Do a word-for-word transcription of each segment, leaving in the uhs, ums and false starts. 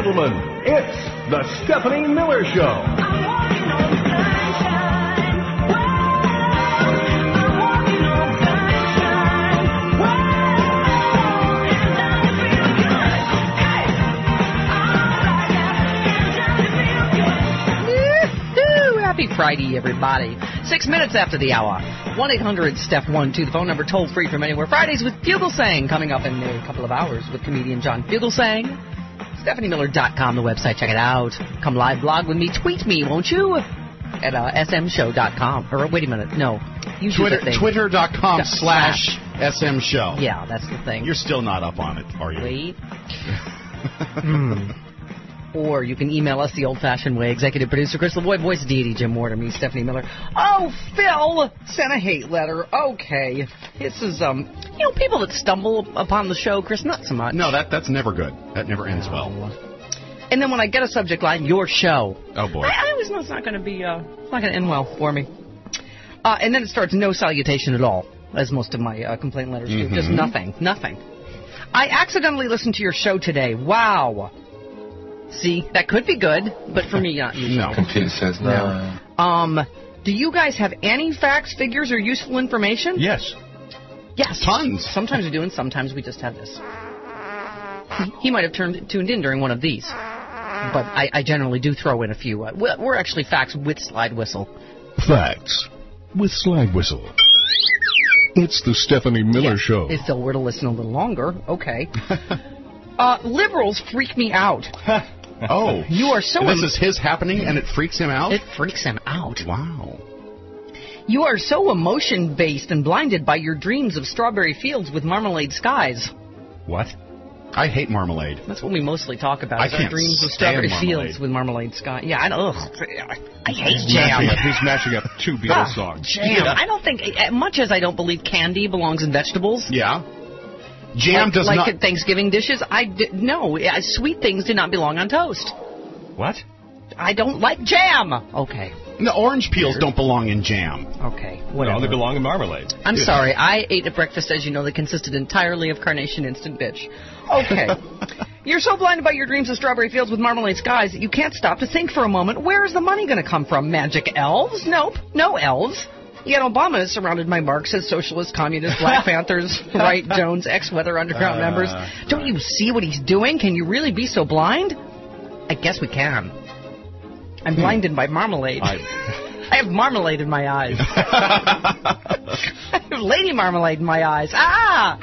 gentlemen, it's the Stephanie Miller Show. Happy Friday, everybody. Six minutes after the hour. one eight hundred Steph one two, the phone number toll free from anywhere. Fridays with Fugelsang coming up in a couple of hours with comedian John Fugelsang. Stephanie Miller dot com, the website. Check it out. Come live blog with me. Tweet me, won't you? At uh, S M show dot com. Or wait a minute. No. You Twitter, Twitter dot com Got slash S M show. Yeah, that's the thing. You're still not up on it, are you? Wait. hmm. Or you can email us the old-fashioned way. Executive producer Chris LaVoy, voice of deity Jim Ward, me, Stephanie Miller. Oh, Phil sent a hate letter. Okay. This is, um, you know, people that stumble upon the show, Chris, not so much. No, that that's never good. That never ends well. And then when I get a subject line, your show. Oh, boy. I, I always know it's not going to be, uh, it's not going to end well for me. Uh, and then it starts no salutation at all, as most of my uh, complaint letters do. Mm-hmm. Just nothing. Nothing. I accidentally listened to your show today. Wow. See, that could be good, but for me, not usually. No. Computer says no. no. Um, do you guys have any facts, figures, or useful information? Yes. Yes. Tons. Sometimes we do, and sometimes we just have this. He, he might have turned tuned in during one of these, but I, I generally do throw in a few. Uh, we're, we're actually facts with slide whistle. Facts with slide whistle. It's the Stephanie Miller Yeah, Show. If Phil were to listen a little longer, okay. uh, liberals freak me out. Oh. You are so... This is his happening, and it freaks him out? It freaks him out. Wow. You are so emotion-based and blinded by your dreams of strawberry fields with marmalade skies. What? I hate marmalade. That's what we mostly talk about. I is our can't dreams of stand strawberry marmalade. fields with marmalade sky. Yeah, I know. Ugh. I hate He's jam. mashing up, he's mashing up two Beatles Ah, songs. Jam. I don't think, as much as I don't believe candy belongs in vegetables. Yeah. Jam like, does like not... at Thanksgiving dishes, I d- no, uh, sweet things do not belong on toast. What? I don't like jam. Okay. The orange peels don't belong in jam. Okay. Whatever. No, they belong in marmalade. I'm sorry. I ate a breakfast, as you know, that consisted entirely of Carnation Instant Bitch. Okay. You're so blinded by your dreams of strawberry fields with marmalade skies that you can't stop to think for a moment, where is the money going to come from? Magic elves? Nope. No elves. Yet Obama is surrounded by Marxists, socialists, communists, Black Panthers, Wright, Jones, ex-Weather Underground Uh, members. Don't you see what he's doing? Can you really be so blind? I guess we can. I'm blinded by marmalade. I... I have marmalade in my eyes. I have lady marmalade in my eyes. Ah!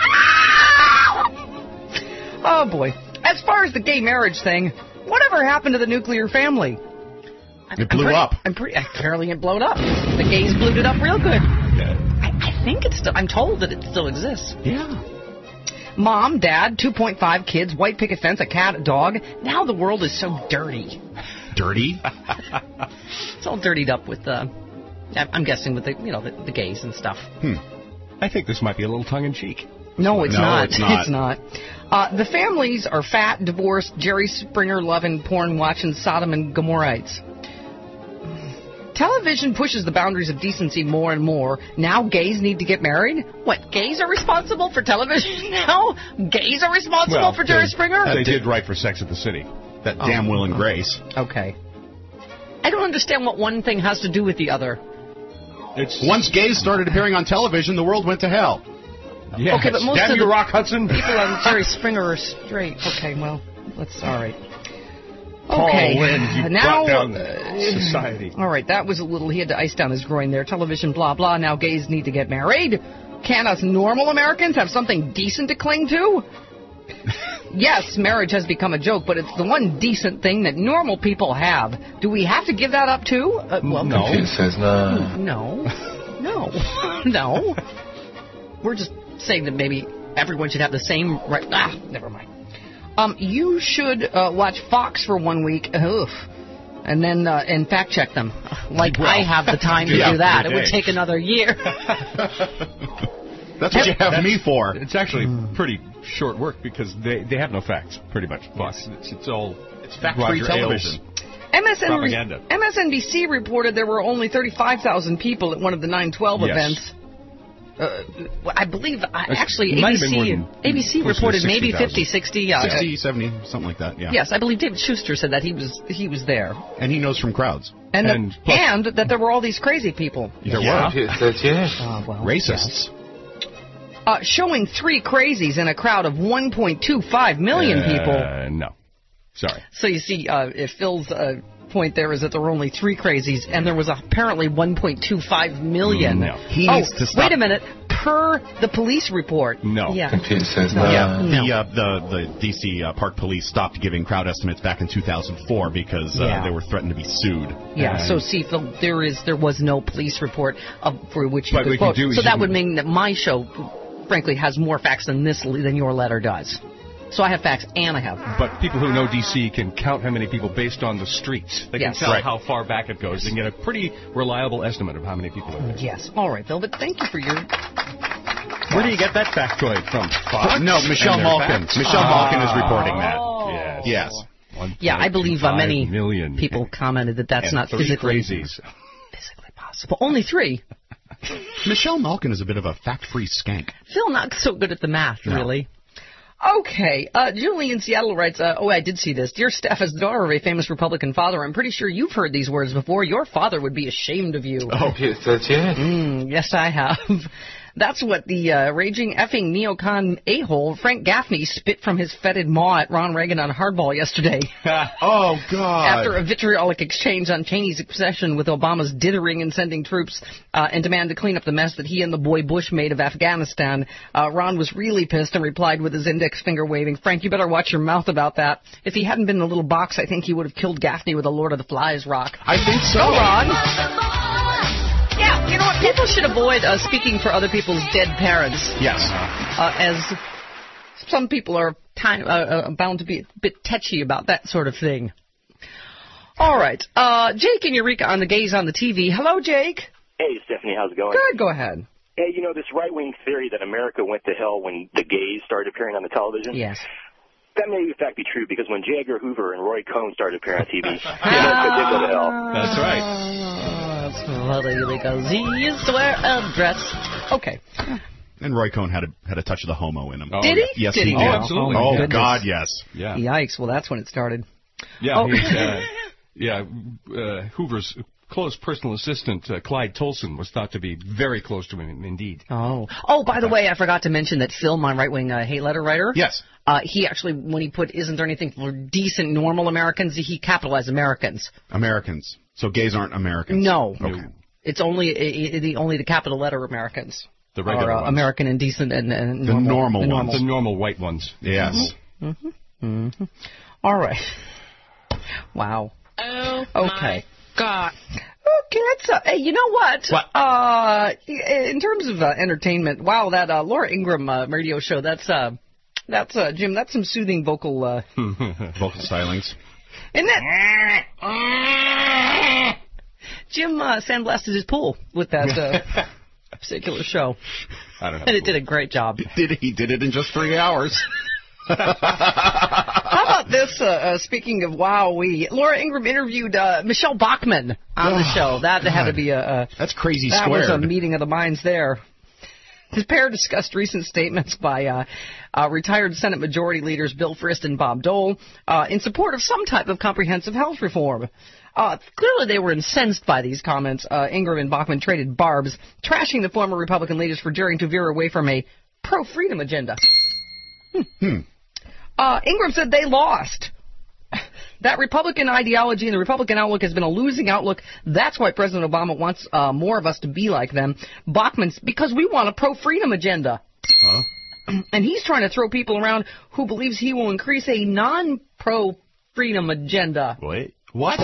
Oh, boy. As far as the gay marriage thing, whatever happened to the nuclear family? It blew I'm pretty, up. I'm pretty, apparently it blowed up. The gays blew it up real good. Yeah. I, I think it's still, I'm told that it still exists. Yeah. Mom, dad, two point five kids, white picket fence, a cat, a dog. Now the world is so dirty. Dirty? It's all dirtied up with, uh, I'm guessing with the, you know, the, the gays and stuff. Hmm. I think this might be a little tongue-in-cheek. No, it's No, not. it's not. It's not. Uh, the families are fat, divorced, Jerry Springer loving, porn watching, Sodom and Gomorrites. Television pushes the boundaries of decency more and more. Now gays need to get married? What, gays are responsible for television now? Gays are responsible Well, for Jerry they- Springer? They did write for Sex at the City. That damn Will and Grace. Okay. I don't understand what one thing has to do with the other. It's Once gays started appearing on television, the world went to hell. yes. Okay, but most Damn of you, the- Rock Hudson. People on Jerry Springer are straight. Okay, well, that's all right. Paul Okay, Lynde, you now, brought down uh, society. All right, that was a little, he had to ice down his groin there. Television, blah, blah. Now gays need to get married. Can us normal Americans have something decent to cling to? Yes, marriage has become a joke, but it's the one decent thing that normal people have. Do we have to give that up too? Uh, well, No. Computer says no. No. No. No. We're just saying that maybe everyone should have the same right. Ah, never mind. Um, you should uh, watch Fox for one week. Oof. And then uh, and fact check them. Like Well, I have the time to yeah, do that. It every would day. take another year. That's what you have me for. It's actually Hmm. pretty short work because they, they have no facts, pretty much. Fox. It's, it's all It's fact-free Roger television. M S N Propaganda. M S N B C reported there were only thirty-five thousand people at one of the nine twelve Yes. events. uh, I believe, uh, actually, It might have A B been C, more than- A B C close to reported maybe sixty thousand. fifty, sixty. Uh, sixty, seventy, something like that, yeah. Yes, I believe David Schuster said that he was he was there. And he knows from crowds. And, And that, plus- and that there were all these crazy people. There Yeah. were. That's yes. Uh, well, Racists. Uh, showing three crazies in a crowd of one point two five million people. Uh, no. Sorry. So you see, uh, if Phil's uh, point there is that there were only three crazies, and there was apparently one point two five million. No. He oh, needs to stop. wait a minute. Per the police report. No. Yeah. Computer says no. Yeah, No. the, uh, the the D C uh, Park Police stopped giving crowd estimates back in two thousand four because uh, Yeah. they were threatened to be sued. Yeah. And- So see, Phil, there is there was no police report of, for which you But could we can quote. do is So you that can- would mean that my show, frankly, has more facts than this than your letter does. So I have facts and I have. But people who know D C can count how many people based on the streets. They Yes. can tell Right. how far back it goes and get a pretty reliable estimate of how many people are there. Yes. All right, Phil. But thank you for your. Where do you get that factoid from? Fox? No, Michelle And their Malkin. facts? Michelle Malkin is reporting that. Yes. Yes. one Yeah, I point two believe uh, five many million. people commented that that's And not three physically crazies. physically possible. Only three. Michelle Malkin is a bit of a fact-free skank. Phil, not so good at the math, No. really. Okay, uh, Julie in Seattle writes, uh, oh, I did see this. Dear Steph, as the daughter of a famous Republican father, I'm pretty sure you've heard these words before. Your father would be ashamed of you. Computer says yes. Mm, yes, I have. That's what the uh, raging effing neocon a-hole Frank Gaffney spit from his fetid maw at Ron Reagan on Hardball yesterday. Oh, God. After a vitriolic exchange on Cheney's obsession with Obama's dithering and sending troops uh, and demand to clean up the mess that he and the boy Bush made of Afghanistan, uh, Ron was really pissed and replied with his index finger waving, Frank, you better watch your mouth about that. If he hadn't been in a little box, I think he would have killed Gaffney with a Lord of the Flies rock. I think so. Go, Ron. Yeah, you know what? People should avoid uh, speaking for other people's dead parents, Yes. uh, as some people are time, uh, uh, bound to be a bit touchy about that sort of thing. All right. Uh, Jake and Eureka on the Gays on the T V. Hello, Jake. Hey, Stephanie, how's it going? Good. Go ahead. Hey, you know, this right-wing theory that America went to hell when the gays started appearing on the television? Yes. That may in fact be true because when J. Edgar Hoover and Roy Cohn started appearing on T V, America did go to hell. That's right. That's funny because he used to wear a dress. Okay. And Roy Cohn had a had a touch of the homo in him. Oh, Did yeah. he? Yes, did he he? did. Oh, absolutely. Oh, goodness. God, yes. Yeah. Yikes. Well, that's when it started. Yeah. Oh. He was, uh, yeah. Uh, Hoover's close personal assistant, uh, Clyde Tolson, was thought to be very close to him indeed. Oh. Oh, by the way, I forgot to mention that Phil, my right-wing uh, hate letter writer, Yes. uh, he actually, when he put, isn't there anything for decent, normal Americans, he capitalized Americans. Americans. So gays aren't Americans. No. Okay. It's only i i the only the capital letter Americans. The regular are, uh, ones. American and decent and, and The normal. normal the ones. normal. The normal white ones. Yes. Mm-hmm. All right. Wow. Oh, Okay. my God. Okay, let's, uh, hey, you know what? What? Uh, in terms of uh, entertainment, wow, that uh, Laura Ingraham uh, radio show, that's, uh, that's, uh, Jim, that's some soothing vocal, uh, Vocal stylings. isn't it? Jim uh, sandblasted his pool with that uh, particular show, I don't know. and it did a great job. Did he did it in just three hours? How about this? Uh, uh, speaking of wow, we Laura Ingraham interviewed uh, Michelle Bachmann on the Oh, show. That had to God. be a, a That's crazy that squared. was a meeting of the minds there. The pair discussed recent statements by uh, uh, retired Senate Majority Leaders Bill Frist and Bob Dole uh, in support of some type of comprehensive health reform. Uh, clearly, they were incensed by these comments. Uh, Ingraham and Bachmann traded barbs, trashing the former Republican leaders for daring to veer away from a pro-freedom agenda. Hmm. Uh, Ingraham said they lost. That Republican ideology and the Republican outlook has been a losing outlook. That's why President Obama wants uh, more of us to be like them. Bachmann's because we want a pro-freedom agenda. Huh? And he's trying to throw people around who believes he will increase a non-pro-freedom agenda. Wait. What?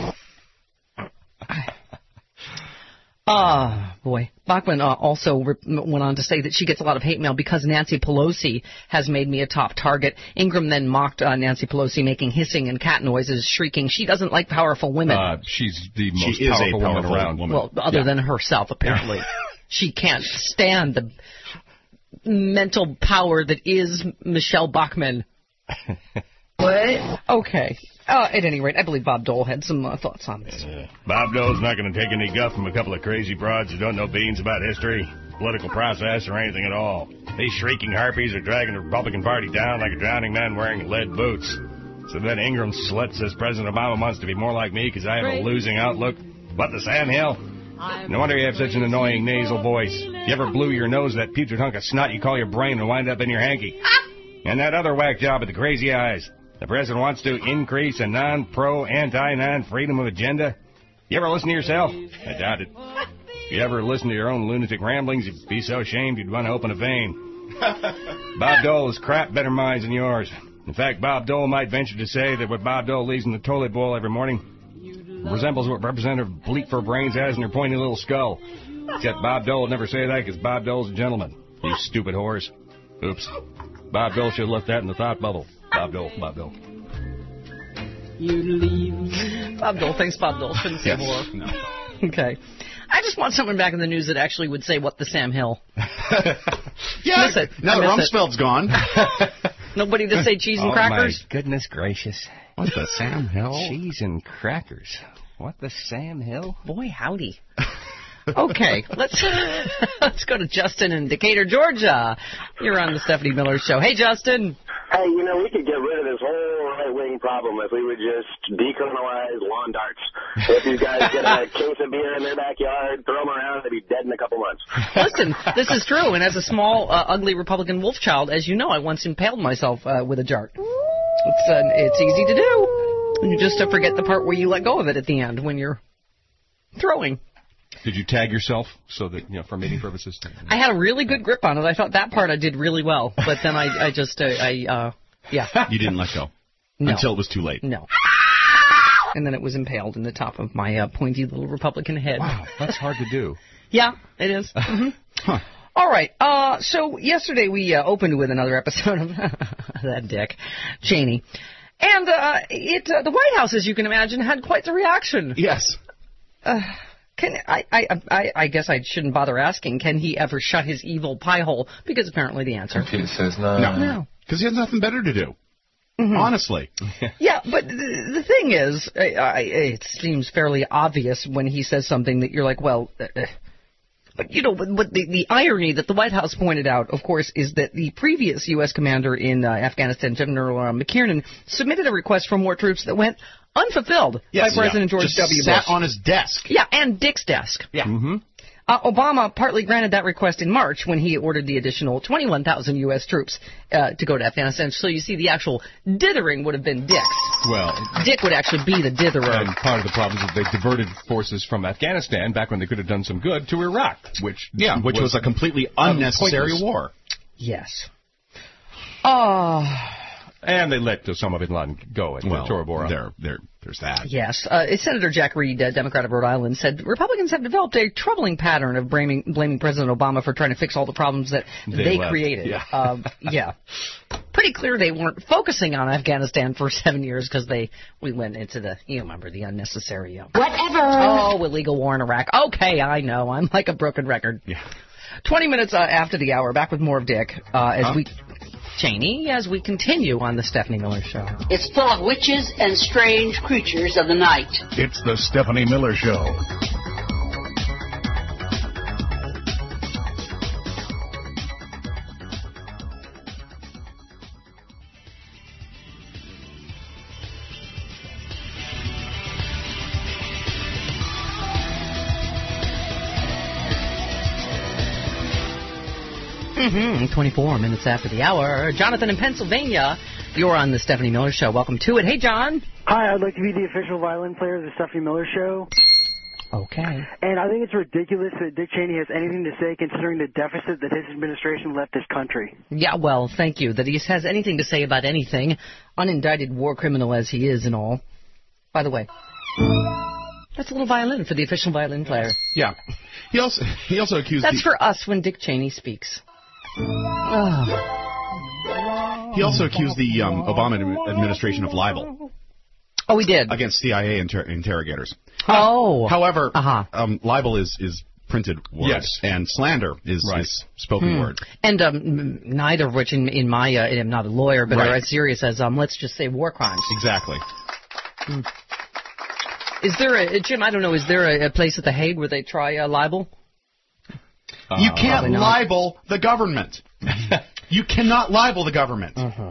Ah, boy. Bachmann uh, also re- went on to say that she gets a lot of hate mail because Nancy Pelosi has made me a top target. Ingraham then mocked uh, Nancy Pelosi, making hissing and cat noises, shrieking, she doesn't like powerful women. Uh, she's the She most is a powerful, woman powerful around. woman. well, other Yeah. than herself, apparently. She can't stand the mental power that is Michelle Bachmann. What? Okay. Uh, at any rate, I believe Bob Dole had some uh, thoughts on this. Bob Dole's not going to take any guff from a couple of crazy broads who don't know beans about history. political process or anything at all. These shrieking harpies are dragging the Republican Party down like a drowning man wearing lead boots. So then Ingram slut says President Obama wants to be more like me because I have a losing outlook. What the Sam Hill? No wonder you have such an annoying nasal voice. You ever blew your nose that putrid hunk of snot you call your brain and wind up in your hanky? And that other whack job with the crazy eyes. The president wants to increase a non-pro, anti-non-freedom of agenda. You ever listen to yourself? I doubt it. If you ever listen to your own lunatic ramblings, you'd be so ashamed you'd want to open a vein. Bob Dole has crap better minds than yours. In fact, Bob Dole might venture to say that what Bob Dole leaves in the toilet bowl every morning resembles what Representative Bleep for Brains has in her pointy little skull. Except Bob Dole would never say that because Bob Dole's a gentleman. You stupid horse. Oops. Bob Dole should have left that in the thought bubble. Bob Dole, Bob Dole. Bob Dole thinks Bob Dole shouldn't say Yes. more. No. Okay. I just want someone back in the news that actually would say, what the Sam Hill? Yeah, Miss it. now I that miss it. Rumsfeld's gone. Nobody to say cheese and Oh, crackers? my goodness gracious. What the Sam Hill? Cheese and crackers. What the Sam Hill? Boy, howdy. Okay, let's let's go to Justin in Decatur, Georgia. You're on the Stephanie Miller Show. Hey, Justin. Hey, you know, we could get rid of this whole right-wing problem if we would just decriminalize lawn darts. If these guys get a case of beer in their backyard, throw them around, they'd be dead in a couple months. Listen, this is true, and as a small, uh, ugly Republican wolf child, as you know, I once impaled myself uh, with a dart. It's uh, it's easy to do. You just uh, forget the part where you let go of it at the end when you're throwing. Did you tag yourself so that, you know, for meeting purposes? I had a really good grip on it. I thought that part I did really well, but then I, I just, uh, I, uh, yeah. You didn't let go. No. Until it was too late. No. And then it was impaled in the top of my uh, pointy little Republican head. Wow, that's hard to do. Yeah, it is. Mm-hmm. Huh. All right. Uh, so yesterday we uh, opened with another episode of that Dick Cheney. And uh, it uh, the White House, as you can imagine, had quite the reaction. Yes. Uh, can I, I, I, I guess I shouldn't bother asking, can he ever shut his evil pie hole? Because apparently the answer He says no. No. no. Because he has nothing better to do. Mm-hmm. Honestly. Yeah, but the, the thing is, I, I, it seems fairly obvious when he says something that you're like, well, uh, but you know, what the, the irony that the White House pointed out, of course, is that the previous U S commander in uh, Afghanistan, General uh, McKiernan, submitted a request for more troops that went unfulfilled Yes, by President yeah. George Just W. sat Bush. on his desk. Yeah, and Dick's desk. Yeah. Mm-hmm. Uh, Obama partly granted that request in March when he ordered the additional twenty-one thousand U S troops uh, to go to Afghanistan. So you see, the actual dithering would have been Dick's. Well, Dick would actually be the ditherer. and part of the problem is that they diverted forces from Afghanistan back when they could have done some good to Iraq, which Yeah, which was, was a completely unnecessary pointless. war. Yes. Oh, And they let Osama bin Laden go at Well, Tora Bora. there, there, there's that. yes. Uh, Senator Jack Reed, uh, Democrat of Rhode Island, said Republicans have developed a troubling pattern of blaming, blaming President Obama for trying to fix all the problems that they, They left. created. Yeah. Uh, yeah. Pretty clear they weren't focusing on Afghanistan for seven years because they we went into the, you remember, the unnecessary. Uh, Whatever. Oh, illegal war in Iraq. Okay, I know. I'm like a broken record. Yeah. twenty minutes uh, after the hour, back with more of Dick uh, as Huh? we... Cheney, as we continue on the Stephanie Miller Show. It's full of witches and strange creatures of the night. It's the Stephanie Miller Show. Mm-hmm. twenty-four minutes after the hour. Jonathan in Pennsylvania, you're on the Stephanie Miller Show. Welcome to it. Hey, John. Hi, I'd like to be the official violin player of the Stephanie Miller Show. Okay. And I think it's ridiculous that Dick Cheney has anything to say considering the deficit that his administration left this country. Yeah, well, thank you. That he has anything to say about anything, unindicted war criminal as he is and all. By the way, that's a little violin for the official violin player. Yeah. He also he also accused. That's the, for us when Dick Cheney speaks. Oh. He also accused the um, Obama administration of libel. Oh, he did? Against C I A inter- interrogators. Oh. However, uh-huh. um, libel is, is printed words, yes. and slander is, right. is spoken hmm. word. And um, neither of which, in, in my, uh, I'm not a lawyer, but right. are as serious as, um, let's just say, war crimes. Exactly. Hmm. Is there a, Jim, I don't know, is there a, a place at The Hague where they try uh, libel? Uh, you can't not. libel the government. You cannot libel the government. Uh-huh.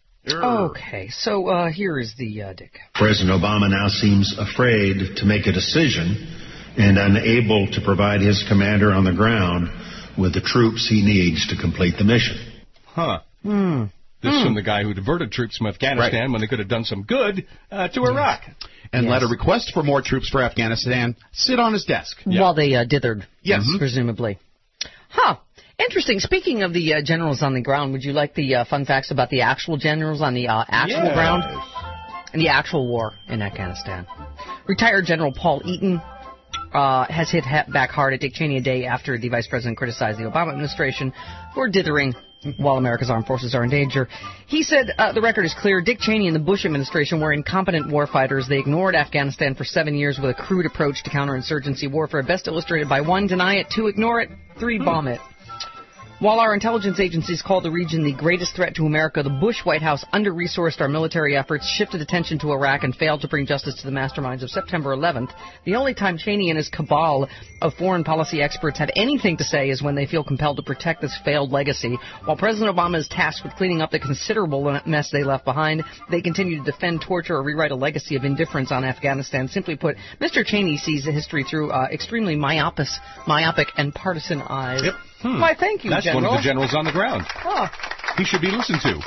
Okay, so uh, here is the uh, Dick. President Obama now seems afraid to make a decision and unable to provide his commander on the ground with the troops he needs to complete the mission. Huh. Mm. This mm. from the guy who diverted troops from Afghanistan right. when they could have done some good uh, to Iraq. And yes. let a request for more troops for Afghanistan sit on his desk. Yeah. While they uh, dithered, yes. presumably. Huh. Interesting. Speaking of the uh, generals on the ground, would you like the uh, fun facts about the actual generals on the uh, actual yeah. ground? And the actual war in Afghanistan. Retired General Paul Eaton uh, has hit back hard at Dick Cheney a day after the vice president criticized the Obama administration for dithering while America's armed forces are in danger. He said uh, the record is clear. Dick Cheney and the Bush administration were incompetent warfighters. They ignored Afghanistan for seven years with a crude approach to counterinsurgency warfare, best illustrated by one, deny it, two, ignore it, three, bomb it. While our intelligence agencies called the region the greatest threat to America, the Bush White House under-resourced our military efforts, shifted attention to Iraq, and failed to bring justice to the masterminds of September eleventh. The only time Cheney and his cabal of foreign policy experts have anything to say is when they feel compelled to protect this failed legacy. While President Obama is tasked with cleaning up the considerable mess they left behind, they continue to defend, torture, or rewrite a legacy of indifference on Afghanistan. Simply put, Mister Cheney sees the history through uh, extremely myopic, myopic and partisan eyes. Yep. Hmm. Why, thank you, That's General. one of the generals on the ground. Huh. He should be listened to.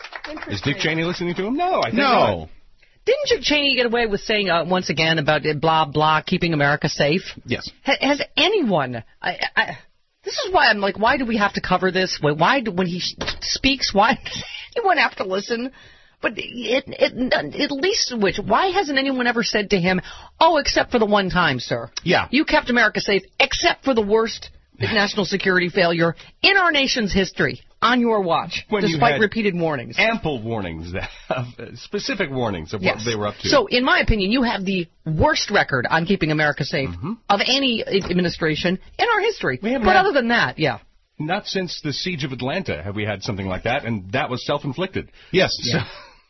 Is Dick Cheney listening to him? No, I think no. not. Didn't Dick Cheney get away with saying uh, once again about uh, blah, blah, keeping America safe? Yes. Ha- has anyone... I, I, this is why I'm like, why do we have to cover this? Why, do, when he sh- speaks, why does anyone have to listen? But it, it, at least which, why hasn't anyone ever said to him, oh, except for the one time, sir? Yeah. You kept America safe, except for the worst national security failure in our nation's history on your watch, when despite you repeated warnings. Ample warnings, uh, specific warnings of yes. what they were up to. So, in my opinion, you have the worst record on keeping America safe mm-hmm. of any administration in our history. We but had, other than that, yeah. Not since the siege of Atlanta have we had something like that, and that was self-inflicted. Yes. Yeah.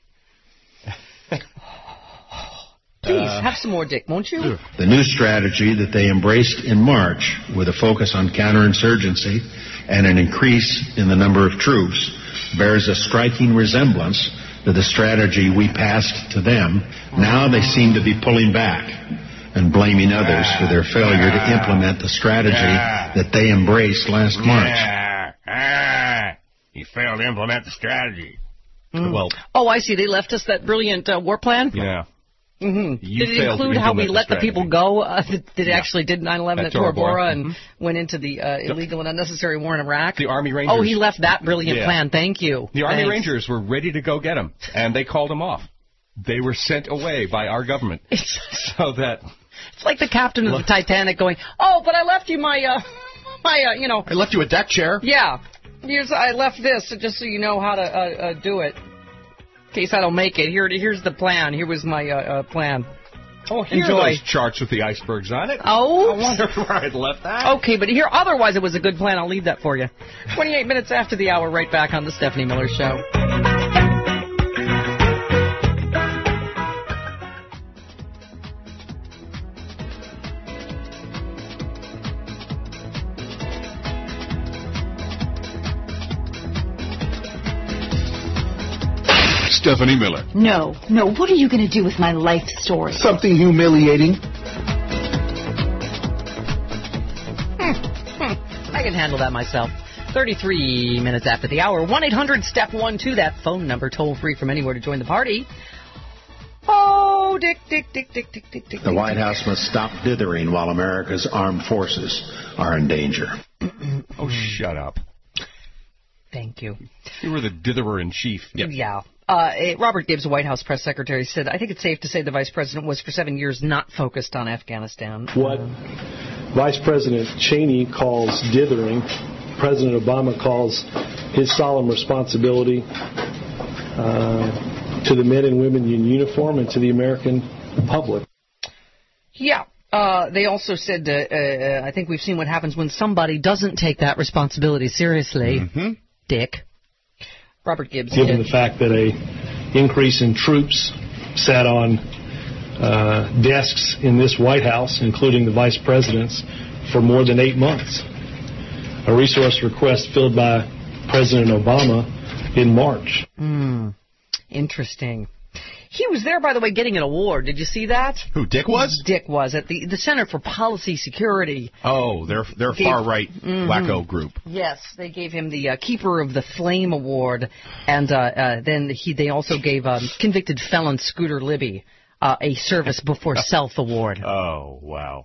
So Please, uh, have some more, Dick, won't you? The new strategy that they embraced in March, with a focus on counterinsurgency and an increase in the number of troops, bears a striking resemblance to the strategy we passed to them. Now they seem to be pulling back and blaming others for their failure to implement the strategy that they embraced last March. He failed to implement the strategy. Mm. Well, oh, I see. They left us that brilliant uh, war plan? Yeah. Mm-hmm. Did it include how we let the, the people go? Uh, did it yeah. actually did nine eleven at, at Tora Bora and mm-hmm. went into the uh, illegal and unnecessary war in Iraq? The Army Rangers. Oh, he left that brilliant yeah. plan. Thank you. The Army Thanks. Rangers were ready to go get him, and they called him off. They were sent away by our government. It's, so that it's like the captain of the Titanic going, oh, but I left you my, uh, my, uh, you know. I left you a deck chair. Yeah. Here's, I left this just so you know how to uh, uh, do it. In case I don't make it. Here, here's the plan. Here was my uh, uh, plan. Oh, here Enjoy. Are those charts with the icebergs on it. Oh. I wonder where I'd left that. Okay, but here, otherwise it was a good plan. I'll leave that for you. twenty-eight minutes after the hour, right back on the Stephanie Miller Show. Stephanie Miller. No, no. What are you going to do with my life story? Something humiliating. Hmm. Hmm. I can handle that myself. thirty-three minutes after the hour. one eight hundred step one two, that phone number, toll free from anywhere to join the party. Oh, Dick, Dick, Dick, Dick, Dick, Dick, Dick. The White House must stop dithering while America's armed forces are in danger. Oh, shut up. Thank you. You were the ditherer-in-chief. Yep. Yeah. Uh, Robert Gibbs, White House press secretary, said, I think it's safe to say the vice president was for seven years not focused on Afghanistan. What Vice President Cheney calls dithering, President Obama calls his solemn responsibility uh, to the men and women in uniform and to the American public. Yeah. Uh, they also said, uh, uh, I think we've seen what happens when somebody doesn't take that responsibility seriously. Mm-hmm. Dick. Robert Gibbs. Given did. the fact that a increase in troops sat on uh, desks in this White House, including the vice president's, for more than eight months. a resource request filled by President Obama in March. Hmm. Interesting. He was there, by the way, getting an award. Did you see that? Who, Dick was? Dick was at the the Center for Policy Security. Oh, they're they're Gave, far right mm-hmm. wacko group. Yes, they gave him the uh, Keeper of the Flame Award, and uh, uh, then he they also gave um, convicted felon Scooter Libby uh, a Service Before Self Award. Oh, wow.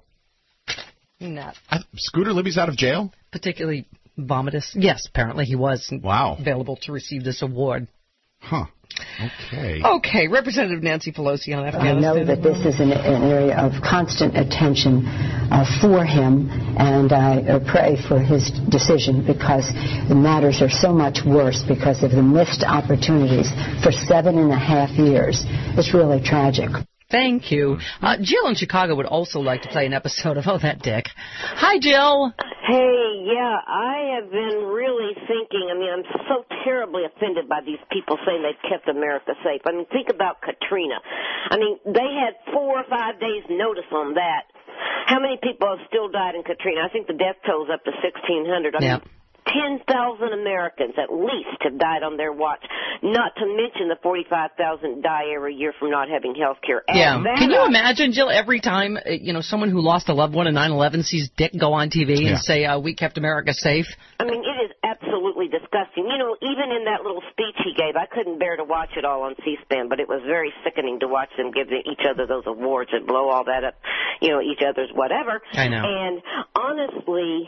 Not I, Scooter Libby's out of jail? Particularly vomitous. Yes, apparently he was wow. available to receive this award. Huh. Okay. Okay, Representative Nancy Pelosi on Afghanistan. I know that this is an, an area of constant attention uh, for him, and I uh, pray for his decision because the matters are so much worse because of the missed opportunities for seven and a half years. It's really tragic. Thank you. Uh, Jill in Chicago would also like to play an episode of Oh, That Dick. Hi, Jill. Hey, yeah, I have been really thinking, I mean, I'm so terribly offended by these people saying they've kept America safe. I mean, think about Katrina. I mean, they had four or five days notice on that. How many people have still died in Katrina? I think the death toll is up to sixteen hundred. I yeah. mean, ten thousand Americans at least have died on their watch, not to mention the forty-five thousand die every year from not having health care. Yeah. Can you imagine, Jill, every time, you know, someone who lost a loved one in nine eleven sees Dick go on T V yeah. and say, uh, we kept America safe? I mean, it is absolutely disgusting. You know, even in that little speech he gave, I couldn't bear to watch it all on C-SPAN, but it was very sickening to watch them give each other those awards and blow all that up, you know, each other's whatever. I know. And honestly,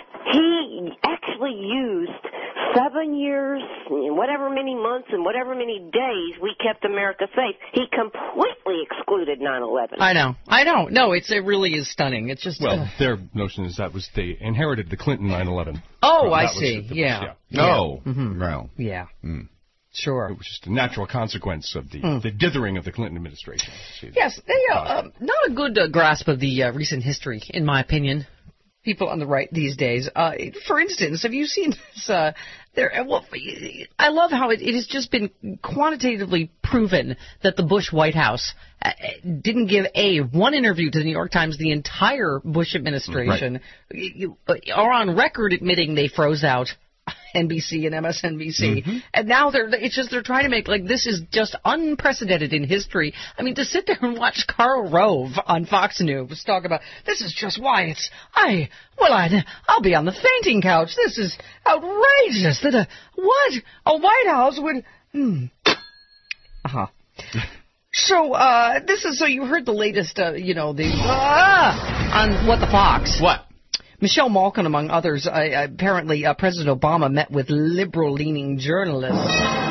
he actually used seven years, whatever many months and whatever many days we kept America safe. He completely excluded nine eleven. I know. I know. No, it's it really is stunning. It's just... Well, uh, their notion is that was they inherited the Clinton nine eleven. Oh, well, I was see. the, yeah. yeah. yeah. Oh, mm-hmm. well. Yeah. Mm. Sure. It was just a natural consequence of the, mm. the dithering of the Clinton administration. See, yes, they, uh, uh, not a good uh, grasp of the uh, recent history, in my opinion. People on the right these days. Uh, for instance, have you seen this? Uh, there, well, I love how it, it has just been quantitatively proven that the Bush White House uh, didn't give a one interview to the New York Times the entire Bush administration, right. you, you are on record admitting they froze out N B C and M S N B C, mm-hmm. and now they're it's just they're trying to make like this is just unprecedented in history. I mean, to sit there and watch Karl Rove on Fox News talk about this is just why it's I well I I'll be on the fainting couch. This is outrageous that a what a White House would hmm. uh huh. So uh, this is so you heard the latest uh, you know the uh, on What the Fox what. Michelle Malkin, among others, uh, apparently uh, President Obama met with liberal-leaning journalists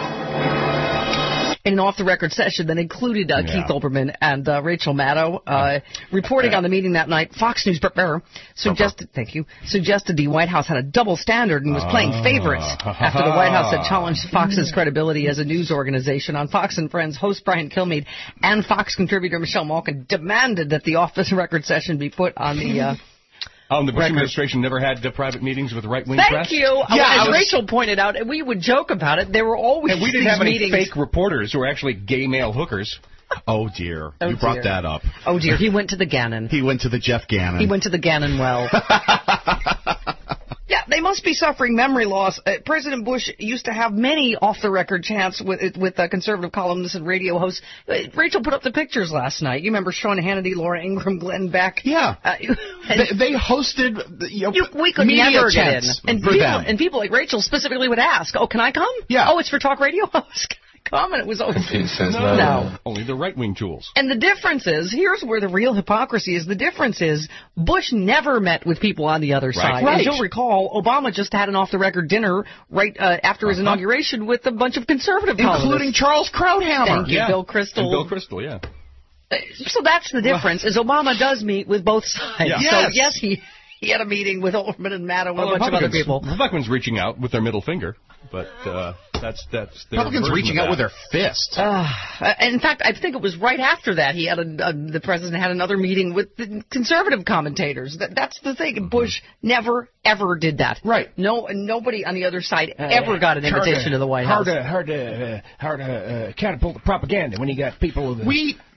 in an off-the-record session that included uh, yeah. Keith Olbermann and uh, Rachel Maddow. Uh, reporting on the meeting that night, Fox News bearer suggested, thank you, suggested the White House had a double standard and was playing favorites after the White House had challenged Fox's credibility as a news organization. On Fox and Friends, host Brian Kilmeade and Fox contributor Michelle Malkin demanded that the off-the-record session be put on the... Uh, Um, the Bush Record. administration never had uh, private meetings with the right-wing Thank press? Thank you. Yeah, As was... Rachel pointed out, we would joke about it. There were always and we didn't these have any meetings. fake reporters who were actually gay male hookers. Oh, dear. Oh, you dear. brought that up. Oh, dear. He went to the Gannon. He went to the Jeff Gannon. He went to the Gannon well. Yeah, they must be suffering memory loss. Uh, President Bush used to have many off-the-record chats with with uh, conservative columnists and radio hosts. Uh, Rachel put up the pictures last night. You remember Sean Hannity, Laura Ingraham, Glenn Beck? Yeah. Uh, they, they hosted you know, you, we could media never get in. And for people, them. and people like Rachel specifically would ask, oh, can I come? Yeah. Oh, it's for talk radio hosts. Come, and it was always says no. no. Only the right-wing tools. And the difference is, here's where the real hypocrisy is. The difference is, Bush never met with people on the other right. side. Right. As you'll recall, Obama just had an off-the-record dinner right uh, after his uh-huh. inauguration with a bunch of conservative including columnists. Charles Krauthammer. Thank you, yeah. Bill Kristol. And Bill Kristol, yeah. Uh, so that's the difference, well, is Obama does meet with both sides. Yeah. So, yes, yes he... He had a meeting with Olbermann and Maddow and well, a bunch of other people. Republicans reaching out with their middle finger, but uh, that's that's their Republicans reaching out with their fist. Uh, in fact, I think it was right after that he had a, uh, the president had another meeting with the conservative commentators. That, that's the thing. Mm-hmm. Bush never ever did that. Right. No, nobody on the other side uh, ever got an invitation to, to the White House. Hard to hard to uh, hard to uh, catapult the propaganda when you got people with. We.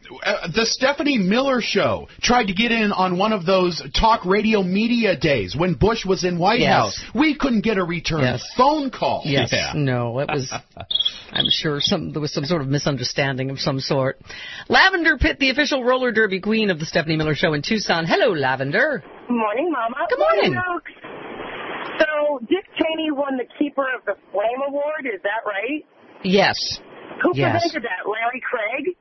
uh, the Stephanie Miller Show tried to get in on one of those talk radio media days when Bush was in White Yes. House. We couldn't get a return Yes. phone call. Yes. Yeah. No, it was, I'm sure some there was some sort of misunderstanding of some sort. Lavender Pitt, the official roller derby queen of the Stephanie Miller Show in Tucson. Hello, Lavender. Good morning, Mama. Good morning. Folks. So, Dick Cheney won the Keeper of the Flame Award, is that right? Yes. Who Yes. presented that? Larry Craig?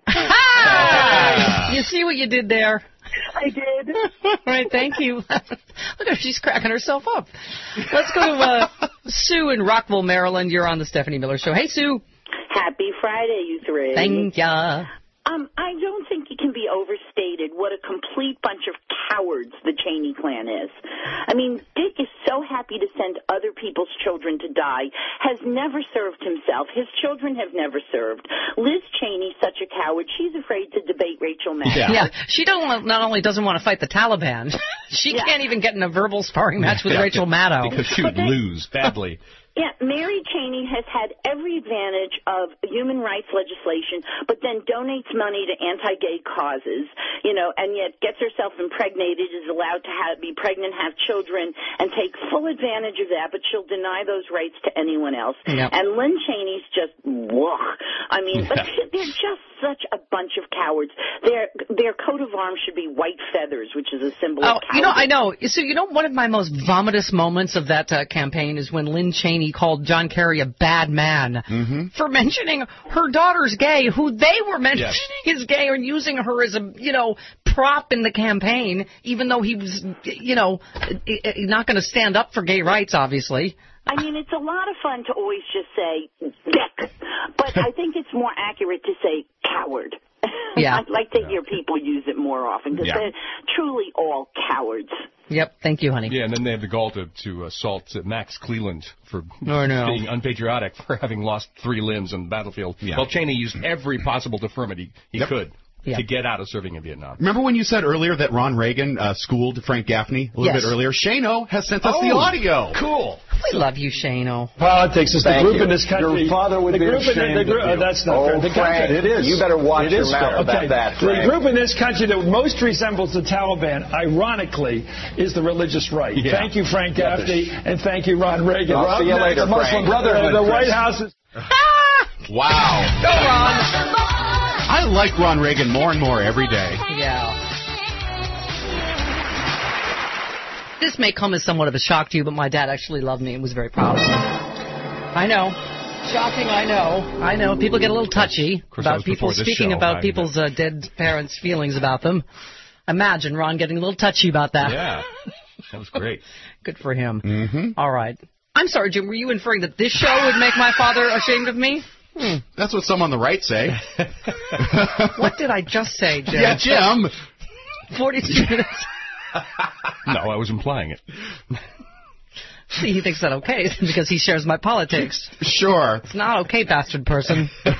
You see what you did there? I did. All right, thank you. Look at her, she's cracking herself up. Let's go to uh, Sue in Rockville, Maryland. You're on the Stephanie Miller Show. Hey, Sue. Happy Friday, you three. Thank ya. Um, I don't think it can be overstated what a complete bunch of cowards the Cheney clan is. I mean, Dick is so happy to send other people's children to die, has never served himself. His children have never served. Liz Cheney's such a coward, she's afraid to debate Rachel Maddow. Yeah. yeah, she don't not only doesn't want to fight the Taliban, she Yeah. can't even get in a verbal sparring match with Yeah. Rachel Maddow. Because she would lose badly. Yeah, Mary Cheney has had every advantage of human rights legislation, but then donates money to anti-gay causes, you know, and yet gets herself impregnated, is allowed to have, be pregnant, have children, and take full advantage of that, but she'll deny those rights to anyone else. Yep. And Lynn Cheney's just, whoa. I mean, but they're just such a bunch of cowards. Their their coat of arms should be white feathers, which is a symbol Oh, of cowardice. you know, I know. So, you know, one of my most vomitous moments of that uh, campaign is when Lynn Cheney called John Kerry a bad man Mm-hmm. for mentioning her daughter's gay, who they were mentioning Yes. is gay, and using her as a, you know, prop in the campaign, even though he was, you know, not going to stand up for gay rights, obviously. I mean, it's a lot of fun to always just say dick, but I think it's more accurate to say coward. Yeah. I'd like to hear people use it more often because Yeah. they're truly all cowards. Yep, thank you, honey. Yeah, and then they have the gall to, to assault uh, Max Cleland for Oh, no. being unpatriotic for having lost three limbs on the battlefield. Yeah. Well, Cheney used every possible deferment he, he Yep. could Yep. to get out of serving in Vietnam. Remember when you said earlier that Ron Reagan uh, schooled Frank Gaffney a little Yes. bit earlier? Shano has sent us Oh, the audio. Cool. We love you, Shano. Politics is the Thank group you. in this country. Your father would the be group in ashamed the, the group, of you. oh, that's not Oh, fair. The Frank, country, it is. you better watch it your is mouth fair. about okay. that, The Frank. group in this country that most resembles the Taliban, ironically, is the religious right. Yeah. Thank you, Frank Gaffney, and thank you, Ron Reagan. I'll Rob see you Next, later, the Muslim Frank. Brotherhood. The Chris. White House is... Wow. Go, Ron. I like Ron Reagan more and more every day. Yeah. This may come as somewhat of a shock to you, but my dad actually loved me and was very proud of me. I know. Shocking, I know. I know. People get a little touchy course, that about was people before this speaking show. about I- people's uh, dead parents' feelings about them. Imagine Ron getting a little touchy about that. Yeah, that was great. Good for him. Mm-hmm. All right. I'm sorry, Jim. Were you inferring that this show would make my father ashamed of me? Hmm. That's what some on the right say. What did I just say, Jim? Yeah, Jim. forty-two minutes. No, I was implying it. See, he thinks that okay because he shares my politics. Sure. It's not okay, bastard person. No,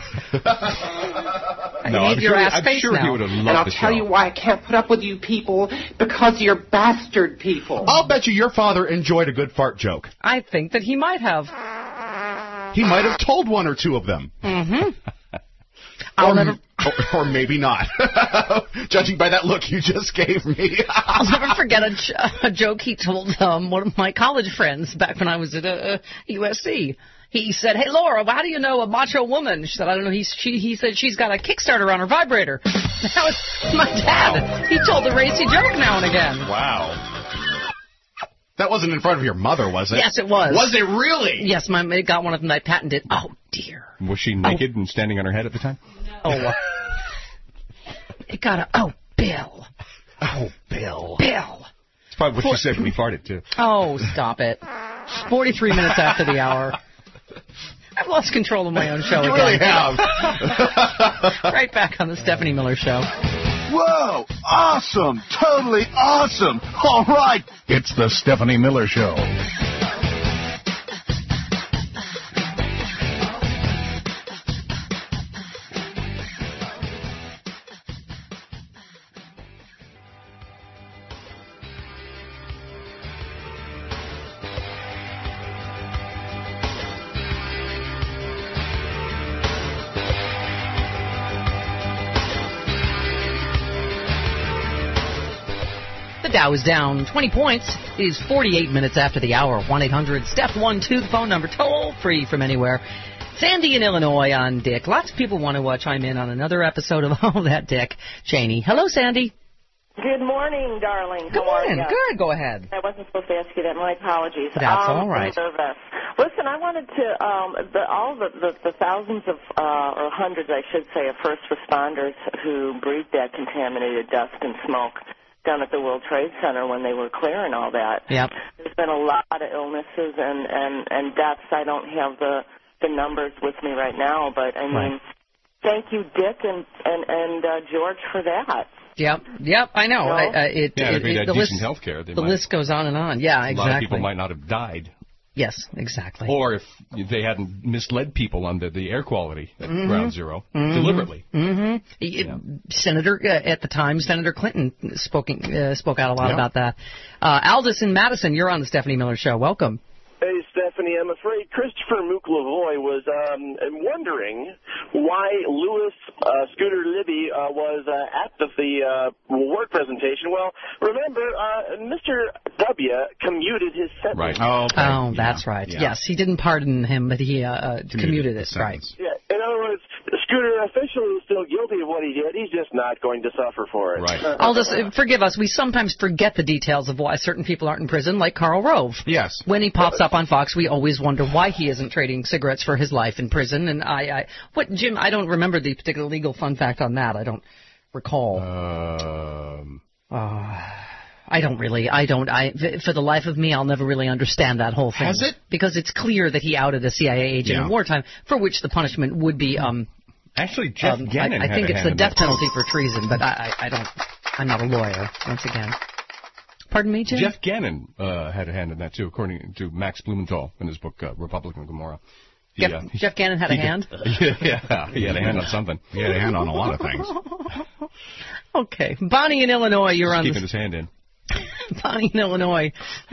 I I'm need your sure, ass I'm face sure now. he would have loved And I'll the tell show. you why I can't put up with you people, because you're bastard people. I'll bet you your father enjoyed a good fart joke. I think that he might have. He might have told one or two of them. Mm-hmm. I'll or, never. Or, or maybe not. Judging by that look you just gave me. I'll never forget a, j- a joke he told um, one of my college friends back when I was at uh, U S C. He said, "Hey Laura, how do you know a macho woman?" She said, "I don't know." He she he said she's got a Kickstarter on her vibrator. That was my dad. He told the racy joke now and again. Wow. That wasn't in front of your mother, was it? Yes, it was. Was it really? Yes, my it got one of them. I patented. Oh dear. Was she naked and standing on her head at the time? Oh. It got a. Oh, Bill. Oh, Bill. Bill. It's probably what she said when he farted, too. Oh, stop it. forty-three minutes after the hour. I've lost control of my own show You again. really have. Right back on the Stephanie Miller Show. Whoa! Awesome! Totally awesome! All right! It's the Stephanie Miller Show. The Dow is down twenty points. It is forty-eight minutes after the hour. one eight hundred step one two, the phone number, toll free from anywhere. Sandy in Illinois on Dick. Lots of people want to uh, chime in on another episode of All That Dick Cheney. Hello, Sandy. Good morning, darling. Good How morning. are you? Good. Go ahead. I wasn't supposed to ask you that. My apologies. That's um, all right. I'm nervous. Listen, I wanted to, um, the, all the, the, the thousands of, uh, or hundreds, I should say, of first responders who breathed that contaminated dust and smoke down at the World Trade Center when they were clearing all that. Yep. There's been a lot of illnesses and, and, and deaths. I don't have the, the numbers with me right now, but, I mean, Right. thank you, Dick and, and, and uh, George, for that. Yep, yep, I know. No? I, uh, it, Yeah, it, if they it, had the decent list, health care, they the might- list goes on and on. Yeah, A exactly. lot of people might not have died. Yes, exactly. Or if they hadn't misled people on the, the air quality at Mhm. ground zero Mhm. deliberately. Mm-hmm. Senator, uh, at the time, Senator Clinton spoke, uh, spoke out a lot Yeah. about that. Uh, Aldous in Madison, you're on the Stephanie Miller Show. Welcome. Hey, Stephanie, I'm afraid Christopher Mook Lavoie was um, wondering why Louis uh, Scooter Libby uh, was uh, at the, the uh, award presentation. Well, remember, uh, Mister W commuted his sentence. Right. Oh, oh that's right. Yeah. Yes, he didn't pardon him, but he uh, uh, commuted it. Right. Yeah, in other words, Scooter officially is still guilty of what he did. He's just not going to suffer for it. Right. Aldous, uh, forgive us. We sometimes forget the details of why certain people aren't in prison, like Karl Rove. Yes. When he pops up on Fox, we always wonder why he isn't trading cigarettes for his life in prison. And I, I what, Jim? I don't remember the particular legal fun fact on that. I don't recall. Um. Uh, I don't really. I don't. I for the life of me, I'll never really understand that whole thing. Has it? Because it's clear that he outed a C I A agent Yeah. in wartime, for which the punishment would be. Um, Actually, Jeff um, Gannon I, I had think a it's hand the in death that, too. penalty for treason, but I, I, I don't. I'm not a lawyer. Once again. Pardon me, Jim? Jeff Gannon uh, had a hand in that, too, according to Max Blumenthal in his book, uh, Republican Gomorrah. He, Jeff, uh, he- Jeff Gannon had a he- hand? yeah, he had a hand on something. He had a hand on a lot of things. Okay. Bonnie in Illinois, you're Just on keeping the... his hand in. Bonnie in Illinois.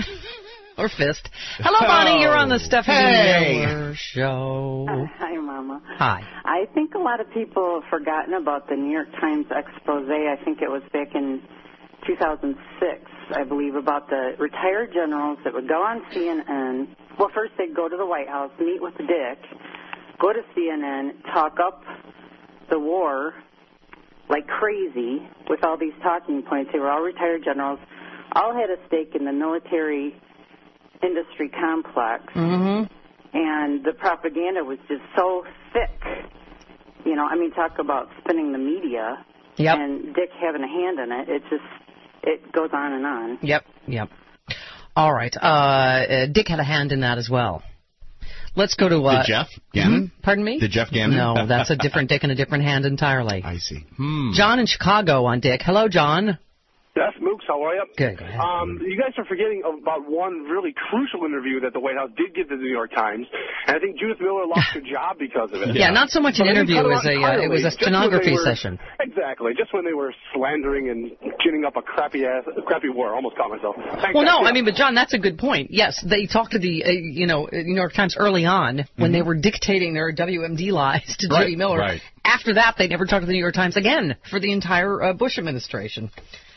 Or fist. Hello, Bonnie. You're on the Stephanie Hey. Miller Show. Hi, Mama. Hi. I think a lot of people have forgotten about the New York Times expose. I think it was back in two thousand six, I believe, about the retired generals that would go on C N N. Well, first they'd go to the White House, meet with the Dick, go to C N N, talk up the war like crazy with all these talking points. They were all retired generals, all had a stake in the military industry complex. Mm-hmm. And the propaganda was just so thick. You know, I mean, talk about spinning the media. Yep. And Dick having a hand in it. It just, it goes on and on. Yep, yep. All right. Uh, uh, Dick had a hand in that as well. Let's go to... Uh, Did Jeff Gannon? hmm? Pardon me? Did Jeff Gannon? No, that's a different Dick and a different hand entirely. I see. Hmm. John in Chicago on Dick. Hello, John. That's Mooks. How are you? Good. Go ahead. Um, you guys are forgetting about one really crucial interview that the White House did give to the New York Times, and I think Judith Miller lost her job because of it. Yeah, not so much an But they interview cut her as out a, uh, it was a entirely, just when stenography they were- session. Exactly, just when they were slandering and ginning up a crappy ass, crappy war. I almost caught myself. Thanks, Well, no, guys. I mean, but John, that's a good point. Yes, they talked to the, uh, you know, New York Times early on when they were dictating their W M D lies to Right, J D Miller. right. After that, they never talked to the New York Times again for the entire uh, Bush administration.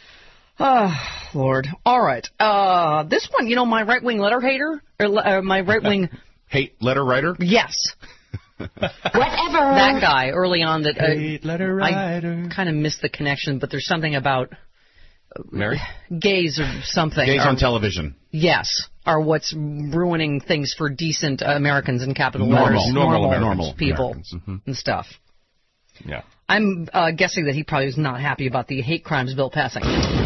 Oh, Lord. All right. Uh, this one, you know, my right-wing letter hater, or uh, my right-wing... Hate letter writer? Yes. Whatever. That guy early on that... Uh, Hate letter writer. I kind of missed the connection, but there's something about... Mary? Gays or something. Gays or- on television. Yes, are what's ruining things for decent Americans in capital Normal. letters. Normal normal, Americans. people Americans. Mm-hmm. and stuff. Yeah. I'm uh, guessing that he probably was not happy about the hate crimes bill passing.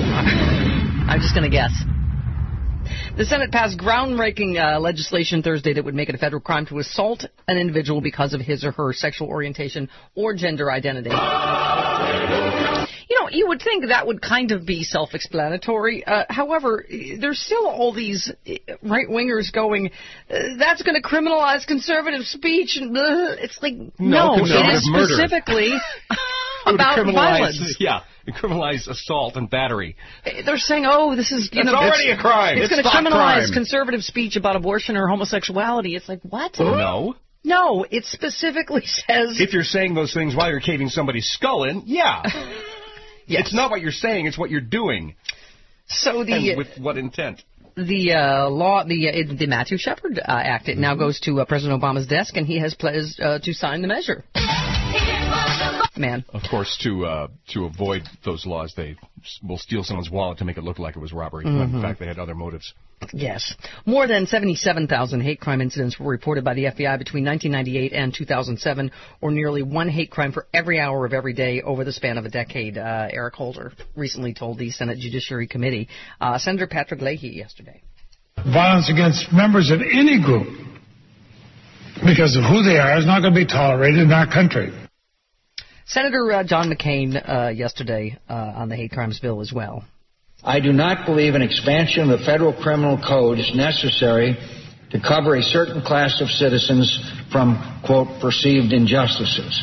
I'm just going to guess. The Senate passed groundbreaking uh, legislation Thursday that would make it a federal crime to assault an individual because of his or her sexual orientation or gender identity. You know, you would think that would kind of be self-explanatory. Uh, however, there's still all these right-wingers going, uh, that's going to criminalize conservative speech. And uh, it's like, no, No, it is murder. specifically It would about criminalize- violence. Yeah, it criminalize assault and battery. They're saying, oh, this is, you It's know, already a crime. It's, It's going to thought criminalize crime. conservative speech about abortion or homosexuality. It's like, what? No. No, it specifically says... If you're saying those things while you're caving somebody's skull in, yeah. It's not what you're saying, it's what you're doing. So the and with what intent? The uh, law, the uh, the Matthew Shepard uh, Act, it now goes to uh, President Obama's desk, and he has pledged uh, to sign the measure. Man. Of course, to uh, to avoid those laws, they will steal someone's wallet to make it look like it was robbery, Mm-hmm. when in fact they had other motives. Yes. More than seventy-seven thousand hate crime incidents were reported by the F B I between nineteen ninety-eight and two thousand seven, or nearly one hate crime for every hour of every day over the span of a decade. Uh, Eric Holder recently told the Senate Judiciary Committee. Uh, Senator Patrick Leahy yesterday. Violence against members of any group, because of who they are, is not going to be tolerated in our country. Senator uh, John McCain uh, yesterday uh, on the hate crimes bill as well. I do not believe an expansion of the federal criminal code is necessary to cover a certain class of citizens from, quote, perceived injustices.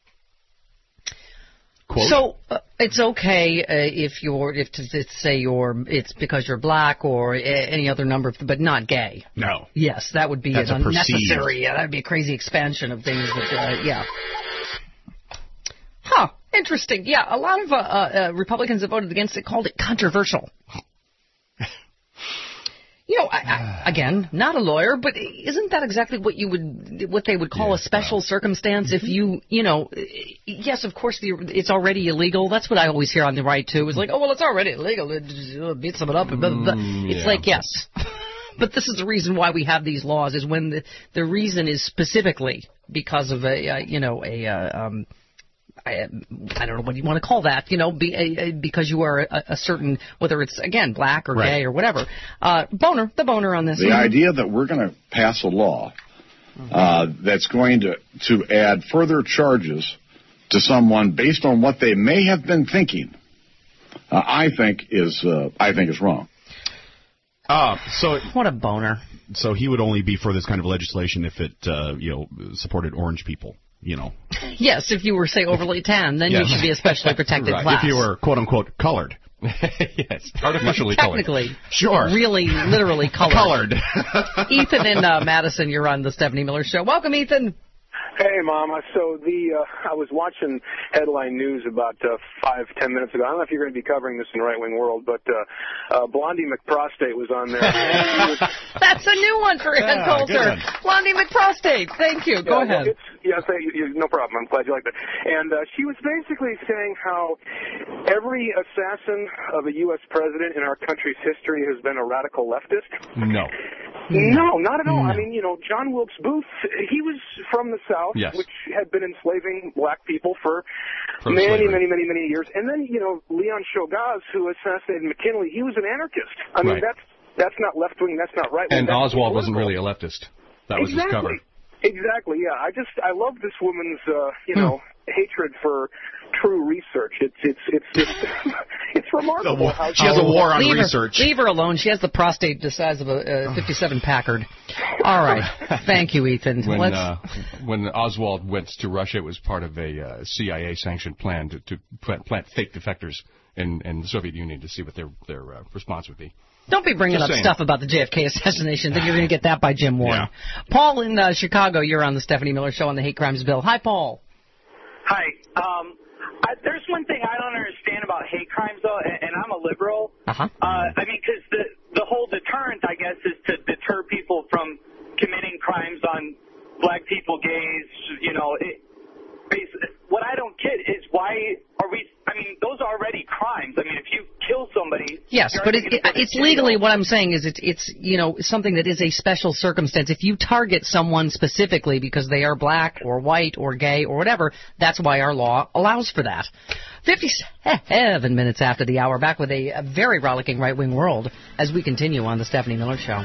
Quote. So uh, it's okay uh, if you're, if to, to say you're, it's because you're black or a, any other number, of, but not gay. No. Yes, that would be That's an a unnecessary. Yeah, that'd be a crazy expansion of things. That, uh, yeah. Huh. Interesting. Yeah, a lot of uh, uh, Republicans that voted against it called it controversial. You know, I, I, again, not a lawyer, but isn't that exactly what you would, what they would call yeah, a special well. circumstance? If you, you know, yes, of course, the, it's already illegal. That's what I always hear on the right too. Is like, oh well, it's already illegal. It beat someone up. And blah, blah, blah. Mm, it's yeah. like yes, but this is the reason why we have these laws. Is when the the reason is specifically because of a, uh, you know, a. Uh, um, I, I don't know what you want to call that, you know, be, a, a, because you are a, a certain, whether it's, again, black or right. gay or whatever. Uh, boner, the boner on this. The mm-hmm. idea that we're going to pass a law uh, that's going to, to add further charges to someone based on what they may have been thinking, uh, I think is uh, I think is wrong. Uh, so what a boner. So he would only be for this kind of legislation if it, uh, you know, supported orange people. You know. Yes, if you were, say, overly tan, then yes. you should be a specially protected right. class. If you were, quote-unquote, colored. Yes, artificially colored. Technically. Sure. Really, literally colored. Colored. Ethan in uh, Madison, you're on the Stephanie Miller Show. Welcome, Ethan. Hey, Mama. So the uh, I was watching headline news about uh, five, ten minutes ago. I don't know if you're going to be covering this in Right Wing World, but uh, uh, Blondie McProstate was on there. was, That's a new one for Ed yeah, Coulter. Blondie McProstate. Thank you. Yeah, Go ahead. It's, yes, you, you, no problem. I'm glad you like that. And uh, she was basically saying how every assassin of a U S president in our country's history has been a radical leftist. No. No, not at all. No. I mean, you know, John Wilkes Booth, he was from the South, yes. which had been enslaving black people for many, many, many, many years. And then, you know, Leon Chagall, who assassinated McKinley, he was an anarchist. I mean, right. that's that's not left-wing, that's not right-wing. And Oswald wasn't really a leftist. That was exactly. his cover. Exactly, yeah. I just, I love this woman's, uh, you know, hmm. hatred for true research. It's, it's, it's, it's, it's remarkable. How she has a war on leave research. Her, leave her alone. She has the prostate the size of a uh, fifty-seven Packard. All right. Thank you, Ethan. When, Let's... uh, when Oswald went to Russia, it was part of a uh, C I A-sanctioned plan to, to plant, plant fake defectors in, in the Soviet Union to see what their, their uh, response would be. Don't be bringing Just up saying. stuff about the J F K assassination. Think you're going to get that by Jim Warren. Yeah. Paul in uh, Chicago, you're on the Stephanie Miller Show on the Hate Crimes Bill. Hi, Paul. Hi. Um, I, there's one thing I don't understand about hate crimes, though, and, and I'm a liberal. Uh-huh. Uh, I mean, because the, the whole deterrent, I guess, is to deter people from committing crimes on black people, gays, you know. It, what I don't get is why are we, I mean, those are already crimes. I mean, if you kill somebody. Yes, but it, it, it's legally, what I'm saying is it's, it's, you know, something that is a special circumstance. If you target someone specifically because they are black or white or gay or whatever, that's why our law allows for that. fifty-seven minutes after the hour, back with a, a very rollicking right-wing world as we continue on the Stephanie Miller Show.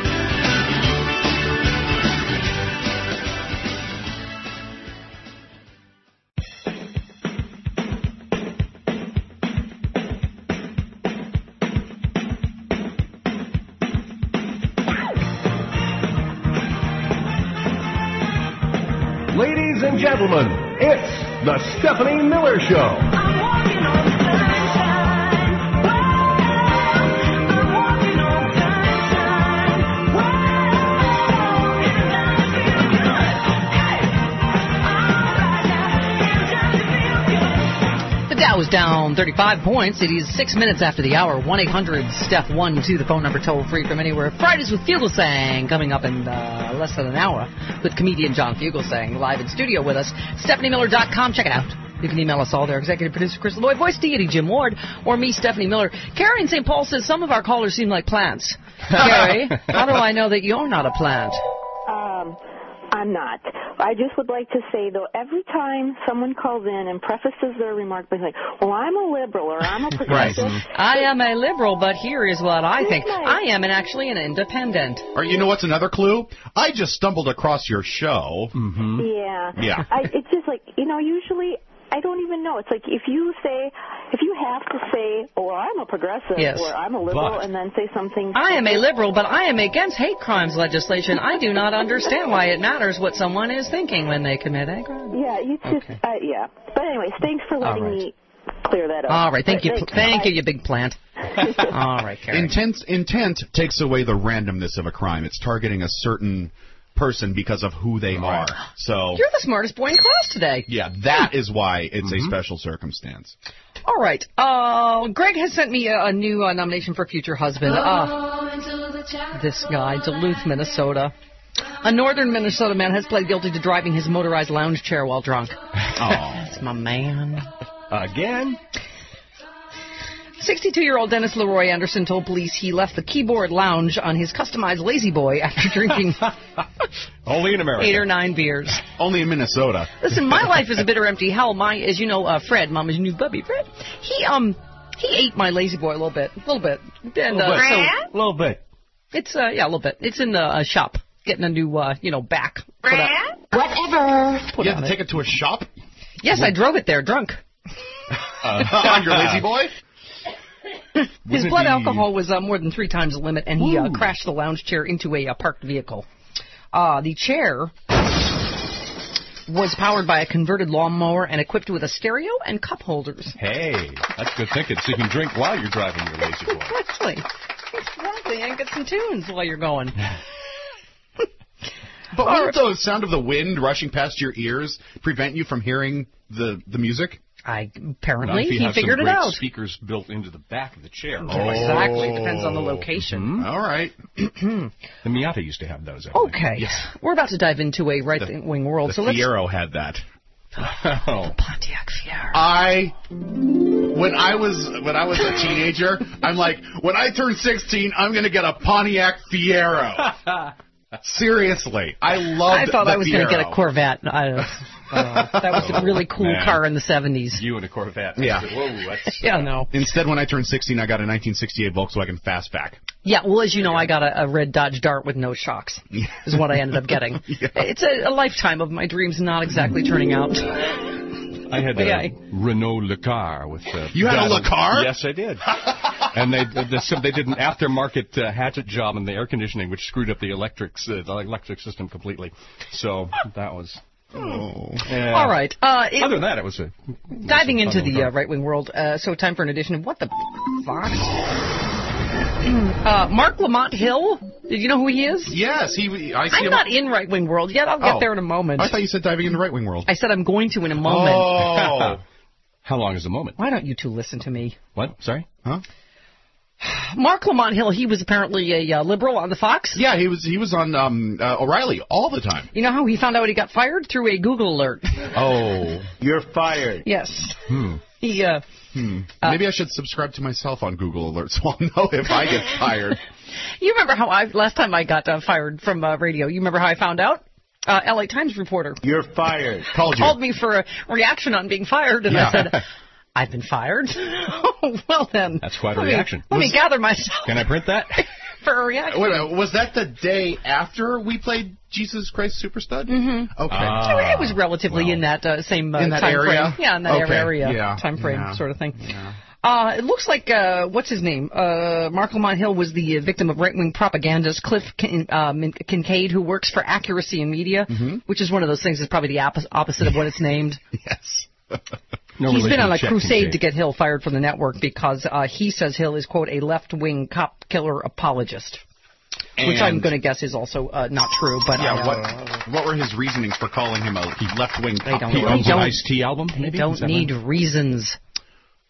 Ladies and gentlemen, it's the Stephanie Miller Show. The Dow is is down thirty-five points. It is six minutes after the hour. one eight hundred Steph one two, the phone number toll free from anywhere. Fridays with Fugelsang coming up in uh, less than an hour with comedian John Fugelsang live in studio with us. Stephanie Miller dot com. Check it out. You can email us all there. Executive producer Chris Lloyd, voice deity Jim Ward, or me, Stephanie Miller. Carrie in Saint Paul says some of our callers seem like plants. Carrie, how do I know that you're not a plant? Um, I'm not. I just would like to say, though, every time someone calls in and prefaces their remark by saying, well, I'm a liberal or I'm a progressive. Right. I am a liberal, but here is what I think. I am an, actually an independent. Or you know what's another clue? I just stumbled across your show. Mm-hmm. Yeah. Yeah. I, it's just like, you know, usually I don't even know. It's like if you say, if you have to say, oh, I'm a progressive Yes. or I'm a liberal, But and then say something. I am a liberal, but I am against hate crimes legislation. I do not understand why it matters what someone is thinking when they commit a crime. Yeah, you just, uh, yeah. But anyways, thanks for letting right. me clear that up. All right, thank you, Thanks. thank Bye. you, you big plant. All right, Carrie. Intent, intent takes away the randomness of a crime. It's targeting a certain person because of who they are. So You're the smartest boy in class today. yeah, that is why it's a special circumstance. All right. Uh, Greg has sent me a, a new uh, nomination for future husband. Uh, this guy, Duluth, Minnesota. A northern Minnesota man has pled guilty to driving his motorized lounge chair while drunk. Oh, That's my man. Again? sixty-two-year-old Dennis Leroy Anderson told police he left the keyboard lounge on his customized Lazy Boy after drinking Only in America. eight or nine beers. Only in Minnesota. Listen, my life is a bitter empty hell. My, as you know, uh, Fred, Mama's new puppy, Fred, he um he ate my Lazy Boy a little bit, a little bit, and uh, so A little bit. it's uh yeah a little bit. It's in the uh, shop getting a new uh you know back. Put up, Whatever. put You have on to it. take it to a shop Yes, I drove it there drunk. uh, on your Lazy Boy? His Wasn't blood he- alcohol was uh, more than three times the limit, and he uh, Ooh. crashed the lounge chair into a uh, parked vehicle. Uh, the chair was powered by a converted lawnmower and equipped with a stereo and cup holders. Hey, that's good thinking. So you can drink while you're driving your Lazy Boy. Exactly. Exactly. And get some tunes while you're going. But wouldn't the sound of the wind rushing past your ears prevent you from hearing the, the music? I Now, apparently if you he have figured some it great out. speakers built into the back of the chair. Exactly. Depends on the location. Mhm. All right. The Miata used to have those. I think. Okay. Yes. We're about to dive into a right-wing world. The so let's. Fiero had that. Oh. Pontiac Fiero. I when I was when I was a teenager, I'm like, when I turn sixteen, I'm gonna get a Pontiac Fiero. Seriously, I loved. I thought the I was going to Fiero. get a Corvette. I, uh, that was a really cool Man. car in the seventies. You and a Corvette. Yeah. Whoa, that's, Yeah, no. Instead, when I turned sixteen, I got a nineteen sixty-eight Volkswagen Fastback. Yeah, well, as you know, I got a, a red Dodge Dart with no shocks, is what I ended up getting. Yeah. It's a, a lifetime of my dreams not exactly turning out. I had But a yeah, I- Renault Le Car with. Uh, You had a Le Car? Yes, I did. And they they, so they did an aftermarket uh, hatchet job in the air conditioning, which screwed up the electrics uh, the electric system completely. So that was. Oh. Yeah. All right. Uh, it- Other than that, it was a. diving it was a into fun the little uh, right-wing world, uh, so time for an edition of What the Fox? Uh, Mark Lamont Hill, did you know who he is? Yes, he. I see I'm him. not in right-wing world yet. I'll get Oh. there in a moment. I thought you said diving into right wing world. I said I'm going to in a moment. Oh. How long is the moment? Why don't you two listen to me? What? Sorry? Huh? Mark Lamont Hill, he was apparently a uh, liberal on the Fox. Yeah, he was. He was on um, uh, O'Reilly all the time. You know how he found out he got fired? Through a Google alert. Oh. You're fired. Yes. Hmm. He, uh... Hmm. Maybe I should subscribe to myself on Google Alerts so I'll know if I get fired. You remember how I, last time I got uh, fired from uh, radio, you remember how I found out? Uh, L A Times reporter You're fired. Called you. called me for a reaction on being fired, and Yeah. I said, I've been fired? Oh, well then. That's quite a let me- reaction. Let me Was- gather myself Can I print that? for a reaction. Wait a minute, was that the day after we played Jesus Christ Superstud? Mm-hmm. Okay. Ah. it was relatively well. in that uh, same uh, In that time area? frame. Yeah, in that Okay, area yeah, time frame yeah, sort of thing. yeah. Uh, it looks like, uh, what's his name? Uh, Mark Lamont Hill was the uh, victim of right-wing propagandist Cliff Kin- uh, Min- Kincaid, who works for Accuracy in Media, Mhm. which is one of those things that's probably the oppo- opposite of what it's named. Yes. No He's been relation on to a Chet crusade Kincaid. to get Hill fired from the network because uh, he says Hill is, quote, a left-wing cop killer apologist. Which I'm And- going to guess is also uh, not true, but Yeah, I, what what were his reasonings for calling him a left-wing They cop don't- He killer? they owns an don't- Ice-T album, they maybe? don't Is that need right? reasons.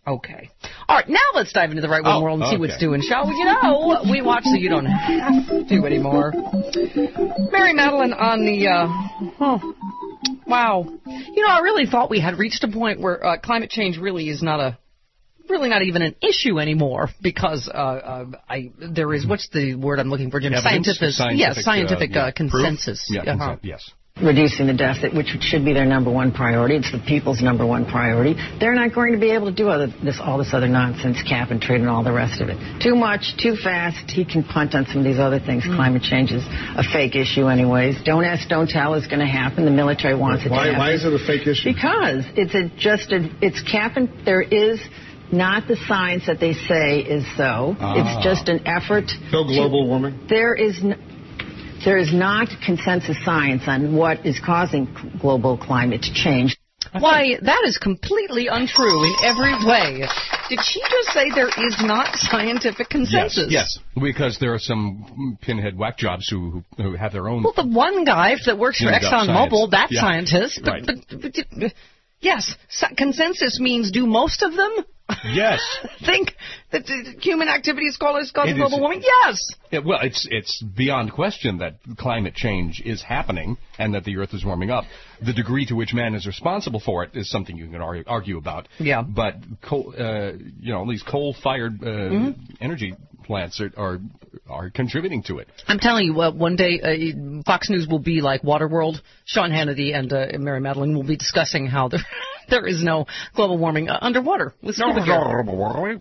Okay. All right, now let's dive into the right-wing Oh, world and see okay. what's doing, shall we? You know, we watch so you don't have to anymore. Mary Madeline on the, uh, oh, wow. You know, I really thought we had reached a point where uh, climate change really is not a, really not even an issue anymore because uh, uh, I there is, what's the word I'm looking for, Jim? Evidence? Scientific, Scientific, yes, scientific uh, uh, yeah. consensus. Yeah, Uh-huh. consent, yes. Reducing the deficit, which should be their number one priority. It's the people's number one priority. They're not going to be able to do other, this, all this other nonsense, cap and trade and all the rest of it. Too much, too fast. He can punt on some of these other things. Mm. Climate change is a fake issue anyways. Don't ask, don't tell is going to happen. The military wants it Why, to happen. why is it a fake issue? Because it's a, just a, it's cap and, there is not the science that they say is so. Ah. It's just an effort. So global to, warming? There is no, There is not consensus science on what is causing global climate change. Why, that is completely untrue in every way. Did she just say there is not scientific consensus? Yes, yes, because there are some pinhead whack jobs who, who, who have their own... Well, the one guy that works for Yeah, that's ExxonMobil, science. that Yeah. scientist. But, Right. but, but, but, yes, so- consensus means do most of them? Yes. Think that uh, human activity is causing It global is- warming? Yes. Yeah, well, it's it's beyond question that climate change is happening and that the Earth is warming up. The degree to which man is responsible for it is something you can argue, argue about. Yeah. But coal, uh, you know, these coal-fired uh, Mm-hmm. energy plants are, are are contributing to it. I'm telling you, uh, one day uh, Fox News will be like Waterworld. Sean Hannity and uh, Mary Madeline will be discussing how there there is no global warming uh, underwater. With No Scuba gear. global warming.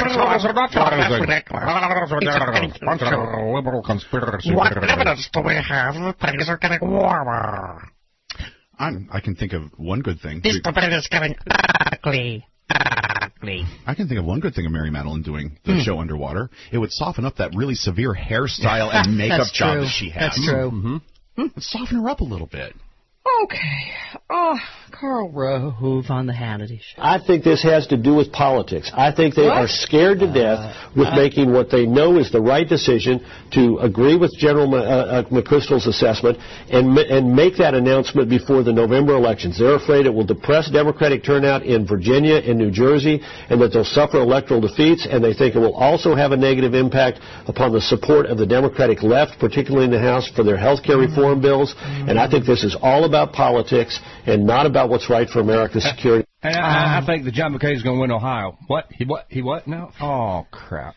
Liberal conspiracy. What evidence do we have that things are getting warmer? I'm, I can think of one good thing. This planet is getting ugly. Ugly. I can think of one good thing of Mary Madeline doing the Hmm. show underwater. It would soften up that really severe hairstyle and makeup That's job true. that she has. That's true. Mm-hmm. It'd soften her up a little bit. Okay. Oh, Carl Rove on the Hannity Show. I think this has to do with politics. I think they What? are scared to death with uh, making what they know is the right decision to agree with General Ma- uh, uh, McChrystal's assessment and ma- and make that announcement before the November elections. They're afraid it will depress Democratic turnout in Virginia and New Jersey and that they'll suffer electoral defeats, and they think it will also have a negative impact upon the support of the Democratic left, particularly in the House, for their health care reform bills. And I think this is all about politics and not about what's right for America's security. And I, I think that John McCain is going to win Ohio. What? He what? He what now? Oh, crap.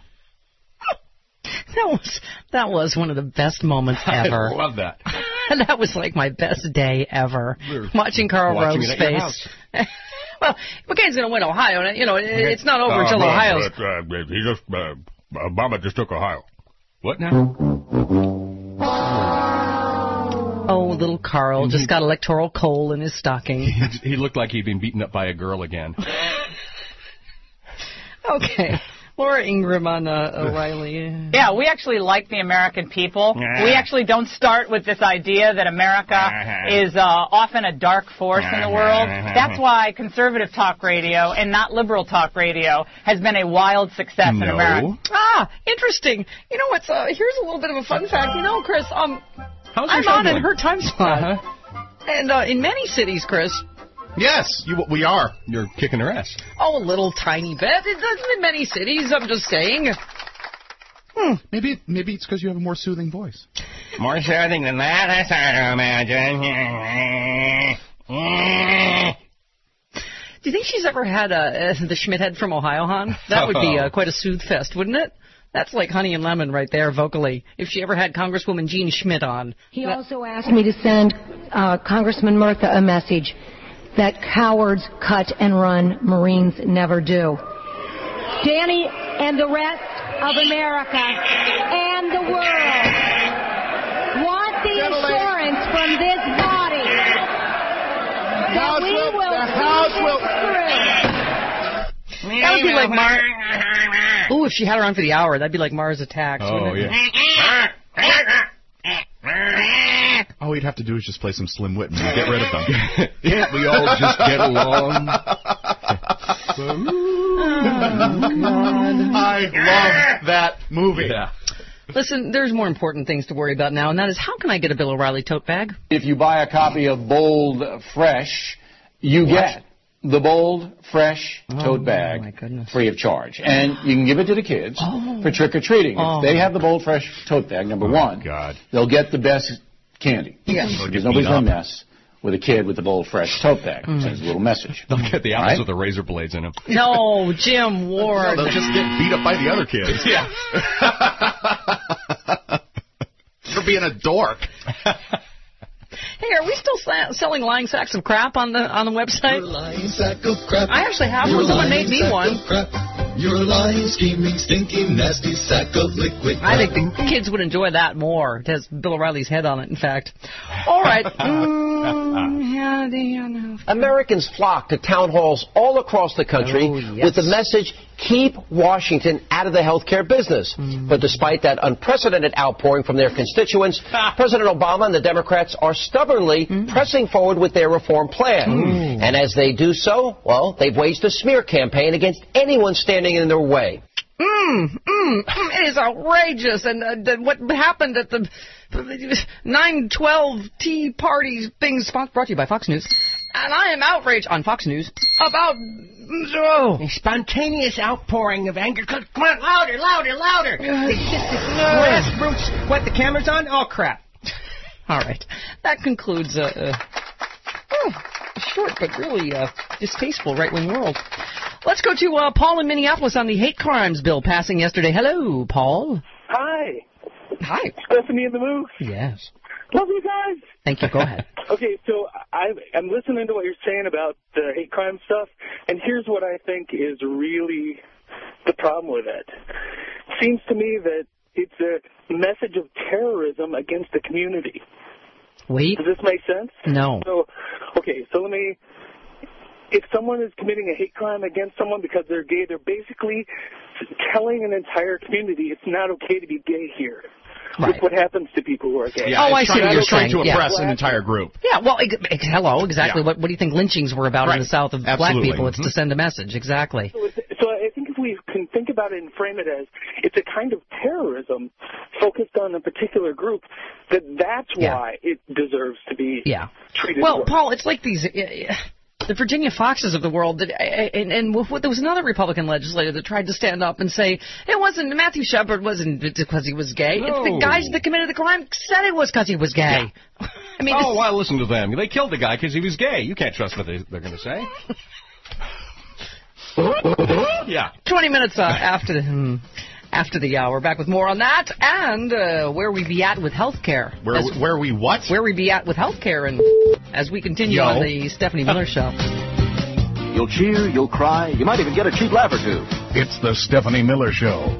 That was that was one of the best moments ever. I love that. That was like my best day ever. We're Watching Carl watching Rove's it at your face. Well, McCain's going to win Ohio, and you know it, it's not over until no, Ohio's. but, uh, he just uh, Obama just took Ohio. What now? Oh, little Carl just got electoral coal in his stocking. He, he looked like he'd been beaten up by a girl again. Okay. Laura Ingraham on uh, O'Reilly. Yeah, we actually like the American people. We actually don't start with this idea that America is uh, often a dark force in the world. That's why conservative talk radio and not liberal talk radio has been a wild success in No. America. Ah, interesting. You know what's? Uh, here's a little bit of a fun fact. You know, Chris, um, How's your I'm show on in doing? her time slot, and uh, in many cities, Chris. Yes, you, we are. You're kicking her ass. Oh, a little tiny bit. It doesn't in many cities. I'm just saying. Hmm. Maybe maybe it's because you have a more soothing voice. More soothing than that, I can't imagine. Do you think she's ever had uh, the Schmidt head from Ohio, hon? That would be uh, quite a soothe fest, wouldn't it? That's like honey and lemon right there, vocally. If she ever had Congresswoman Jean Schmidt on. He also asked me to send uh, Congressman Murtha a message that cowards cut and run, Marines never do. Danny and the rest of America and the world want the assurance from this body that we will- will the see House this will- through. That would be like Mar. Ooh, if she had her on for the hour, that'd be like Mars Attacks. Oh, wouldn't it? yeah. All we'd have to do is just play some Slim Whitman and get rid of them. Can't we all just get along? I love that movie. Yeah. Listen, there's more important things to worry about now, and that is how can I get a Bill O'Reilly tote bag? If you buy a copy of Bold Fresh, you get the Bold Fresh tote Oh, bag my goodness. free of charge. And you can give it to the kids Oh. for trick-or-treating. Oh. If they have the Bold Fresh tote bag, number Oh, one, God. they'll get the best candy. Yes. They'll get Because nobody's beat going to up. mess with a kid with the Bold Fresh tote bag. Mm. Sends a little message. They'll get the apples Right? with the razor blades in them. No, Jim Ward. They'll just get beat up by the other kids. Yeah. For being a dork. Hey, are we still sa- selling lying sacks of crap on the on the website? Lying sack of crap. I actually have You're one. a Someone lying made me sack one. of crap. You're a lying, scheming, stinking, nasty sack of liquid crap. I think the kids would enjoy that more. It has Bill O'Reilly's head on it, in fact. All right. Mm, yeah, the, uh, no. Americans flock to town halls all across the country Oh, yes. with the message, keep Washington out of the healthcare business. Mm. But despite that unprecedented outpouring from their constituents, President Obama and the Democrats are stubbornly Mm. pressing forward with their reform plan. Mm. And as they do so, well, they've waged a smear campaign against anyone standing in their way. Mm, mm, mm, it is outrageous. And uh, the, what happened at the nine twelve Tea Party thing spon- brought to you by Fox News. And I am outraged on Fox News about oh. A spontaneous outpouring of anger. Come on, louder, louder, louder. Grassroots. What, the camera's on? Oh, crap. All right. That concludes uh, uh, oh, a short but really uh, distasteful right-wing world. Let's go to uh, Paul in Minneapolis on the hate crimes bill passing yesterday. Hello, Paul. Hi. Hi. Stephanie in the Moose. Yes. Love you guys. Thank you. Go ahead. Okay, so I, I'm listening to what you're saying about the hate crime stuff, and here's what I think is really the problem with it. Seems to me that it's a message of terrorism against the community. Wait. Does this make sense? No. So, okay, so let me... If someone is committing a hate crime against someone because they're gay, they're basically telling an entire community it's not okay to be gay here. Right. Look what happens to people who are gay. Yeah, Oh, I it's see trying, what you're it's trying saying. to Yeah. oppress an entire group. Yeah, well, ex- ex- hello, exactly. Yeah. What, what do you think lynchings were about Right. in the South of black Absolutely. people? It's Mhm. to send a message. Exactly. So, it's, so I think if we can think about it and frame it as it's a kind of terrorism focused on a particular group, that that's Yeah. why it deserves to be Yeah. treated Well, worse. Paul, it's like these... Uh, the Virginia Foxes of the world, that, and, and there was another Republican legislator that tried to stand up and say it wasn't Matthew Shepard wasn't because he was gay. No. It's the guys that committed the crime said it was because he was gay. Yeah. I mean, oh, this, well, listen to them. They killed the guy because he was gay. You can't trust what they, they're going to say. Yeah. twenty minutes uh, after the hmm, after the hour, back with more on that and uh, where we be at with healthcare. Where, As- where we what? Where we be at with healthcare, and as we continue Yo. on the Stephanie Miller Show. You'll cheer, you'll cry, you might even get a cheap laugh or two. It's the Stephanie Miller Show.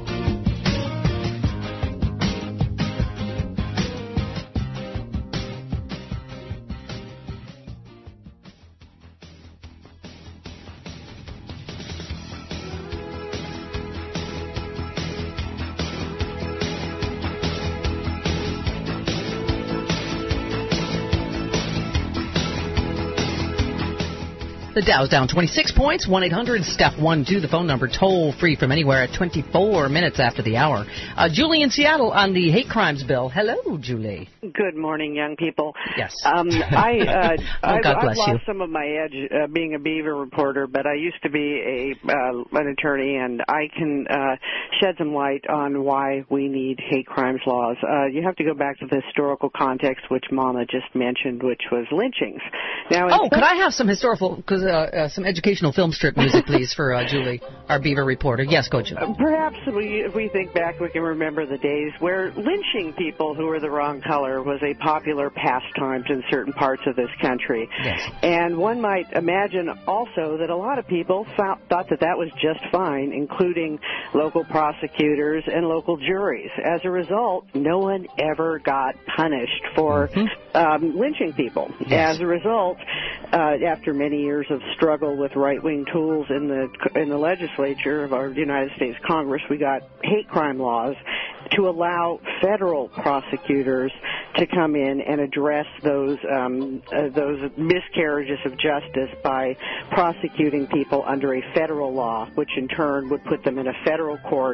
The Dow's down twenty-six points, one eight hundred step one two, the phone number, toll free from anywhere at twenty-four minutes after the hour. Uh, Julie in Seattle on the hate crimes bill. Hello, Julie. Good morning, young people. Yes. Um, I, uh, Oh, I've, God I've bless lost you. some of my edge uh, being a Beaver reporter, but I used to be a uh, an attorney, and I can uh, shed some light on why we need hate crimes laws. Uh, you have to go back to the historical context, which Mama just mentioned, which was lynchings. Now, in Oh, some- could I have some historical, cause, uh, uh, some educational film strip music, please, for uh, Julie, our Beaver reporter? Yes, go, Julie. Perhaps we, if we think back, we can remember the days where lynching people who were the wrong color was a popular pastime in certain parts of this country. Yes. And one might imagine also that a lot of people thought, thought that that was just fine, including local prosecutors and local juries. As a result, no one ever got punished for Mm-hmm. um, lynching people. Yes. As a result, uh, after many years of struggle with right-wing tools in the in the legislature of our United States Congress, we got hate crime laws to allow federal prosecutors to come in and address those um, uh, those miscarriages of justice by prosecuting people under a federal law, which in turn would put them in a federal court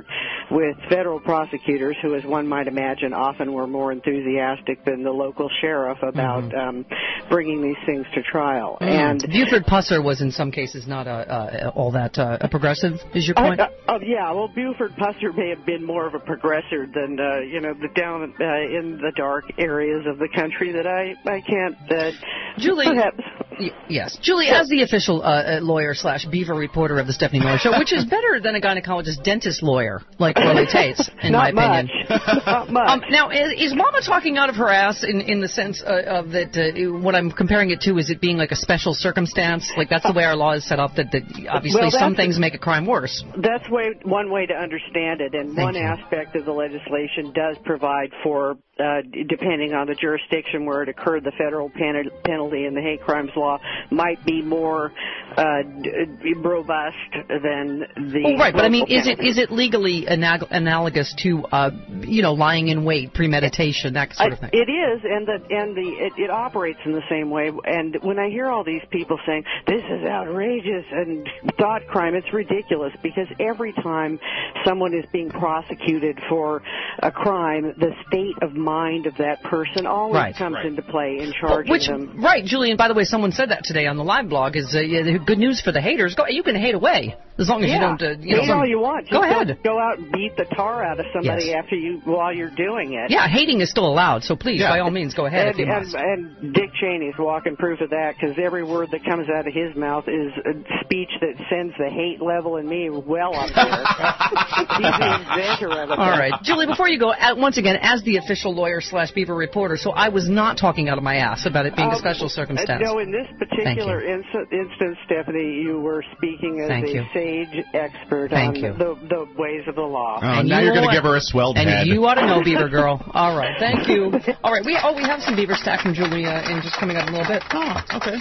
with federal prosecutors who, as one might imagine, often were more enthusiastic than the local sheriff about Mm-hmm. um, bringing these things to trial. Mm. And Buford Pusser was in some cases not uh, uh, all that uh, a progressive, is your point? Uh, uh, oh yeah, well, Buford Pusser may have been more of a progressor than uh, you know the down uh, in the dark areas of the country that I I can't. Uh, Julie, perhaps. y- yes, Julie, as the official uh, lawyer slash beaver reporter of the Stephanie Miller Show, which is better than a gynecologist dentist lawyer like Orly Tate's, in Not my opinion. much. Not much. Um, now, is, is Mama talking out of her ass in, in the sense uh, of that? Uh, what I'm comparing it to is it being like a special circumstance, like that's the way our law is set up. That, that obviously Well, some that's- things make a crime worse. That's way, one way to understand it, and Thank one you. aspect of the legislation does provide for, uh, d- depending on the jurisdiction where it occurred, the federal pen- penalty in the hate crimes law might be more uh, d- robust than the. Well, right, but I mean, local is it penalty. is it legally anag- analogous to, uh, you know, lying in wait, premeditation, that sort of thing? I- It is, and the and the it, it operates in the same way. And when I hear all these people saying this is outrageous and thought crime, it's ridiculous because every time someone is being prosecuted for a crime, the state of mind of that person always Right. comes Right. into play in charging Which, them. right, Julian, by the way, someone said that today on the live blog, is uh, yeah, the good news for the haters. Go, you can hate away, as long as yeah, you don't, uh, you hate know. all you want. Go Just ahead. Don't go out and beat the tar out of somebody Yes. after you while you're doing it. Yeah, hating is still allowed, so please, Yeah. by all means, go ahead And, if you and, must. and Dick Cheney's walking proof of that because every word that comes out of his mouth is a speech that sends the hate level in me well up there. He's the inventor of it. All right, Julie, before you go, uh, once again, as the official lawyer slash beaver reporter, so I was not talking out of my ass about it being a Um, special circumstance. No, in this particular inst- instance, Stephanie, you were speaking as Thank a you. sage expert Thank on you. the, the ways of the law. Oh, now you're going to give her a swelled and head. you ought to know, Beaver Girl. All right, thank you. All right, we oh we have some Beaver stack from Julie uh, in just coming up in a little bit. Oh, okay.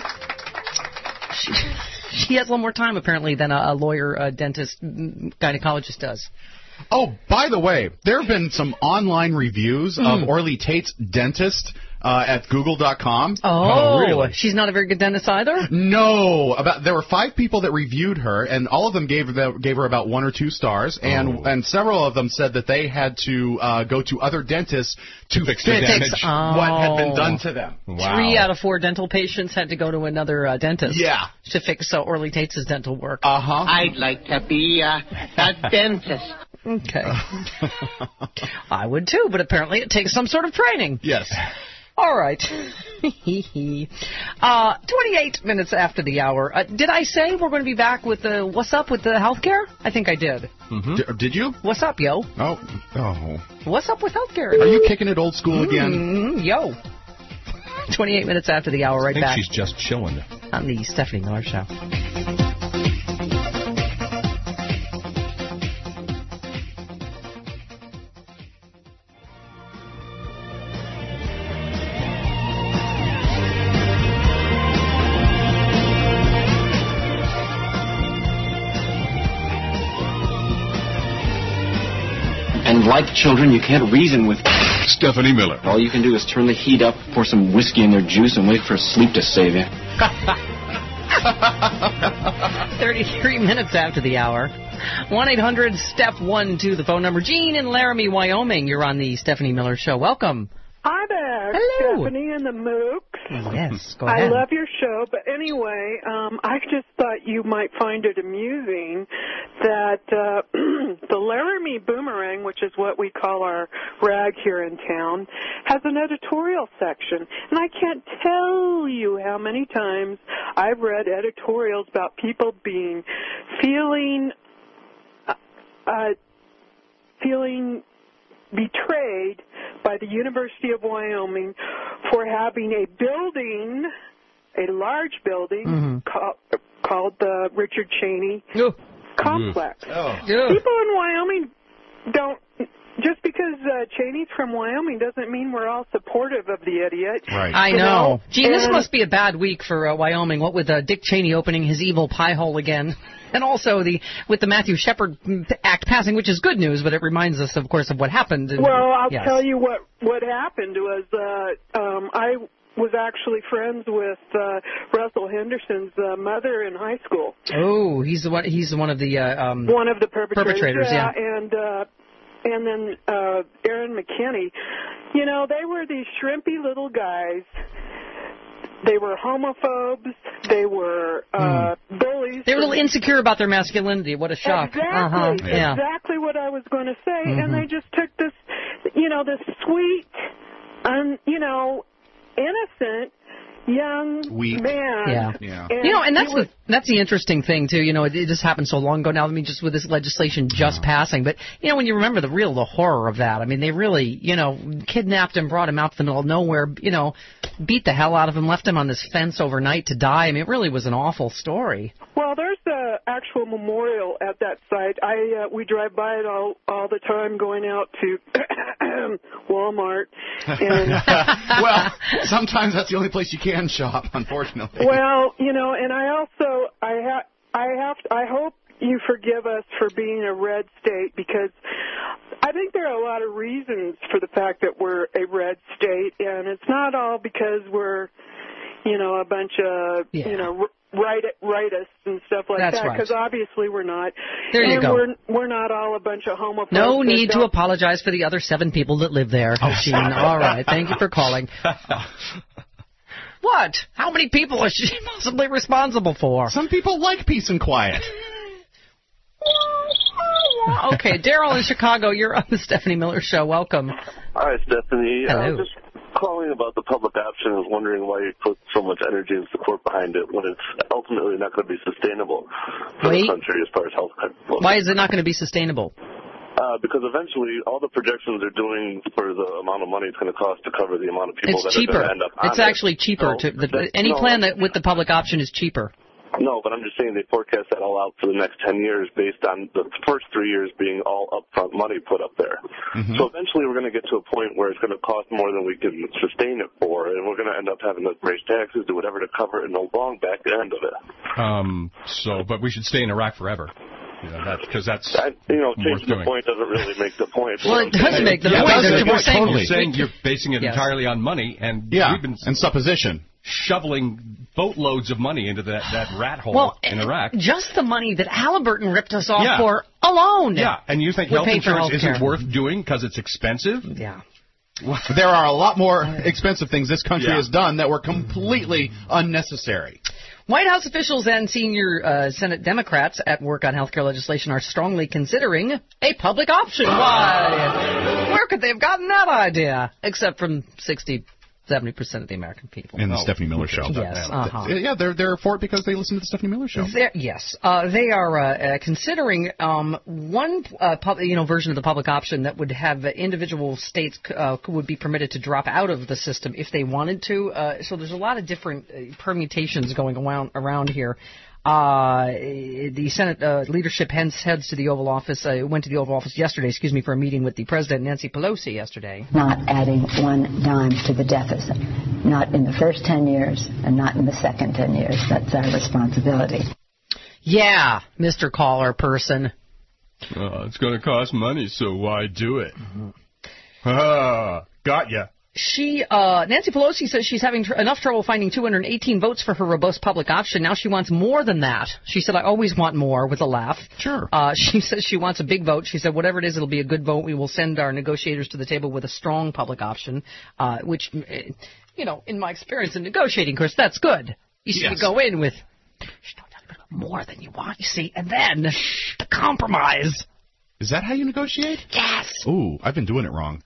She, she has a little more time apparently than a, a lawyer, uh, dentist, mm, gynecologist does. Oh, by the way, there have been some online reviews Mm. of Orly Tate's dentist uh, at google dot com. Oh, she's not a very good dentist either? No, about there were five people that reviewed her, and all of them gave the, gave her about one or two stars, and and several of them said that they had to uh, go to other dentists to fix, the damage. what had been Oh. done to them. Three out of four dental patients had to go to another uh, dentist. Yeah. To fix uh, Orly Tate's dental work. Uh huh. I'd like to be uh, a dentist. Okay. I would too, but apparently it takes some sort of training. Yes. All right. uh, twenty-eight minutes after the hour. Uh, did I say we're going to be back with the what's up with the healthcare? I think I did. Mm-hmm. D- did you? What's up, yo? Oh. Oh. What's up with healthcare? Are you kicking it old school again? Mm, yo. twenty-eight minutes after the hour, right I think back she's just chilling. on the Stephanie Miller Show. And like children, you can't reason with Stephanie Miller. All you can do is turn the heat up, pour some whiskey in their juice, and wait for sleep to save you. thirty-three minutes after the hour. one eight hundred step one two, the phone number. Gene in Laramie, Wyoming. You're on the Stephanie Miller Show. Welcome. Hi there, Hello. Stephanie and the Mooks. Yes, go I ahead. love your show, but anyway, um, I just thought you might find it amusing that uh, the Laramie Boomerang, which is what we call our rag here in town, has an editorial section. And I can't tell you how many times I've read editorials about people being, feeling, uh, uh, feeling betrayed by the University of Wyoming for having a building, a large building Mm-hmm. called, called the Richard Cheney Complex. Oh. People in Wyoming don't, just because uh, Cheney's from Wyoming doesn't mean we're all supportive of the idiot. Right. I You know. Gene, this And- must be a bad week for uh, Wyoming, what with uh, Dick Cheney opening his evil pie hole again. And also the with the Matthew Shepard Act passing, which is good news, but it reminds us, of course, of what happened. And, Well, I'll yes. tell you what what happened was uh, um, I was actually friends with uh, Russell Henderson's uh, mother in high school. Oh, he's the one. He's one of the uh, um, One of the perpetrators. perpetrators, yeah. And uh, and then uh, Aaron McKinney, you know, they were these shrimpy little guys. They were homophobes. They were uh, mm. bullies. They were a little insecure about their masculinity. What a shock. Exactly. Uh-huh. Yeah. Exactly what I was going to say. Mm-hmm. And they just took this, you know, this sweet, um, you know, innocent young Weak. man. Yeah. yeah. And you know, and that's was, the, that's the interesting thing, too. You know, it, it just happened so long ago now. I mean, just with this legislation just oh. passing. But, you know, when you remember the real, the horror of that, I mean, they really, you know, kidnapped him, brought him out to the middle of nowhere, you know, beat the hell out of him, left him on this fence overnight to die. I mean, it really was an awful story. Well, there's an actual memorial at that site. I uh, we drive by it all all the time going out to Walmart. And well, sometimes that's the only place you can shop, unfortunately. Well, you know, and I also I ha- I have I hope you forgive us for being a red state, because I think there are a lot of reasons for the fact that we're a red state, and it's not all because we're, you know, a bunch of, yeah. you know, right rightists and stuff like That's that, because right. obviously we're not. There you and go. We're, we're not all a bunch of homophobes. No need to apologize for the other seven people that live there, Gene. All right, thank you for calling. What? How many people is she possibly responsible for? Some people like peace and quiet. Okay, Daryl in Chicago, you're on the Stephanie Miller Show. Welcome. Hi, Stephanie. Hello. I'm just calling about the public option. I was wondering why you put so much energy and support behind it when it's ultimately not going to be sustainable for Wait. the country as far as health care. Why is it not going to be sustainable? Uh, because eventually all the projections are doing for the amount of money it's going to cost to cover the amount of people it's that cheaper. are going to end up on It's it. actually cheaper. So to the, that, Any no, plan that with the public option is cheaper. No, but I'm just saying they forecast that all out for the next ten years based on the first three years being all upfront money put up there. Mm-hmm. So eventually we're going to get to a point where it's going to cost more than we can sustain it for, and we're going to end up having to raise taxes, do whatever to cover it, and no long back end of it. Um. So, but we should stay in Iraq forever. You know, that, because that's I, you know, changing the doing. point doesn't really make the point. Well, it does make the yeah, point. You're We're saying, totally saying you're basing it yes. entirely on money, and yeah, we've been and supposition. shoveling boatloads of money into that, that rat hole well, in Iraq. Just the money that Halliburton ripped us off yeah. for alone. Yeah, and you think health insurance isn't worth doing because it's expensive? Yeah. There are a lot more expensive things this country yeah. has done that were completely unnecessary. White House officials and senior uh, Senate Democrats at work on health care legislation are strongly considering a public option. Why? Where could they have gotten that idea? Except from sixty, seventy percent of the American people. In the oh. Stephanie Miller Show. Yes. Uh-huh. Yeah, they're, they're for it because they listen to the Stephanie Miller Show. They're, yes. Uh, they are uh, uh, considering um, one uh, pub, you know, version of the public option that would have uh, individual states uh, would be permitted to drop out of the system if they wanted to. Uh, so there's a lot of different uh, permutations going around, around here. Uh, the Senate uh, leadership heads, heads to the Oval Office, uh, went to the Oval Office yesterday, excuse me, for a meeting with the President, Nancy Pelosi, yesterday. Not adding one dime to the deficit. Not in the first ten years and not in the second ten years. That's our responsibility. Yeah, Mister Caller person. Uh, it's going to cost money, so why do it? Mm-hmm. Ah, got ya. She, uh, Nancy Pelosi says she's having tr- enough trouble finding two hundred eighteen votes for her robust public option. Now she wants more than that. She said, I always want more, with a laugh. Sure. Uh, she says she wants a big vote. She said, whatever it is, it'll be a good vote. We will send our negotiators to the table with a strong public option, uh, which, you know, in my experience in negotiating, Chris, that's good. You should yes. go in with more than you want, you see, and then the compromise. Is that how you negotiate? Yes. Ooh, I've been doing it wrong.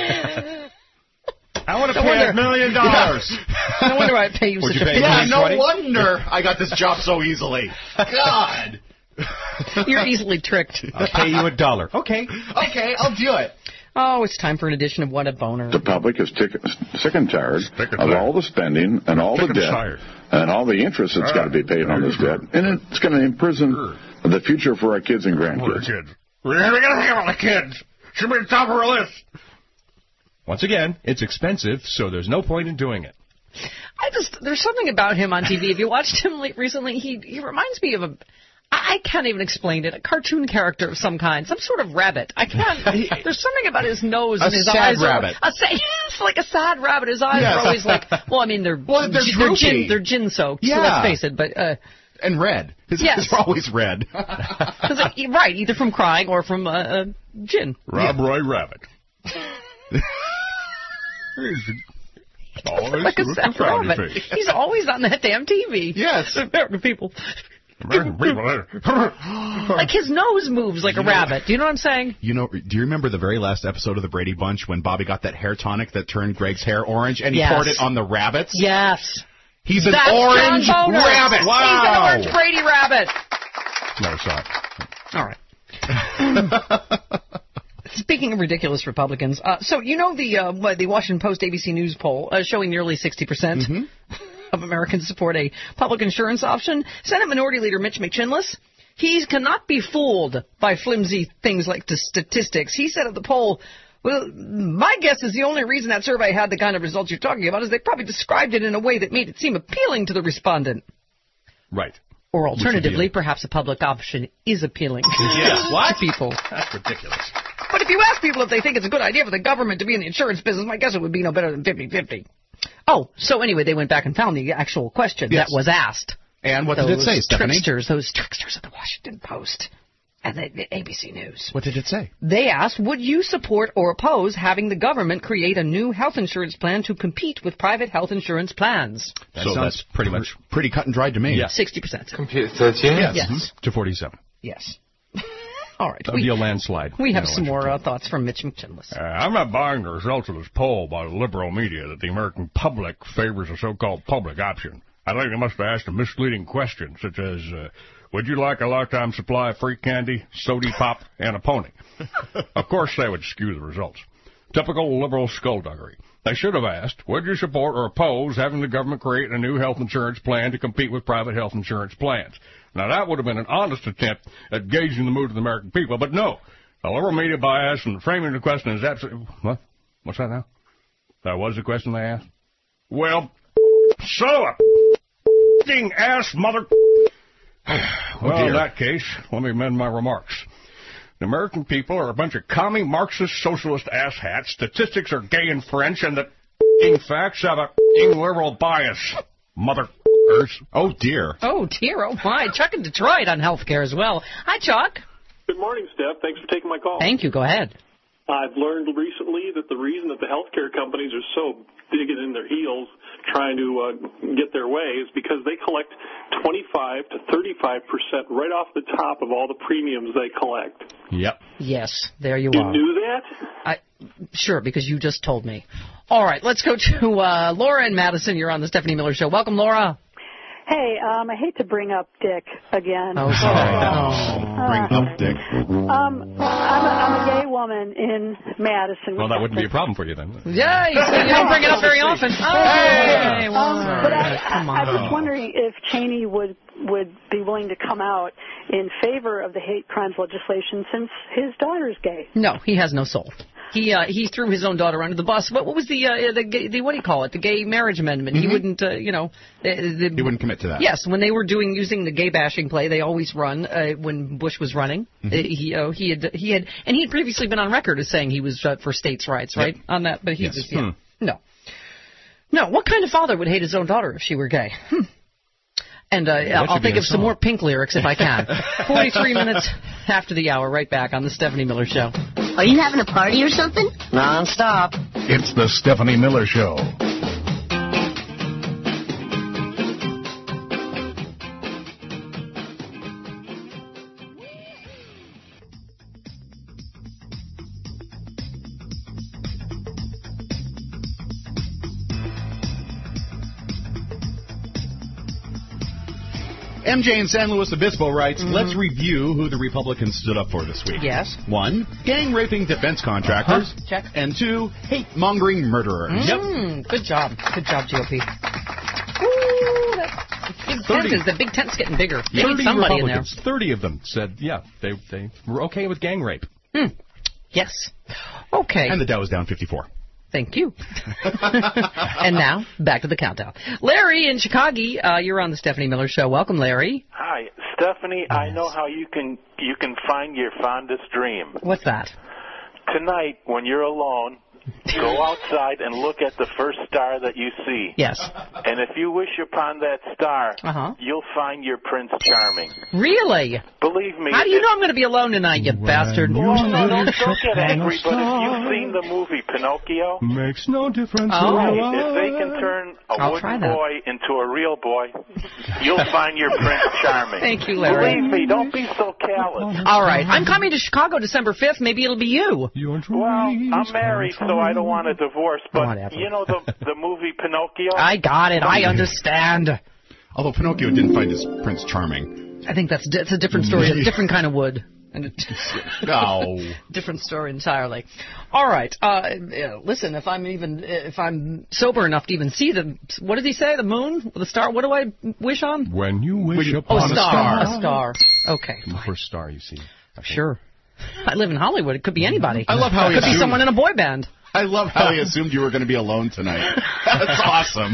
I want to no pay wonder. a million dollars. No wonder I pay you Would such you a pay Yeah, no twenty? wonder I got this job so easily. God. You're easily tricked. I'll pay you a dollar. Okay. Okay, I'll do it. Oh, it's time for an edition of What a Boner. The public is tick- sick and tired Stick of all the spending and all Stick the debt tired. and all the interest that's got to be paid on this debt. And it's going to imprison the future for our kids and grandkids. Kids. We're going to have all the kids. Should be the top of our list. Once again, it's expensive, so there's no point in doing it. I just, there's something about him on T V. If you watched him recently, he he reminds me of a, I can't even explain it, a cartoon character of some kind, some sort of rabbit. I can't, there's something about his nose a and his sad eyes. Rabbit. Are, a sad rabbit. Yes, like a sad rabbit. His eyes yes. are always like, well, I mean, they're, well, they're, they're, gin, they're gin soaked, yeah. so let's face it, but... Uh, and red. His yes. eyes are always red. Right, either from crying or from uh, uh, gin. Rob Yeah. Roy Rabbit. He's always Like a with the Sam frowny Rabbit. face. He's always on that damn T V. Yes. American people. American people. Like his nose moves like a rabbit. Do you know what I'm saying? You know, do you remember the very last episode of the Brady Bunch when Bobby got that hair tonic that turned Greg's hair orange and he Yes. poured it on the rabbits? Yes. He's an That's orange John Boner. rabbit. He's an orange Brady rabbit. Never saw it. All right. Speaking of ridiculous Republicans, uh, so you know the uh, what, the Washington Post A B C News poll uh, showing nearly sixty percent Mm-hmm. of Americans support a public insurance option. Senate Minority Leader Mitch McChinless, he cannot be fooled by flimsy things like the statistics. He said at the poll, well, my guess is the only reason that survey had the kind of results you're talking about is they probably described it in a way that made it seem appealing to the respondent. Right. Or Which would alternatively, be- perhaps a public option is appealing Yes. to What? people. That's ridiculous. But if you ask people if they think it's a good idea for the government to be in the insurance business, my guess it would be no better than fifty-fifty. Oh, so anyway, they went back and found the actual question Yes. that was asked. And what those did it say, Stephanie? Tricksters, those tricksters at the Washington Post and the, the A B C News. What did it say? They asked, would you support or oppose having the government create a new health insurance plan to compete with private health insurance plans? That So sounds that's pretty much pretty cut and dried to me. Yeah. sixty percent. Compute thirteen? Yes. Yes. Mhm. To forty-seven. Yes. All right. That would be a landslide. We have No, some I more uh, thoughts from Mitch McChinless. Uh, I'm not buying the results of this poll by the liberal media that the American public favors a so-called public option. I think they must have asked a misleading question, such as, uh, would you like a lifetime supply of free candy, sody pop, and a pony? Of course they would skew the results. Typical liberal skullduggery. They should have asked, would you support or oppose having the government create a new health insurance plan to compete with private health insurance plans? Now, that would have been an honest attempt at gauging the mood of the American people, but no. The liberal media bias and framing the question is absolutely... What? What's that now? That was the question they asked? Well, so a f***ing ass mother... Well, dear. in that case, let me amend my remarks. The American people are a bunch of commie Marxist socialist asshats. Statistics are gay and French, and the f***ing facts have a f***ing liberal bias. Mother... Oh, dear. Oh, dear. Oh, my. Chuck in Detroit on healthcare as well. Hi, Chuck. Good morning, Steph. Thanks for taking my call. Thank you. Go ahead. I've learned recently that the reason that the healthcare companies are so digging in their heels trying to uh, get their way is because they collect twenty-five to thirty-five percent right off the top of all the premiums they collect. Yep. Yes, there you You are. knew that? I, sure, because you just told me. All right, let's go to uh, Laura and Madison. You're on the Stephanie Miller Show. Welcome, Laura. Hey, um, I hate to bring up Dick again. Oh, sorry. Oh. Bring up Dick. Um, I'm a, I'm a gay woman in Madison. Well, that wouldn't be a problem for you then. Yeah, you, see, you don't bring it up very often. Hey, well, Um, but I, come I on. was wondering if Cheney would would be willing to come out in favor of the hate crimes legislation since his daughter's gay. No, he has no soul. He uh, he threw his own daughter under the bus. What, what was the uh, the, gay, the what do you call it? The gay marriage amendment. Mm-hmm. He wouldn't, uh, you know. The, the, He wouldn't commit to that. Yes, when they were doing using the gay bashing play, they always run uh, when Bush was running. Mm-hmm. Uh, he uh, he had he had and he had previously been on record as saying he was uh, for states' rights, right? Yep. On that, but he Yes. just yeah. Hmm. no, no. What kind of father would hate his own daughter if she were gay? Hmm. And uh, that I'll should be think a of some song. more Pink lyrics if I can. forty-three minutes after the hour, right back on the Stephanie Miller Show. Are you having a party or something? Non-stop. It's the Stephanie Miller Show. M J in San Luis Obispo writes, Mm-hmm. let's review who the Republicans stood up for this week. Yes. One, gang-raping defense contractors. Uh-huh. Check. And two, hate-mongering murderers. Mm, good job. Good job, G O P. Ooh, that big tent thirty. is, the big tent's getting bigger. They need thirty somebody in there. Republicans, thirty of them said, yeah, they, they were okay with gang rape. Hmm. Yes. Okay. And the Dow is down fifty-four. Thank you. And now, back to the countdown. Larry in Chicago, uh, you're on the Stephanie Miller Show. Welcome, Larry. Hi, Stephanie. I know how you can you can find your fondest dream. What's that? Tonight, when you're alone Go outside and look at the first star that you see. Yes. And if you wish upon that star, uh-huh. you'll find your Prince Charming. Really? Believe me. How do you know I'm going to be alone tonight, you when bastard? Well, no, don't, don't get angry, but if you've seen the movie Pinocchio, makes no difference. Oh. If they can turn a I'll wooden boy into a real boy, you'll find your Prince Charming. Thank you, Larry. Believe me, don't be so callous. All right. I'm coming to Chicago December fifth. Maybe it'll be you. Well, I'm married, so I don't want a divorce, but Whatever. you know the the movie Pinocchio? I got it. I understand. Although Pinocchio didn't find his Prince Charming. I think that's that's a different story, a different kind of wood. And a no. different story entirely. All right. Uh, yeah, listen, if I'm even if I'm sober enough to even see the what did he say? The moon, the star. What do I wish on? When you wish you, upon oh, a star, a star. A star. Okay. The first star you see. Sure. I live in Hollywood. It could be anybody. I love how it he could be someone in a boy band. I love how he assumed you were going to be alone tonight. That's awesome.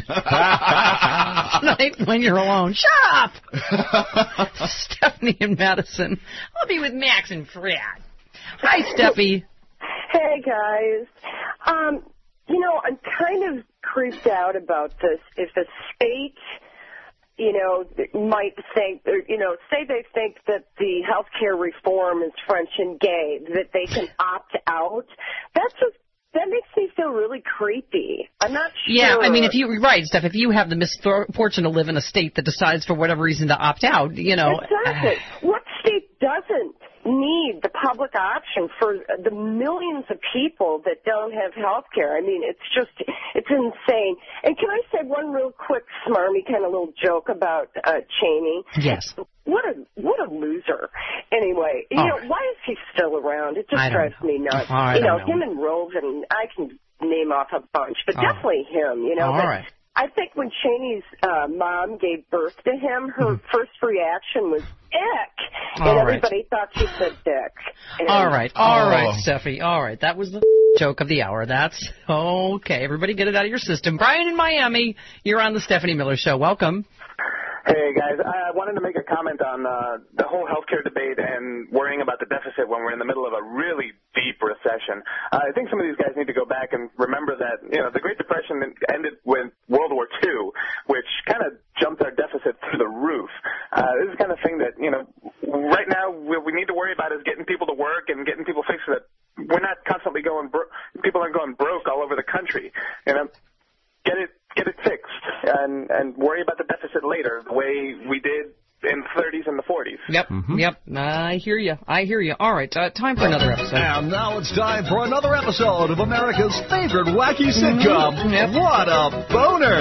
Tonight when you're alone. Shut up! Stephanie and Madison. I'll be with Max and Fred. Hi, Steffi. Hey, guys. Um, you know, I'm kind of creeped out about this. If a state, you know, might think, or, you know, say they think that the health care reform is French and gay, that they can opt out, that's just that makes me feel really creepy. I'm not sure. Yeah, I mean, if you right, Steph, if you have the misfortune to live in a state that decides for whatever reason to opt out, you know. Exactly. What state doesn't need the public option for the millions of people that don't have health care? I mean, it's just, it's insane. And can I say one real quick smarmy kind of little joke about uh, Cheney? Yes. What a what a loser. Anyway, you oh. know, why is he still around? It just drives know. me nuts. I you know, know, him and Rogan, I can name off a bunch, but oh. definitely him, you know. All but right. I think when Cheney's uh, mom gave birth to him, her mm. first reaction was ick, and all everybody right. thought she said dick. And all right, all oh. right, Steffi, all right. That was the joke of the hour. That's okay. Everybody get it out of your system. Brian in Miami, you're on the Stephanie Miller Show. Welcome. Hey, guys. I wanted to make a comment on uh, the whole healthcare debate and worrying about the deficit when we're in the middle of a really deep recession. Uh, I think some of these guys need to go back and remember that, you know, the Great Depression ended with World War Two, which kind of jumped our deficit through the roof. Uh, this is the kind of thing that, you know, right now we, we need to worry about is getting people to work and getting people fixed so that we're not constantly going bro- people aren't going broke all over the country. You know, get it get it fixed and and worry about the deficit later, the way we did in the thirties and the forties. Yep, mm-hmm. yep. I hear you. I hear you. All right, uh, time for another episode. And now it's time for another episode of America's favorite wacky sitcom. Mm-hmm. Yep. What a boner!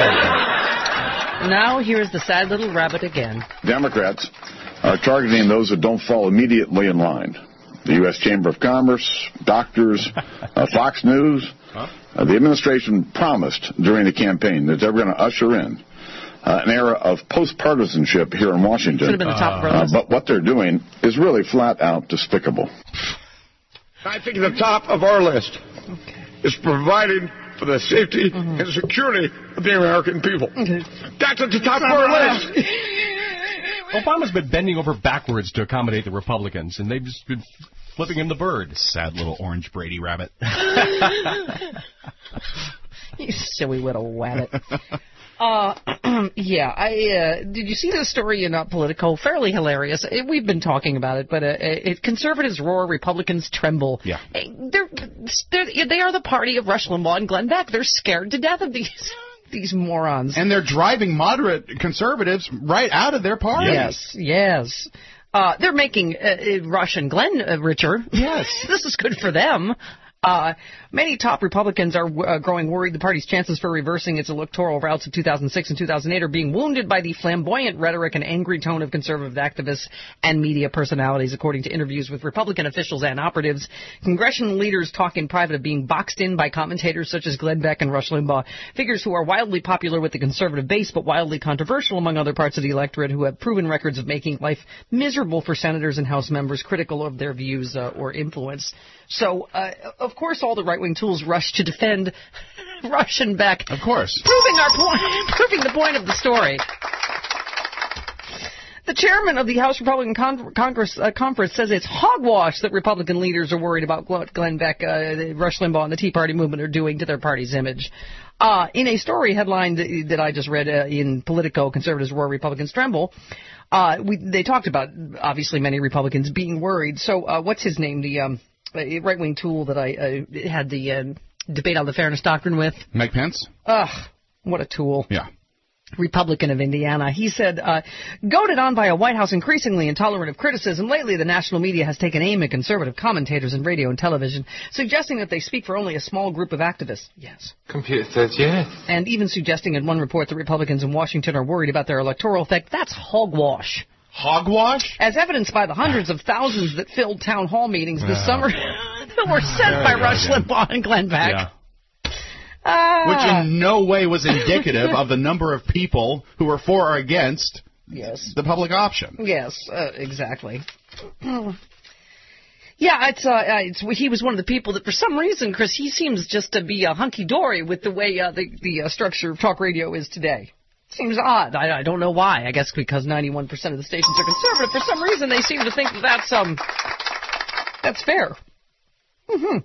Now here's the sad little rabbit again. Democrats are targeting those that don't fall immediately in line. The U S Chamber of Commerce, doctors, uh, Fox News. Huh? Uh, the administration promised during the campaign that they were going to usher in uh, an era of post-partisanship here in Washington. Should have been the top of our uh, list. But what they're doing is really flat out despicable. I think the top of our list okay. is providing for the safety mm-hmm. and security of the American people. Okay. That's at the top of our list. Obama's been bending over backwards to accommodate the Republicans, and they've just been flipping him the bird. Sad little orange Brady rabbit. You silly little wabbit. Uh, yeah, I uh, did you see this story in uh, Politico? Fairly hilarious. It, we've been talking about it, but uh, it, conservatives roar, Republicans tremble. Yeah, they're, they're they are the party of Rush Limbaugh and Glenn Beck. They're scared to death of these these morons, and they're driving moderate conservatives right out of their party. Yes, yes. Uh, they're making uh, Rush and Glenn uh, richer. Yes, this is good for them. Uh, many top Republicans are uh, growing worried the party's chances for reversing its electoral routes of two thousand six and two thousand eight are being wounded by the flamboyant rhetoric and angry tone of conservative activists and media personalities, according to interviews with Republican officials and operatives. Congressional leaders talk in private of being boxed in by commentators such as Glenn Beck and Rush Limbaugh, figures who are wildly popular with the conservative base but wildly controversial among other parts of the electorate who have proven records of making life miserable for senators and House members critical of their views uh, or influence. So, uh, of course, all the right-wing tools rush to defend Rush and Beck. Of course. Proving our point, proving the point of the story. The chairman of the House Republican Con- Congress uh, Conference says it's hogwash that Republican leaders are worried about what Glenn Beck, uh, Rush Limbaugh, and the Tea Party movement are doing to their party's image. Uh, in a story headline that, that I just read uh, in Politico, Conservatives Roar, Republicans Tremble, uh, we, they talked about, obviously, many Republicans being worried. So uh, what's his name, the um, right-wing tool that I uh, had the uh, debate on the fairness doctrine with? Mike Pence? Ugh, what a tool. Yeah. Republican of Indiana. He said, uh, goaded on by a White House increasingly intolerant of criticism, lately the national media has taken aim at conservative commentators in radio and television, suggesting that they speak for only a small group of activists. Yes. Computer says yes. And even suggesting in one report that Republicans in Washington are worried about their electoral effect. That's hogwash. Hogwash? As evidenced by the hundreds of thousands that filled town hall meetings this Yeah. summer that were sent by Rush Limbaugh and Glenn Beck. Yeah. Ah. Which in no way was indicative of the number of people who were for or against yes. the public option. Yes, uh, exactly. Yeah, it's, uh, it's he was one of the people that, for some reason, Chris, he seems just to be a hunky-dory with the way uh, the, the uh, structure of talk radio is today. Seems odd. I, I don't know why. I guess because ninety-one percent of the stations are conservative. For some reason, they seem to think that that's, um, that's fair. Mm-hmm.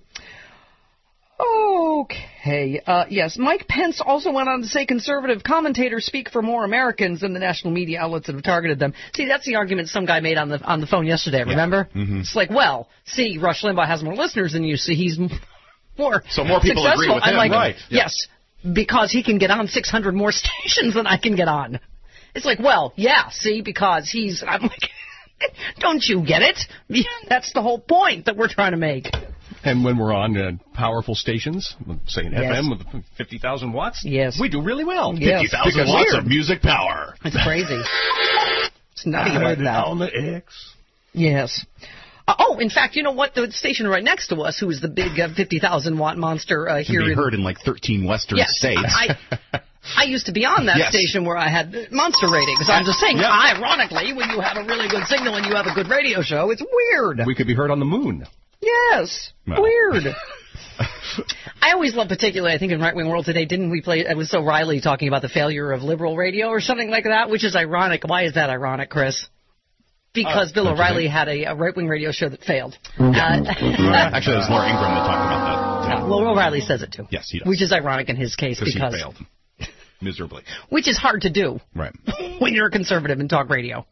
Okay. Uh, yes, Mike Pence also went on to say conservative commentators speak for more Americans than the national media outlets that have targeted them. See, that's the argument some guy made on the on the phone yesterday, remember? Yeah. Mm-hmm. It's like, well, see, Rush Limbaugh has more listeners than you, so he's more So more people successful. agree with I'm him, like, right. Yeah. Yes, because he can get on six hundred more stations than I can get on. It's like, well, yeah, see, because he's... I'm like, don't you get it? That's the whole point that we're trying to make. And when we're on uh, powerful stations, say an Yes. F M with fifty thousand watts, yes. we do really well. Yes. fifty thousand watts of music power. It's crazy. It's nutty like that. On the X. Yes. Uh, oh, in fact, you know what? The station right next to us, who is the big uh, fifty thousand watt monster uh, Can here be in... heard in like thirteen western yes, states. I, I used to be on that Yes. station where I had monster ratings. I'm just saying, Yeah. ironically, when you have a really good signal and you have a good radio show, it's weird. We could be heard on the moon. Yes. Well. Weird. I always love, particularly, I think in Right Wing World Today, didn't we play, it was so Riley talking about the failure of liberal radio or something like that, which is ironic. Why is that ironic, Chris? Because Uh, Bill don't you O'Reilly think? had a, a right-wing radio show that failed. Yeah. Uh, Actually, it was Laura Ingraham that talked about that. no, well, O'Reilly says it too. Yes, he does. Which is ironic in his case Because because... he failed. Miserably. Which is hard to do. Right. When you're a conservative in talk radio.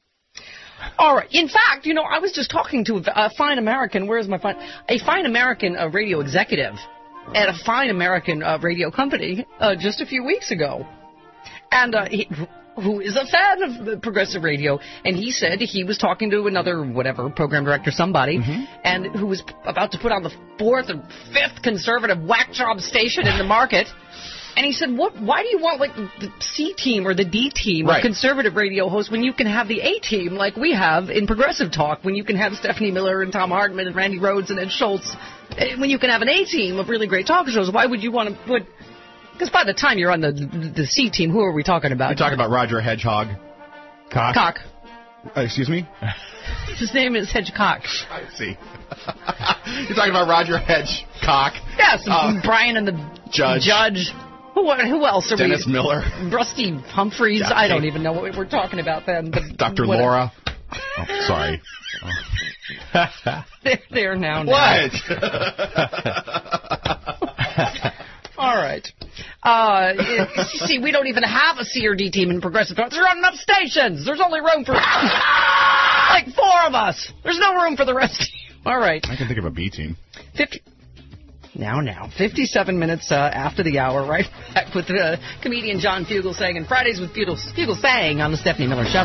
All right. In fact, you know, I was just talking to a, a fine American. Where is my fine? A fine American uh, radio executive at a fine American uh, radio company uh, just a few weeks ago. And uh, he, who is a fan of the progressive radio. And he said he was talking to another, whatever, program director, somebody, mm-hmm. and who was about to put on the fourth or fifth conservative whack job station in the market. And he said, "What? Why do you want like the C team or the D team right. of conservative radio hosts when you can have the A team like we have in progressive talk? When you can have Stephanie Miller and Tom Hartman and Randy Rhodes and Ed Schultz? When you can have an A team of really great talk shows? Why would you want to put? Because by the time you're on the the C team, who are we talking about? You're talking about Roger Hedgehog. Cock. Cock. Uh, excuse me. His name is Hedgecock. I see. You're talking about Roger Hedgecock. Yes, um, Brian and the Judge. Judge. Who, who else are Dennis we? Miller. Rusty Humphreys. Yeah, I don't hey. even know what we're talking about then. But Doctor what- Laura. Oh, sorry. Oh. They're there now. now. What? All right. Uh, it, see, we don't even have a C or D team in progressive talk. There aren't enough stations. There's only room for like four of us. There's no room for the rest. All right. I can think of a B team. Fifty. Now, now, fifty-seven minutes uh, after the hour, right back with uh, comedian John Fugelsang and Fridays with Fugelsang on the Stephanie Miller Show.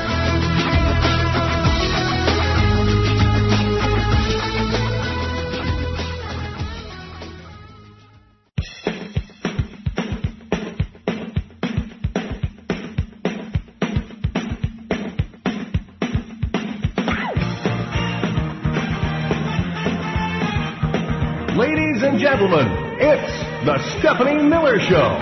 Ladies and gentlemen, it's the Stephanie Miller Show.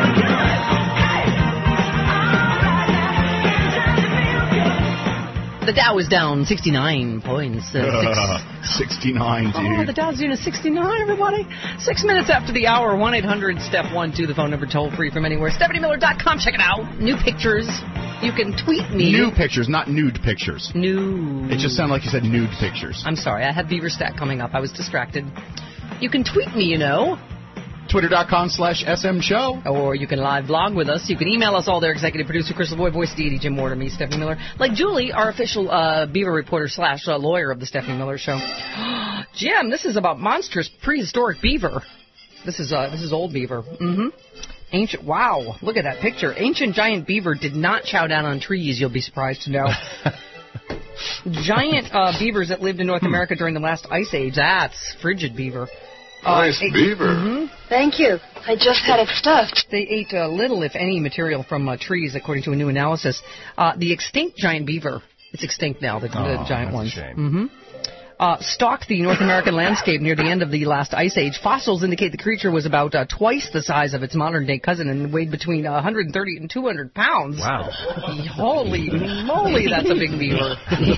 The the Dow is down sixty-nine points. Uh, six, sixty-nine, dude. Oh, the Dow's doing a sixty-nine, everybody. Six minutes after the hour, one eight hundred step one two, the phone number toll free from anywhere. Stephanie Miller dot com, check it out. New pictures. You can tweet me. New pictures, not nude pictures. New. It just sounded like you said nude pictures. I'm sorry, I had Beaver Stack coming up. I was distracted. You can tweet me, you know. Twitter.com slash SM show. Or you can live blog with us. You can email us all there. Executive producer Chris LaVoy, voice deity Jim Ward, me, Stephanie Miller. Like Julie, our official uh, Beaver reporter slash uh, lawyer of the Stephanie Miller Show. Jim, this is about monstrous prehistoric beaver. This is uh, this is old beaver. Mm-hmm. Ancient. Wow, look at that picture. Ancient giant beaver did not chow down on trees. You'll be surprised to know. Giant uh, beavers that lived in North America during the last ice age. That's frigid beaver. Nice uh, beaver. Mm-hmm. Thank you. I just had it stuffed. They ate uh, little, if any, material from uh, trees, according to a new analysis. Uh, the extinct giant beaver, it's extinct now, the, oh, the giant that's ones, a shame. Mm-hmm. uh, stalked the North American landscape near the end of the last ice age. Fossils indicate the creature was about uh, twice the size of its modern-day cousin and weighed between uh, one hundred thirty and two hundred pounds. Wow. Holy moly, that's a big beaver.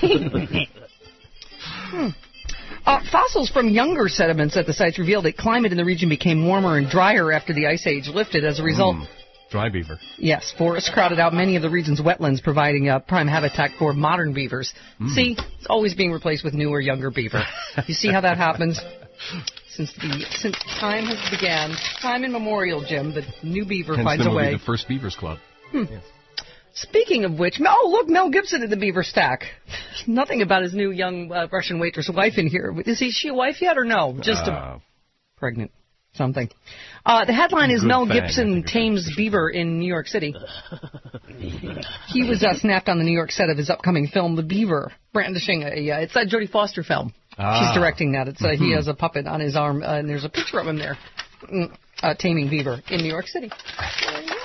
hmm. Uh, fossils from younger sediments at the sites reveal that climate in the region became warmer and drier after the ice age lifted. As a result, mm, dry beaver. Yes, forests crowded out many of the region's wetlands, providing a prime habitat for modern beavers. Mm. See, it's always being replaced with newer, younger beaver. You see how that happens? Since the since time has began, time immemorial, Jim, the new beaver Hence finds the a movie way. The First Beavers Club. Hmm. Yes. Speaking of which, oh, look, Mel Gibson in the beaver stack. Nothing about his new young uh, Russian waitress wife in here. Is he, she a wife yet or no? Just uh, a pregnant something. Uh, the headline is Mel fang, Gibson tames beaver in New York City. He was uh, snapped on the New York set of his upcoming film, The Beaver, brandishing a, uh, it's a Jodie Foster film. Ah. She's directing that. It's uh, mm-hmm. He has a puppet on his arm, uh, and there's a picture of him there, uh, taming beaver in New York City. There you go.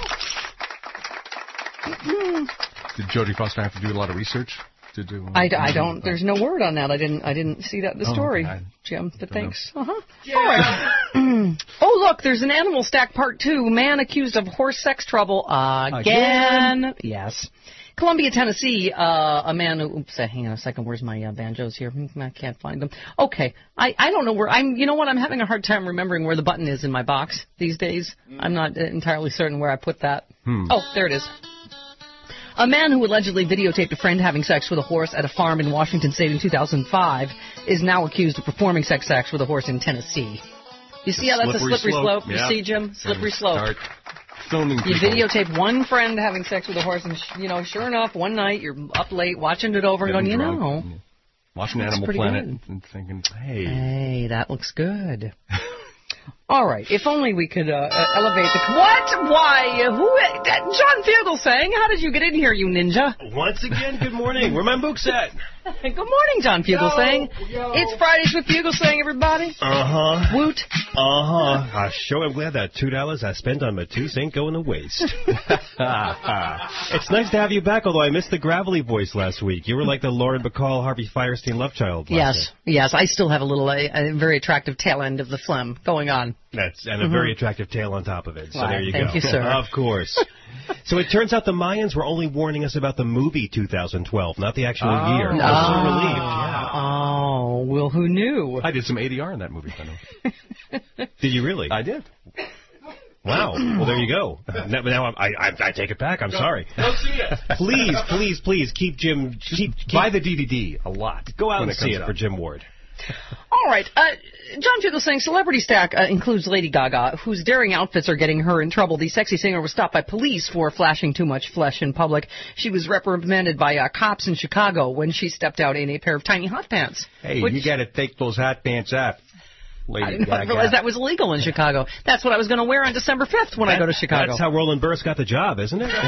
Did Jodie Foster have to do a lot of research to do? Uh, I, I don't. There's no word on that. I didn't. I didn't see that in the oh, story, okay. Jim. But thanks. Uh huh. Yeah. All right. Oh look, there's an Animal Stack Part Two. Man accused of horse sex trouble again. again. Yes. Columbia, Tennessee. Uh, a man who. Oops. Hang on a second. Where's my uh, banjos here? I can't find them. Okay. I, I don't know where. I'm. You know what? I'm having a hard time remembering where the button is in my box these days. Mm. I'm not entirely certain where I put that. Hmm. Oh, there it is. A man who allegedly videotaped a friend having sex with a horse at a farm in Washington State in two thousand five is now accused of performing sex acts with a horse in Tennessee. You see how that's a slippery slope? slope? Yeah. You see, Jim? Slippery slope. Start filming you people. videotape one friend having sex with a horse, and, sh- you know, sure enough, one night you're up late watching it over and going, you drunk. know. Watching Animal Planet good. and thinking, hey. Hey, that looks good. All right. If only we could uh, elevate the... What? Why? Who? Uh, John Fugelsang, how did you get in here, you ninja? Once again, good morning. Where my books at? Good morning, John Fugelsang. It's Fridays with Fugelsang, everybody. Uh-huh. Woot. Uh-huh. I sure am glad that two dollars I spent on my tooth ain't going to waste. It's nice to have you back, although I missed the gravelly voice last week. You were like the Lauren Bacall, Harvey Firestein love child last Yes, week. yes. I still have a little, a, a very attractive tail end of the phlegm going on. That's And a mm-hmm. very attractive tail on top of it. So Why, there you thank go. you, sir. Of course. So it turns out the Mayans were only warning us about the movie two thousand twelve, not the actual oh. year. No. I was so relieved. Yeah. Oh, well, who knew? I did some A D R in that movie, I know. Did you really? I did. Wow. Well, there you go. Now, now I, I, I take it back. I'm go, sorry. Go see it. Please, please, please keep Jim. Keep, keep buy the D V D a lot. Go out and it see it out. for Jim Ward. All right. Uh, John Fugelsang, Celebrity Stack uh, includes Lady Gaga, whose daring outfits are getting her in trouble. The sexy singer was stopped by police for flashing too much flesh in public. She was reprimanded by uh, cops in Chicago when she stepped out in a pair of tiny hot pants. Hey, which, you got to take those hot pants off. Lady I didn't Gaga. realize that was illegal in Chicago. That's what I was going to wear on December fifth when that, I go to Chicago. That's how Roland Burris got the job, isn't it?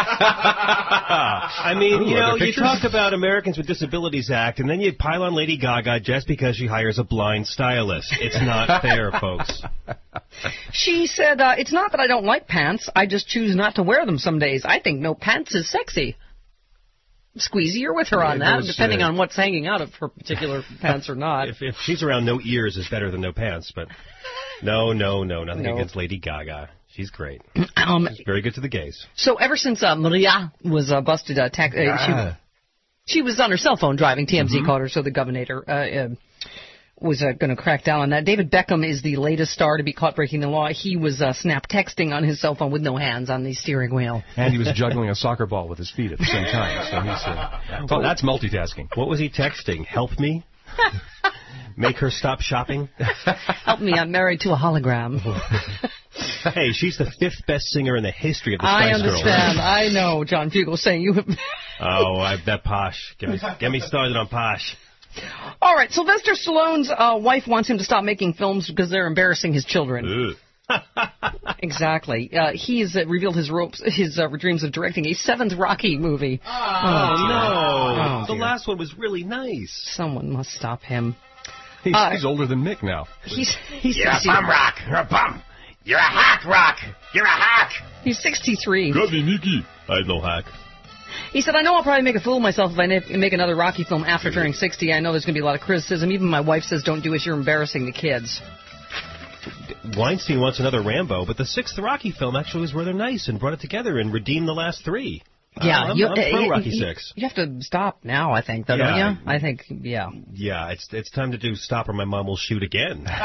I mean, Ooh, you know, you pictures? talk about Americans with Disabilities Act, and then you pile on Lady Gaga just because she hires a blind stylist. It's not fair, folks. She said, uh, it's not that I don't like pants. I just choose not to wear them some days. I think no pants is sexy. Squeezy, you're with her on that, those, depending uh, on what's hanging out of her particular pants or not. If, if she's around, no ears is better than no pants, but no, no, no, nothing No. against Lady Gaga. She's great. Um, She's very good to the gays. so ever since uh, Maria was uh, busted, uh, tax- uh, she, She was on her cell phone driving. T M Z Mm-hmm. caught her, so the governor uh, uh, was uh, going to crack down on that. David Beckham is the latest star to be caught breaking the law. He was uh, snap texting on his cell phone with no hands on the steering wheel. And he was juggling a soccer ball with his feet at the same time. So he's, uh, well, that's multitasking. What was he texting? Help me? Make her stop shopping? Help me, I'm married to a hologram. Hey, she's the fifth best singer in the history of the I Spice Girls. understand. I know, John Fugel saying you have... Oh, I, that Posh. Get me, get me started on Posh. All right, Sylvester Stallone's uh, wife wants him to stop making films because they're embarrassing his children. Exactly. Uh, he's uh, revealed his ropes, his uh, dreams of directing a seventh Rocky movie. Oh, oh no. Oh, the dear. last one was really nice. Someone must stop him. He's, Uh, he's older than Mick now. He's he's You're a sixty- bum rock. You're a bum. You're a hack rock. You're a hack. He's sixty-three. Got me, Mickey. I no hack. He said, I know I'll probably make a fool of myself if I na- make another Rocky film after turning sixty. I know there's going to be a lot of criticism. Even my wife says, don't do it. You're embarrassing the kids. Weinstein wants another Rambo, but the sixth Rocky film actually was rather nice and brought it together and redeemed the last three. Yeah, I'm, you, I'm pro uh, Rocky you, Six. You have to stop now, I think, though, Yeah. don't you? I think, yeah. Yeah, it's it's time to do Stop or My Mom Will Shoot Again. You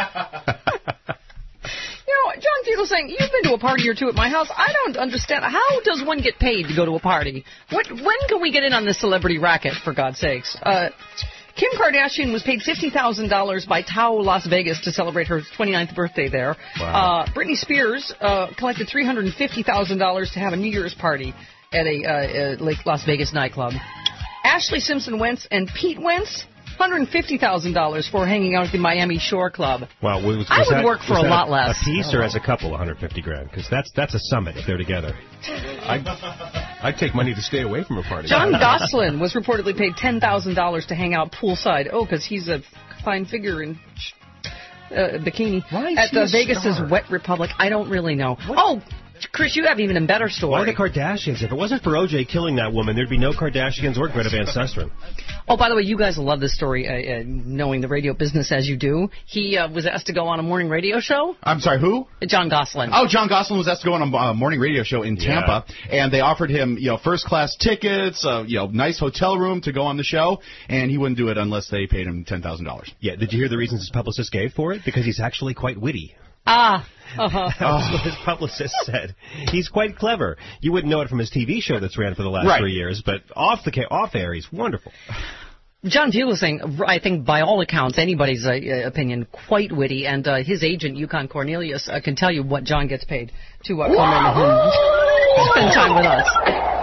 know, John Fugel saying, you've been to a party or two at my house. I don't understand. How does one get paid to go to a party? What? When can we get in on this celebrity racket, for God's sakes? Uh, Kim Kardashian was paid fifty thousand dollars by Tao Las Vegas to celebrate her twenty-ninth birthday there. Wow. Uh, Britney Spears uh, collected three hundred fifty thousand dollars to have a New Year's party at a uh, uh, Lake Las Vegas nightclub. Ashley Simpson Wentz and Pete Wentz, one hundred fifty thousand dollars for hanging out at the Miami Shore Club. Wow, was, was I would that, work for was a that lot a, less. A piece or as a couple, one hundred fifty grand? Because that's that's a summit if they're together. I'd, I'd take money to stay away from a party. John Gosselin was reportedly paid ten thousand dollars to hang out poolside. Oh, because he's a fine figure in uh, bikini Why is at he the a Vegas's star? Wet Republic. I don't really know. Oh, Chris, you have even a better story. Why the Kardashians? If it wasn't for O J killing that woman, there'd be no Kardashians or Greta Van Susteren. Oh, by the way, you guys will love this story, uh, uh, knowing the radio business as you do. He uh, was asked to go on a morning radio show. I'm sorry, who? John Gosselin. Oh, John Gosselin was asked to go on a uh, morning radio show in Tampa, and they offered him, you know, first class tickets, uh, you know, nice hotel room to go on the show, and he wouldn't do it unless they paid him ten thousand dollars. Yeah, did you hear the reasons his publicist gave for it? Because he's actually quite witty. Ah. Uh-huh. That's what his publicist said. He's quite clever. You wouldn't know it from his T V show that's ran for the last Right. three years, but off the ca- off air, he's wonderful. John Fugel is saying, I think by all accounts, anybody's uh, opinion, quite witty, and uh, his agent, Yukon Cornelius, uh, can tell you what John gets paid to uh, come in and spend time with us.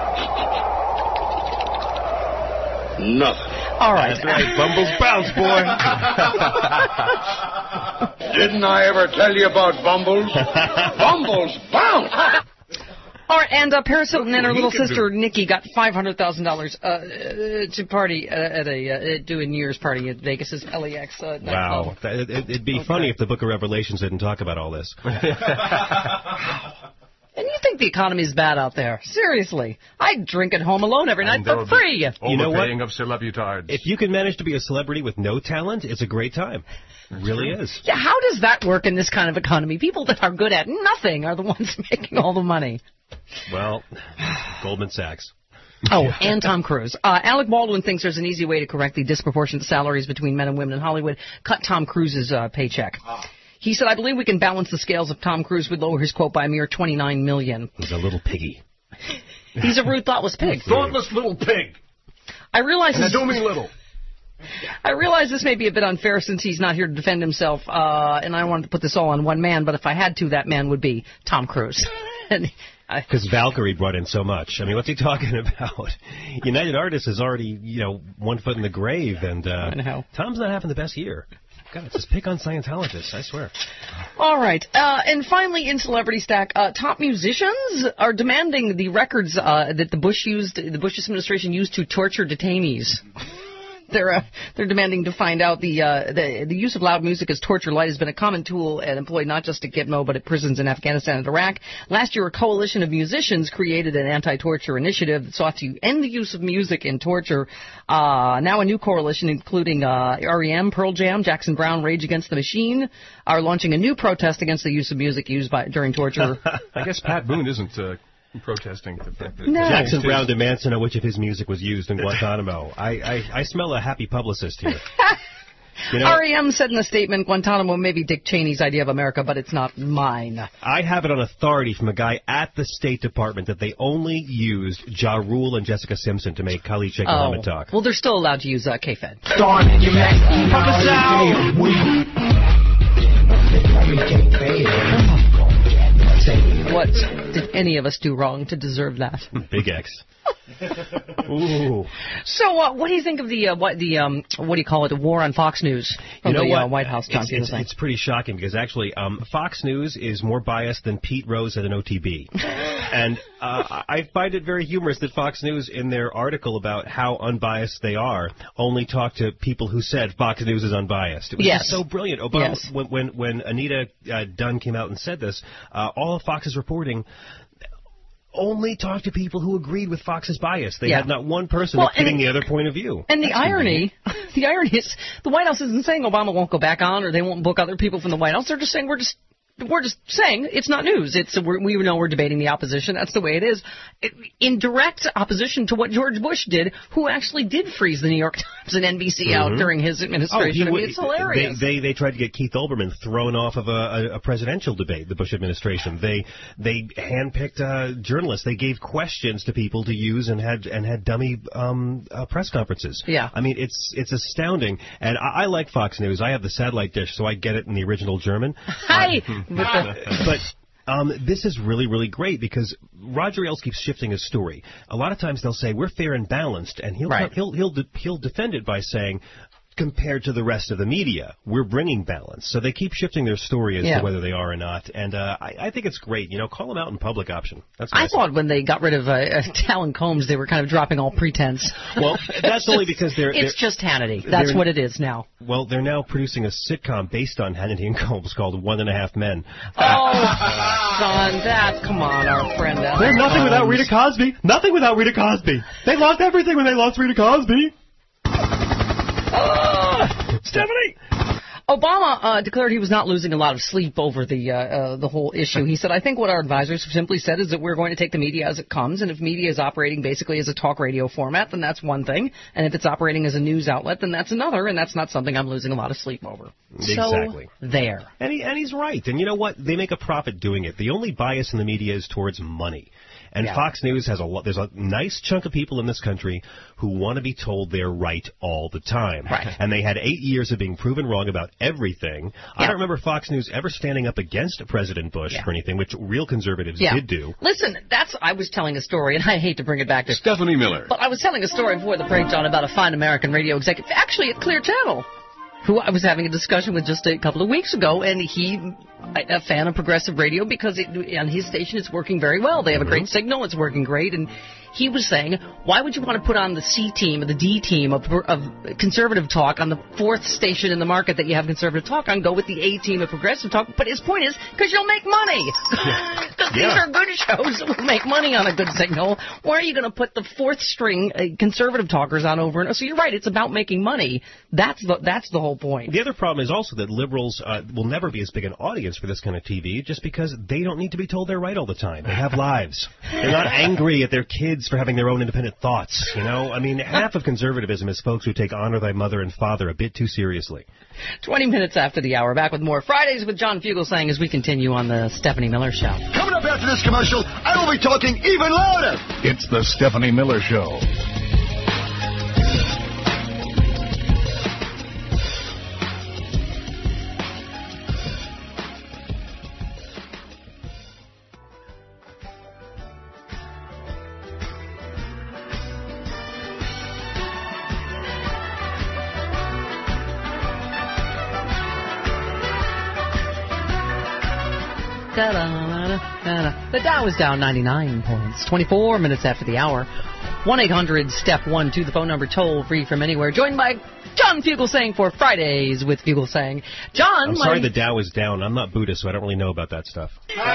Nothing. All right. That's right, Bumbles bounce, boy. Didn't I ever tell you about Bumbles? Bumbles bounce. All right, and uh, Paris Hilton and her He little can sister Nikki got five hundred thousand dollars uh, to party uh, at a uh, do a New Year's party at Vegas's L A X uh, nightclub. Wow. It, it, it'd be Okay. funny if the Book of Revelations didn't talk about all this. And you think the economy is bad out there? Seriously, I drink at home alone every night for free. You know what? Overpaying of celebritards. If you can manage to be a celebrity with no talent, it's a great time. It really is. Yeah, how does that work in this kind of economy? People that are good at nothing are the ones making all the money. Well, Goldman Sachs. Oh, and Tom Cruise. Uh, Alec Baldwin thinks there's an easy way to correct the disproportionate salaries between men and women in Hollywood. Cut Tom Cruise's uh, paycheck. He said, I believe we can balance the scales if Tom Cruise would lower his quote by a mere twenty-nine million dollars. He's a little piggy. He's a rude, thoughtless pig. Thoughtless little pig. I realize And I this, don't mean little. I realize this may be a bit unfair since he's not here to defend himself, uh, and I wanted to put this all on one man, but if I had to, that man would be Tom Cruise. And I- Because Valkyrie brought in so much. I mean, what's he talking about? United Artists is already, you know, one foot in the grave, and uh, I know. Tom's not having the best year. God, just pick on Scientologists, I swear. All right. Uh, and finally, in Celebrity Stack, uh, top musicians are demanding the records uh, that the Bush used, the Bush administration used to torture detainees. They're uh, they're demanding to find out the, uh, the the use of loud music as torture light has been a common tool and employed not just at Gitmo but at prisons in Afghanistan and Iraq. Last year, a coalition of musicians created an anti-torture initiative that sought to end the use of music in torture. Uh, now, a new coalition, including uh, R E M, Pearl Jam, Jackson Browne, Rage Against the Machine, are launching a new protest against the use of music used by during torture. I guess Pat Boone isn't uh, Protesting the fact that No. Jackson Brown demands to know which of his music was used in Guantanamo. I, I, I smell a happy publicist here. You know, R E M said in a statement, Guantanamo may be Dick Cheney's idea of America, but it's not mine. I have it on authority from a guy at the State Department that they only used Ja Rule and Jessica Simpson to make Khalid Sheikh Mohammed talk. Well, they're still allowed to use uh, K-Fed. What did any of us do wrong to deserve that? Big X. Ooh. So, uh, what do you think of the uh, what the um what do you call it? The war on Fox News from You know the what? uh, White House? John It's, it's, Fugelsang? it's pretty shocking because actually, um, Fox News is more biased than Pete Rose at an O T B, and uh, I find it very humorous that Fox News, in their article about how unbiased they are, only talk to people who said Fox News is unbiased. It was Yes. just so brilliant. Obama, Yes. when when when Anita uh, Dunn came out and said this, uh, all of Fox's reporting only talked to people who agreed with Fox's bias. They Yeah. had not one person Well, giving and- the other point of view. And the That's irony, the irony is, the White House isn't saying Obama won't go back on or they won't book other people from the White House. They're just saying we're just we're just saying it's not news. It's we're, we know we're debating the opposition. That's the way it is. It, in direct opposition to what George Bush did, who actually did freeze the New York Times and N B C out Mhm. during his administration. Oh, I he mean, would- it's hilarious. They, they they tried to get Keith Olbermann thrown off of a, a, a presidential debate, the Bush administration. They they handpicked uh, journalists. They gave questions to people to use and had and had dummy um, uh, press conferences. Yeah. I mean, it's it's astounding. And I, I like Fox News. I have the satellite dish, so I get it in the original German. Hi. But um, this is really, really great because Roger Ailes keeps shifting his story. A lot of times they'll say we're fair and balanced, and he'll Right. he'll he'll de- he'll defend it by saying, compared to the rest of the media, we're bringing balance. So they keep shifting their story as Yeah. to whether they are or not, and uh, I, I think it's great. You know, call them out in public option. That's I nice. thought when they got rid of uh, uh, Talon Combs, they were kind of dropping all pretense. Well, that's only because they're- It's they're- just Hannity. That's they're- what it is now. Well, they're now producing a sitcom based on Hannity and Combs called One and a Half Men. Oh, John, that, come on, our friend. Alan There's nothing without Combs. Rita Cosby. Nothing without Rita Cosby. They lost everything when they lost Rita Cosby. Stephanie! Obama uh, declared he was not losing a lot of sleep over the uh, uh, the whole issue. He said, I think what our advisors have simply said is that we're going to take the media as it comes, and if media is operating basically as a talk radio format, then that's one thing, and if it's operating as a news outlet, then that's another, and that's not something I'm losing a lot of sleep over. Exactly. So, there. And, he, and he's right. And you know what? They make a profit doing it. The only bias in the media is towards money. And Yeah. Fox News has a lot. There's a nice chunk of people in this country who want to be told they're right all the time. Right. And they had eight years of being proven wrong about everything. I Yeah. don't remember Fox News ever standing up against President Bush Yeah. or anything, which real conservatives Yeah. did do. Listen, that's, I was telling a story, and I hate to bring it back to Stephanie Miller. But I was telling a story before the break, John, about a fine American radio executive, actually at Clear Channel, who I was having a discussion with just a couple of weeks ago, and he, a fan of progressive radio, because it, on his station it's working very well. They have a great signal, it's working great, and he was saying, why would you want to put on the C team or the D team of, of conservative talk on the fourth station in the market that you have conservative talk on? Go with the A team of progressive talk. But his point is, because you'll make money. Because these Yeah. are good shows that will make money on a good signal. Why are you going to put the fourth string uh, conservative talkers on over and so you're right, it's about making money. That's the that's the whole point. The other problem is also that liberals uh, will never be as big an audience for this kind of T V just because they don't need to be told they're right all the time. They have lives. They're not angry at their kids for having their own independent thoughts. You know, I mean, half of conservatism is folks who take honor thy mother and father a bit too seriously. Twenty minutes after the hour, back with more Fridays with John Fugelsang as we continue on the Stephanie Miller Show. Coming up after this commercial, I will be talking even louder. It's the Stephanie Miller Show. Da-da-da-da-da. The Dow is down ninety-nine points. twenty-four minutes after the hour. one eight hundred step one two, the phone number, toll free from anywhere. Joined by John Fugelsang for Fridays with Fugelsang. John, I'm sorry my... the Dow is down. I'm not Buddhist, so I don't really know about that stuff.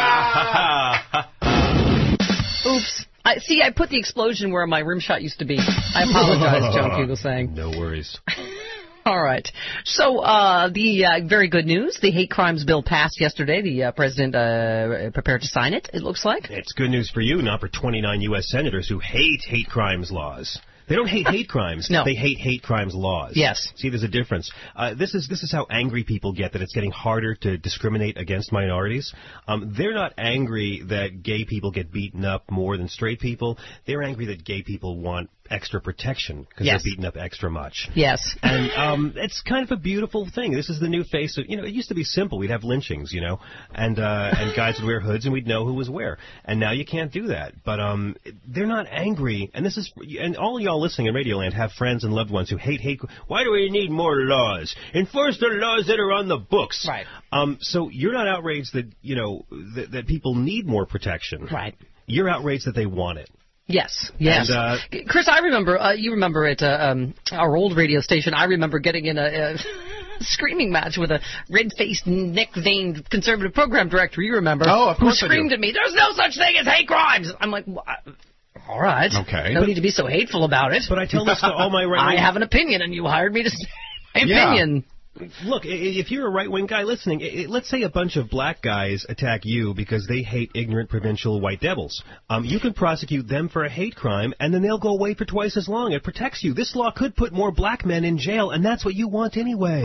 Oops. I, see, I put the explosion where my rim shot used to be. I apologize, John Fugelsang. No worries. All right. So uh, the uh, very good news, the hate crimes bill passed yesterday. The uh, president uh, prepared to sign it, it looks like. It's good news for you, not for twenty-nine U S senators who hate hate crimes laws. They don't hate hate crimes. No. They hate hate crimes laws. Yes. See, there's a difference. Uh, this is this is how angry people get that it's getting harder to discriminate against minorities. Um, they're not angry that gay people get beaten up more than straight people. They're angry that gay people want extra protection because Yes. they're beaten up extra much. Yes. And um, it's kind of a beautiful thing. This is the new face of, you know, it used to be simple. We'd have lynchings, you know, and uh, and guys would wear hoods and we'd know who was where. And now you can't do that. But um, they're not angry. And this is, and all y'all listening in Radioland have friends and loved ones who hate hate. Why do we need more laws? Enforce the laws that are on the books. Right. Um, so you're not outraged that, you know, that, that people need more protection. Right. You're outraged that they want it. Yes, yes. And, uh, Chris, I remember, uh, you remember at uh, um, our old radio station, I remember getting in a, a screaming match with a red-faced, neck-veined conservative program director, you remember, Oh, of who course I do. screamed at me, there's no such thing as hate crimes! I'm like, "Wha- all right. Okay. No But- need to be so hateful about it. But I tell this to all my right I have an opinion, and you hired me to say my Yeah. opinion. Look, i- if you're a right-wing guy listening, i- i- let's say a bunch of black guys attack you because they hate ignorant provincial white devils. Um, you can prosecute them for a hate crime, and then they'll go away for twice as long. It protects you. This law could put more black men in jail, and that's what you want anyway.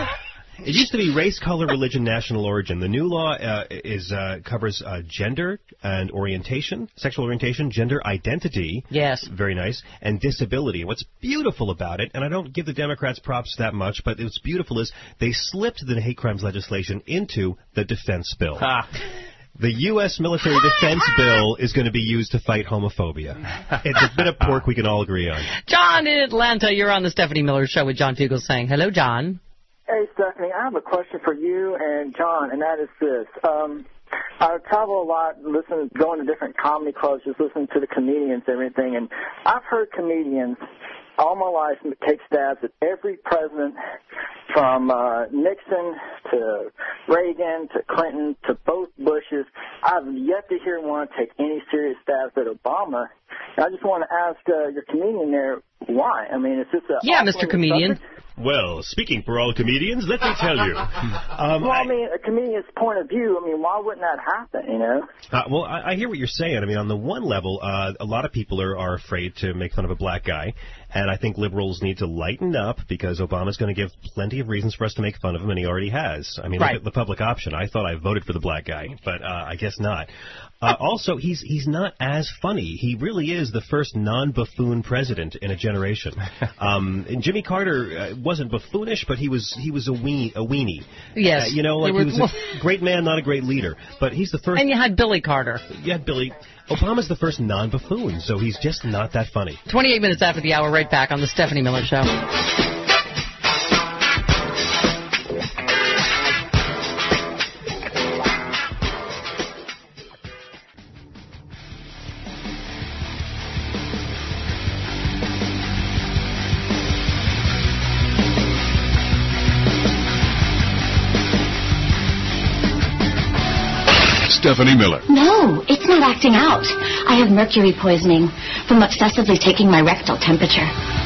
It used to be race, color, religion, national origin. The new law uh, is uh, covers uh, gender and orientation, sexual orientation, gender identity. Yes. Very nice. And disability. What's beautiful about it, and I don't give the Democrats props that much, but what's beautiful is they slipped the hate crimes legislation into the defense bill. The U S military defense bill is going to be used to fight homophobia. It's a bit of pork we can all agree on. John in Atlanta, you're on the Stephanie Miller Show with John Fugelsang. Hello, John. Hey, Stephanie, I have a question for you and John, and that is this. Um, I travel a lot, listen, going to different comedy clubs, just listening to the comedians and everything, and I've heard comedians all my life take stabs at every president, from uh, Nixon to Reagan to Clinton to both Bushes. I've yet to hear one take any serious stabs at Obama. And I just want to ask uh, your comedian there why. I mean, is this a Yeah, Mister Comedian. subject? Well, speaking for all comedians, let me tell you. Um, well, I mean, a comedian's point of view, I mean, why wouldn't that happen, you know? Uh, well, I, I hear what you're saying. I mean, on the one level, uh, a lot of people are, are afraid to make fun of a black guy, and I think liberals need to lighten up because Obama's going to give plenty of reasons for us to make fun of him, and he already has. I mean, Right. look at the public option. I thought I voted for the black guy, but uh, I guess not. Uh, also, he's he's not as funny. He really is the first non-buffoon president in a generation. Um, and Jimmy Carter uh, wasn't buffoonish, but he was he was a ween a weenie. Yes. Uh, you know, like There he was- was a great man, not a great leader. But he's the first. And you had Billy Carter. Yeah, Billy. Obama's the first non-buffoon, so he's just not that funny. twenty-eight minutes after the hour, right back on the Stephanie Miller Show. Stephanie Miller. No, it's not acting out. I have mercury poisoning from obsessively taking my rectal temperature.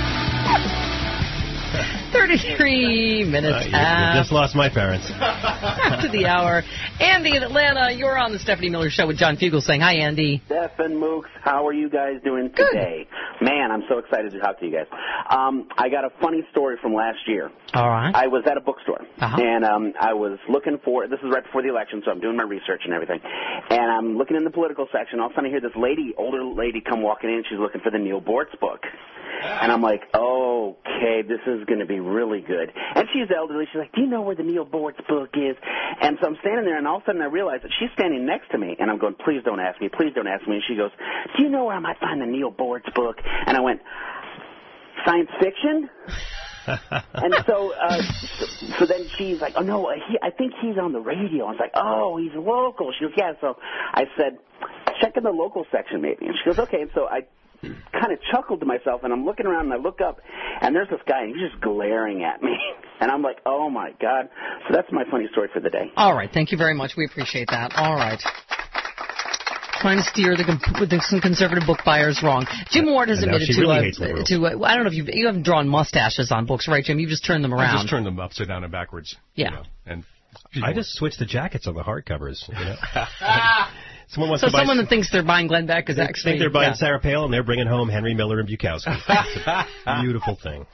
thirty-three minutes Uh, you, you past. just lost my parents. After the hour. Andy in Atlanta, you're on the Stephanie Miller Show with John Fugelsang. Hi, Andy. Steph and Mooks, how are you guys doing today? Man, I'm so excited to talk to you guys. Um, I got a funny story from last year. All right. I was at a bookstore, Uh-huh. and um, I was looking for, this is right before the election, so I'm doing my research and everything, and I'm looking in the political section. All of a sudden I hear this lady, older lady, come walking in. She's looking for the Neil Bortz book. And I'm like, okay, this is going to be really good. And she's elderly. She's like, do you know where the Neil Bortz book is? And so I'm standing there, and all of a sudden I realize that she's standing next to me. And I'm going, please don't ask me. Please don't ask me. And she goes, do you know where I might find the Neil Bortz book? And I went, science fiction? And so, uh, so, so then she's like, oh, no, he, I think he's on the radio. I was like, oh, he's local. She goes, yeah. So I said, check in the local section maybe. And she goes, okay. And so I kind of chuckled to myself, and I'm looking around, and I look up, and there's this guy, and he's just glaring at me. And I'm like, oh, my God. So that's my funny story for the day. All right. Thank you very much. We appreciate that. All right. trying to steer the, com- the some conservative book buyers wrong. Jim Ward has And now admitted she to, really uh, hates liberals. to uh, I don't know if you you haven't drawn mustaches on books, right, Jim? You've just turned them I around. just turned them upside down and backwards. Yeah. You know, and I just switched the jackets on the hardcovers. You know? Someone wants so to buy someone that thinks they're buying Glenn Beck is they actually think they're buying yeah. Sarah Palin, and they're bringing home Henry Miller and Bukowski. It's a beautiful thing.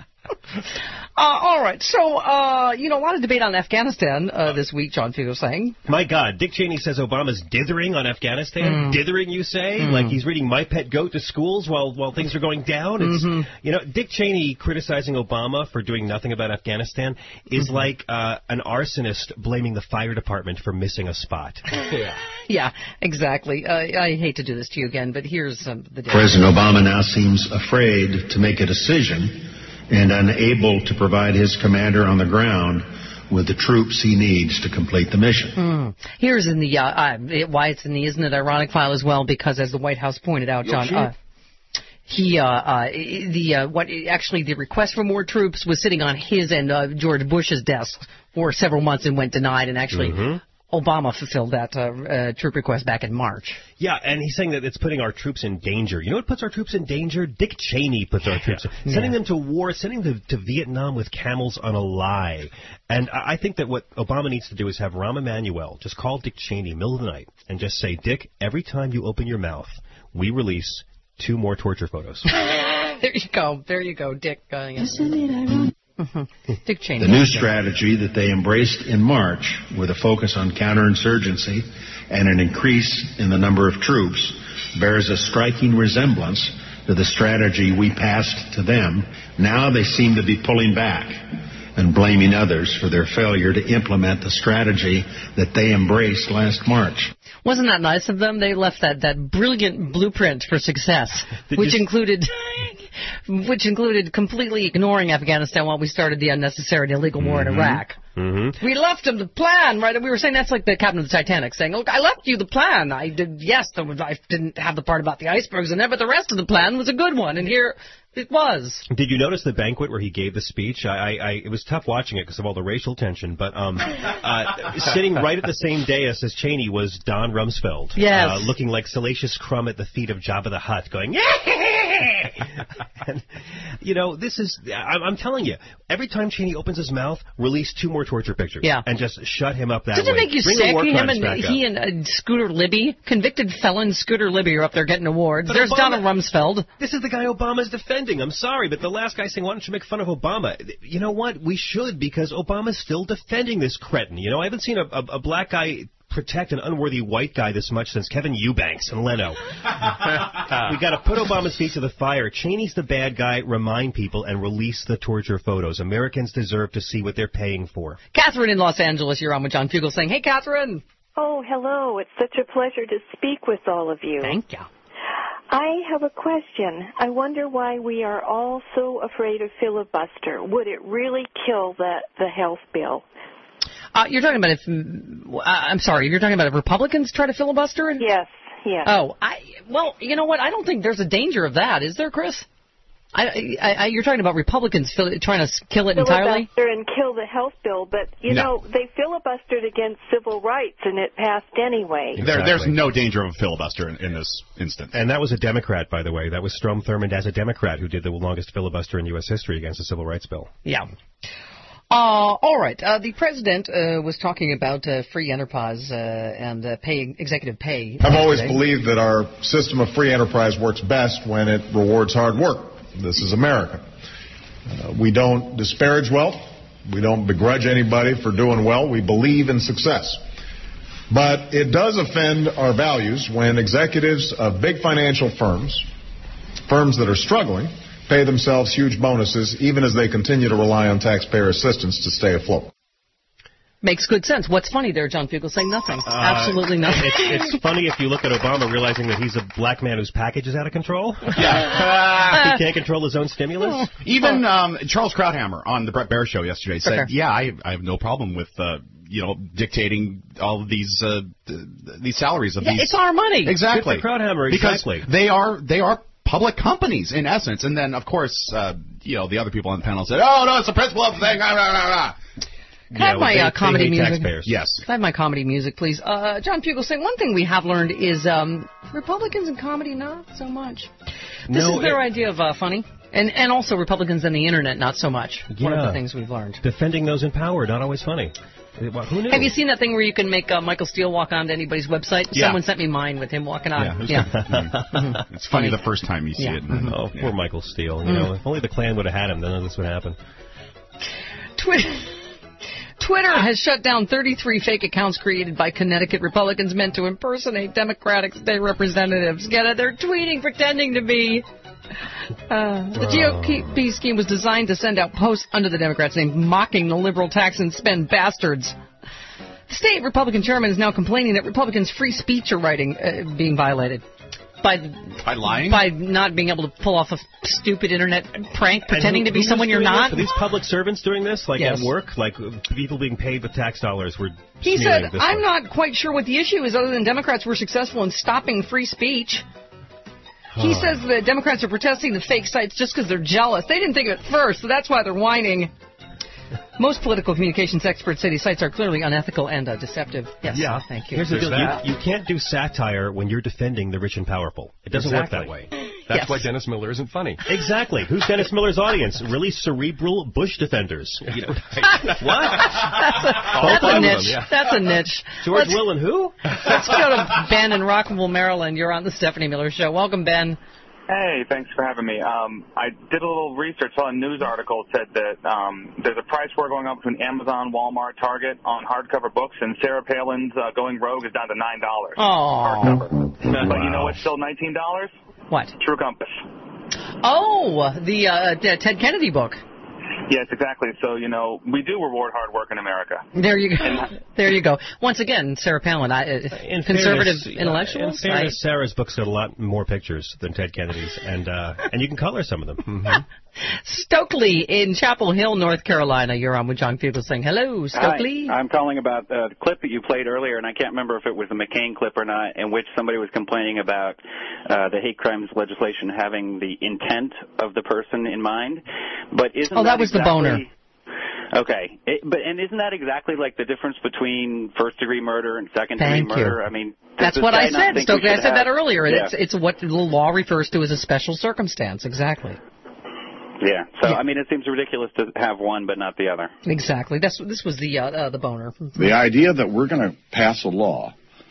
Uh, all right, so, uh, you know, a lot of debate on Afghanistan uh, this week, John Field was saying. My God, Dick Cheney says Obama's dithering on Afghanistan. Mm. Dithering, you say? Mm. Like he's reading My Pet Goat to schools while while things are going down? It's, Mm-hmm. You know, Dick Cheney criticizing Obama for doing nothing about Afghanistan is Mm-hmm. like uh, an arsonist blaming the fire department for missing a spot. Yeah. Yeah, exactly. Uh, I hate to do this to you again, but here's um, the deal. President Obama now seems afraid to make a decision and unable to provide his commander on the ground with the troops he needs to complete the mission. Mm. Here's in the uh, uh, it, why it's in the Isn't It Ironic file as well, because as the White House pointed out, John, uh, he uh, uh, the uh, what actually the request for more troops was sitting on his and uh, George Bush's desk for several months and went denied, and actually. Mm-hmm. Obama fulfilled that uh, uh, troop request back in March. Yeah, and he's saying that it's putting our troops in danger. You know what puts our troops in danger? Dick Cheney puts our troops in. Sending Yeah. them to war, sending them to, to Vietnam with camels on a lie. And I I think that what Obama needs to do is have Rahm Emanuel just call Dick Cheney middle of the night and just say, Dick, every time you open your mouth, we release two more torture photos. There you go. There you go, Dick. Uh, yeah. Isn't it ironic? Dick Cheney. The new strategy that they embraced in March, with a focus on counterinsurgency and an increase in the number of troops, bears a striking resemblance to the strategy we passed to them. Now they seem to be pulling back and blaming others for their failure to implement the strategy that they embraced last March. Wasn't that nice of them? They left that, that brilliant blueprint for success, Did which you- included which included completely ignoring Afghanistan while we started the unnecessary and illegal war in Iraq. Mm-hmm. We left them the plan, right? We were saying that's like the captain of the Titanic saying, look, I left you the plan. I did, yes, there was, I didn't have the part about the icebergs in there, but the rest of the plan was a good one, and here it was. Did you notice the banquet where he gave the speech? I, I, I it was tough watching it because of all the racial tension, but um, uh, sitting right at the same dais as Cheney was Don Rumsfeld. Yes. Uh, looking like Salacious Crumb at the feet of Jabba the Hutt, going, yeah! And, you know, this is, I'm, I'm telling you, every time Cheney opens his mouth, release two more torture pictures. Yeah. And just shut him up that Doesn't way. it make you Bring the sick? war Him crimes and back up. he and uh, Scooter Libby, convicted felon Scooter Libby, are up there getting awards. But There's Obama- Donald Rumsfeld. This is the guy Obama's defending. I'm sorry, but the last guy saying, why don't you make fun of Obama? You know what? We should, because Obama's still defending this cretin. You know, I haven't seen a, a, a black guy protect an unworthy white guy this much since Kevin Eubanks and Leno. We got to put Obama's feet to the fire. Cheney's the bad guy. Remind people and release the torture photos. Americans deserve to see what they're paying for. Catherine in Los Angeles, you're on with John Fugel saying, hey, Catherine. Oh, hello. It's such a pleasure to speak with all of you. Thank you. I have a question. I wonder why we are all so afraid of filibuster. Would it really kill the, the health bill? Uh, you're talking about if, uh, I'm sorry, you're talking about if Republicans try to filibuster it? Yes, yes. Oh, I, well, you know what? I don't think there's a danger of that, is there, Chris? I, I, I, you're talking about Republicans fil- trying to kill it entirely? Filibuster and kill the health bill, but, you No. know, they filibustered against civil rights and it passed anyway. There, there's no danger of a filibuster in, in this instance. And that was a Democrat, by the way. That was Strom Thurmond as a Democrat who did the longest filibuster in U S history against the Civil Rights Bill. Yeah. Uh, all right. Uh, the president uh, was talking about uh, free enterprise uh, and uh, pay, executive pay. I've always today. believed that our system of free enterprise works best when it rewards hard work. This is America. Uh, we don't disparage wealth. We don't begrudge anybody for doing well. We believe in success. But it does offend our values when executives of big financial firms, firms that are struggling, pay themselves huge bonuses even as they continue to rely on taxpayer assistance to stay afloat. Makes good sense. What's funny there, John Fugel, saying nothing. Uh, Absolutely nothing. It's, it's funny if you look at Obama realizing that he's a black man whose package is out of control. Yeah. He can't control his own stimulus. Even um, Charles Krauthammer on the Brett Baer show yesterday said, Okay. yeah, I, I have no problem with, uh, you know, dictating all of these uh, th- these salaries of Yeah, these. it's our money. Exactly. Good for Krauthammer, because exactly. they are they are public companies in essence. And then, of course, uh, you know, the other people on the panel said, oh, no, it's the principle of the thing. Rah, rah, rah, rah. Can I have my uh, comedy music? Taxpayers. Yes. Can I have my comedy music, please? Uh, John Fugelsang, one thing we have learned is um, Republicans and comedy, not so much. This No, is their it- idea of uh, funny. And and also Republicans and the Internet, not so much. One of Yeah. the things we've learned. Defending those in power, not always funny. Well, who knew? Have you seen that thing where you can make uh, Michael Steele walk onto anybody's website? Yeah. Someone sent me mine with him walking on. Yeah. Yeah. It's funny the first time you see Yeah. it. Mhm. Oh, poor Michael Steele. You Mm. know, if only the Klan would have had him, then this would happen. Twitter. Twitter has shut down thirty-three fake accounts created by Connecticut Republicans meant to impersonate Democratic state representatives. Get it? They're tweeting, pretending to be. Uh, the G O P scheme was designed to send out posts under the Democrats' name mocking the liberal tax and spend bastards. The state Republican chairman is now complaining that Republicans' free speech are writing, uh, being violated. By, by lying? By not being able to pull off a stupid internet prank, pretending who- to be who's someone you're doing not. this? Are these public servants doing this, like Yes. at work? Like uh, people being paid with tax dollars were He smearing said, this I'm one. not quite sure what the issue is other than Democrats were successful in stopping free speech. He Huh. says the Democrats are protesting the fake sites just because they're jealous. They didn't think of it first, so that's why they're whining. Most political communications experts say these sites are clearly unethical and uh, deceptive. Yes, Yeah. uh, thank you. Here's the There's deal. that. You, you can't do satire when you're defending the rich and powerful. It doesn't Exactly. work that way. That's Yes. why Dennis Miller isn't funny. Exactly. Who's Dennis Miller's audience? Really cerebral Bush defenders. You know, what? That's a, that's Both a of niche. them, yeah. That's a niche. George Let's- Will and who? Let's go to Ben in Rockville, Maryland. You're on the Stephanie Miller Show. Welcome, Ben. Hey, thanks for having me. Um, I did a little research, saw a news article that said that um, there's a price war going on between Amazon, Walmart, Target on hardcover books, and Sarah Palin's uh, Going Rogue is down to nine dollars. Oh. But you know what's still nineteen dollars? What? True Compass. Oh, the uh, Ted Kennedy book. Yes, exactly. So, you know, we do reward hard work in America. There you go. There you go. Once again, Sarah Palin, I, uh, In conservative fairness, intellectuals. In fairness, Sarah's books got a lot more pictures than Ted Kennedy's, and uh, and you can color some of them. I, Stokely in Chapel Hill, North Carolina. You're on with John Fugelsang. Hello, Stokely. Hi. I'm calling about uh, the clip that you played earlier, and I can't remember if it was the McCain clip or not, in which somebody was complaining about uh, the hate crimes legislation having the intent of the person in mind. But isn't Oh, that was the exactly, boner. Okay, it, but and isn't that exactly like the difference between first degree murder and second degree Thank you. murder? I mean, does That's this what guy I not said, think we Stokely. I should said that have- earlier. Yeah. It's it's what the law refers to as a special circumstance. Exactly. Yeah. So I mean, it seems ridiculous to have one but not the other. Exactly. That's this was the uh, uh, the boner. The idea that we're going to pass a law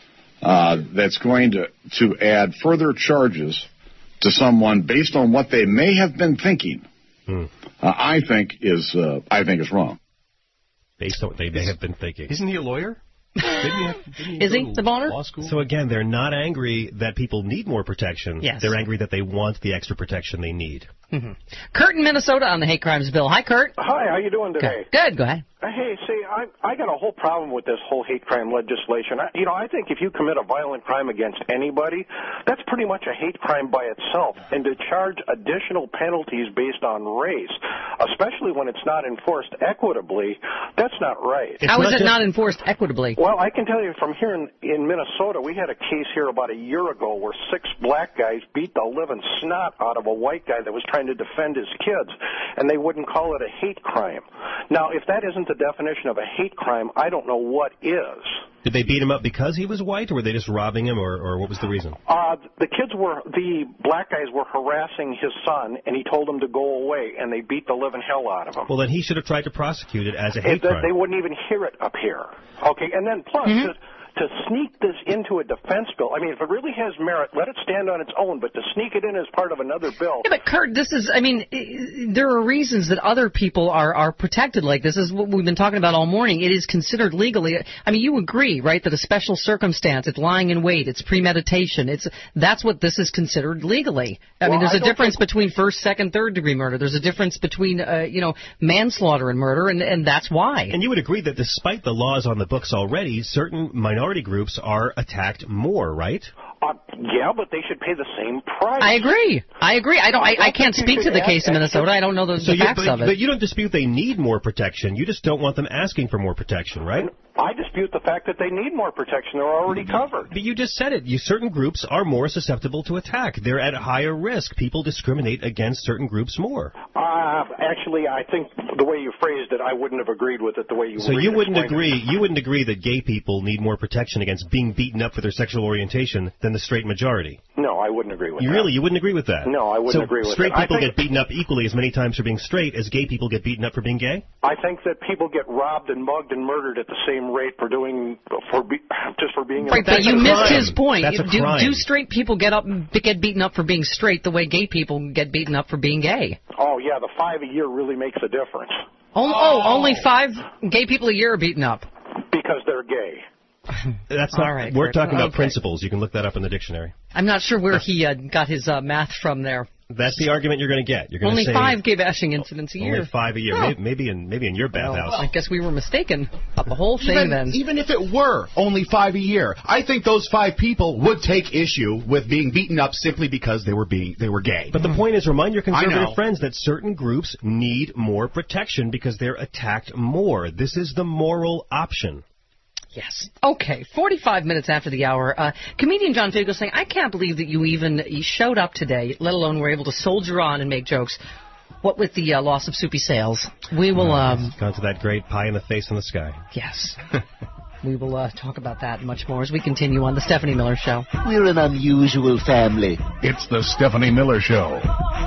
uh, that's going to to add further charges to someone based on what they may have been thinking, Hmm. uh, I think is uh, I think is wrong. Based on what they may have been thinking. Isn't he a lawyer? Didn't he have, didn't he Is go he to the boner? Law school? So again, they're not angry that people need more protection. Yes. They're angry that they want the extra protection they need. Mm-hmm. Kurt in Minnesota on the hate crimes bill. Hi, Kurt. Hi, how you doing today? Good. Go ahead. Hey, see, I I got a whole problem with this whole hate crime legislation. I, you know, I think if you commit a violent crime against anybody, that's pretty much a hate crime by itself. And to charge additional penalties based on race, especially when it's not enforced equitably, that's not right. How is it not enforced equitably? Well, I can tell you from here in, in Minnesota, we had a case here about a year ago where six black guys beat the living snot out of a white guy that was trying to defend his kids, and they wouldn't call it a hate crime. Now, if that isn't the definition of a hate crime, I don't know what is. Did they beat him up because he was white, or were they just robbing him, or, or what was the reason? Uh, the kids were, the black guys were harassing his son, and he told them to go away, and they beat the living hell out of him. Well, then he should have tried to prosecute it as a hate It, crime. they wouldn't even hear it up here. Okay, and then plus, Mm-hmm. to, to sneak this into a defense bill, I mean, if it really has merit, let it stand on its own, but to sneak it in as part of another bill. Yeah, but Kurt, this is, I mean, i- there are reasons that other people are, are protected like this. This is what we've been talking about all morning. It is considered legally, I mean, you agree, right, that a special circumstance, it's lying in wait, it's premeditation, it's, that's what this is considered legally. I Well, mean, there's I a don't difference between first, second, third degree murder. There's a difference between, uh, you know, manslaughter and murder, and, and that's why. And you would agree that despite the laws on the books already, certain minority groups are attacked more, right? Uh, yeah, but they should pay the same price. I agree. I agree. I don't, I, I can't speak to the case in Minnesota. I don't know the, So the you, facts but, of it. but you don't dispute they need more protection. You just don't want them asking for more protection, right? I dispute the fact that they need more protection. They're already covered. But you just said it. You, certain groups are more susceptible to attack. They're at higher risk. People discriminate against certain groups more. Uh, actually, I think the way you phrased it, I wouldn't have agreed with it the way you. So you wouldn't explained agree? You wouldn't agree that gay people need more protection against being beaten up for their sexual orientation than the straight majority? it. No, I wouldn't agree with You that. really, you wouldn't agree with that? No, I wouldn't so agree with straight that. I people think- get beaten up equally as many times for being straight as gay people get beaten up for being gay? I think that people get robbed and mugged and murdered at the same rate for doing for be, just for being. Right, but you missed his point. That's a do, crime. do straight people get up get beaten up for being straight the way gay people get beaten up for being gay? Oh yeah, the five a year really makes a difference Oh, oh, only five gay people a year are beaten up. because they're gay. That's not All right, We're Kurt. talking about Okay. principles. You can look that up in the dictionary. I'm not sure where he uh, got his uh, math from there. That's the argument you're going to get. You're going Only to say five gay bashing incidents a year. only five a year. Oh. Maybe, maybe in maybe in your bathhouse. I guess we were mistaken about the whole thing Even, then. even if it were only five a year, I think those five people would take issue with being beaten up simply because they were being they were gay. But the point is, remind your I know. conservative friends that certain groups need more protection because they're attacked more. This is the moral option. Yes. Okay, forty-five minutes after the hour, uh, comedian John Figo saying, I can't believe that you even you showed up today, let alone were able to soldier on and make jokes. What with the uh, loss of Soupy sales? We will... Um, Gone to that great pie in the face in the sky. yes. We will uh, talk about that and much more as we continue on The Stephanie Miller Show. We're an unusual family. It's the Stephanie Miller Show.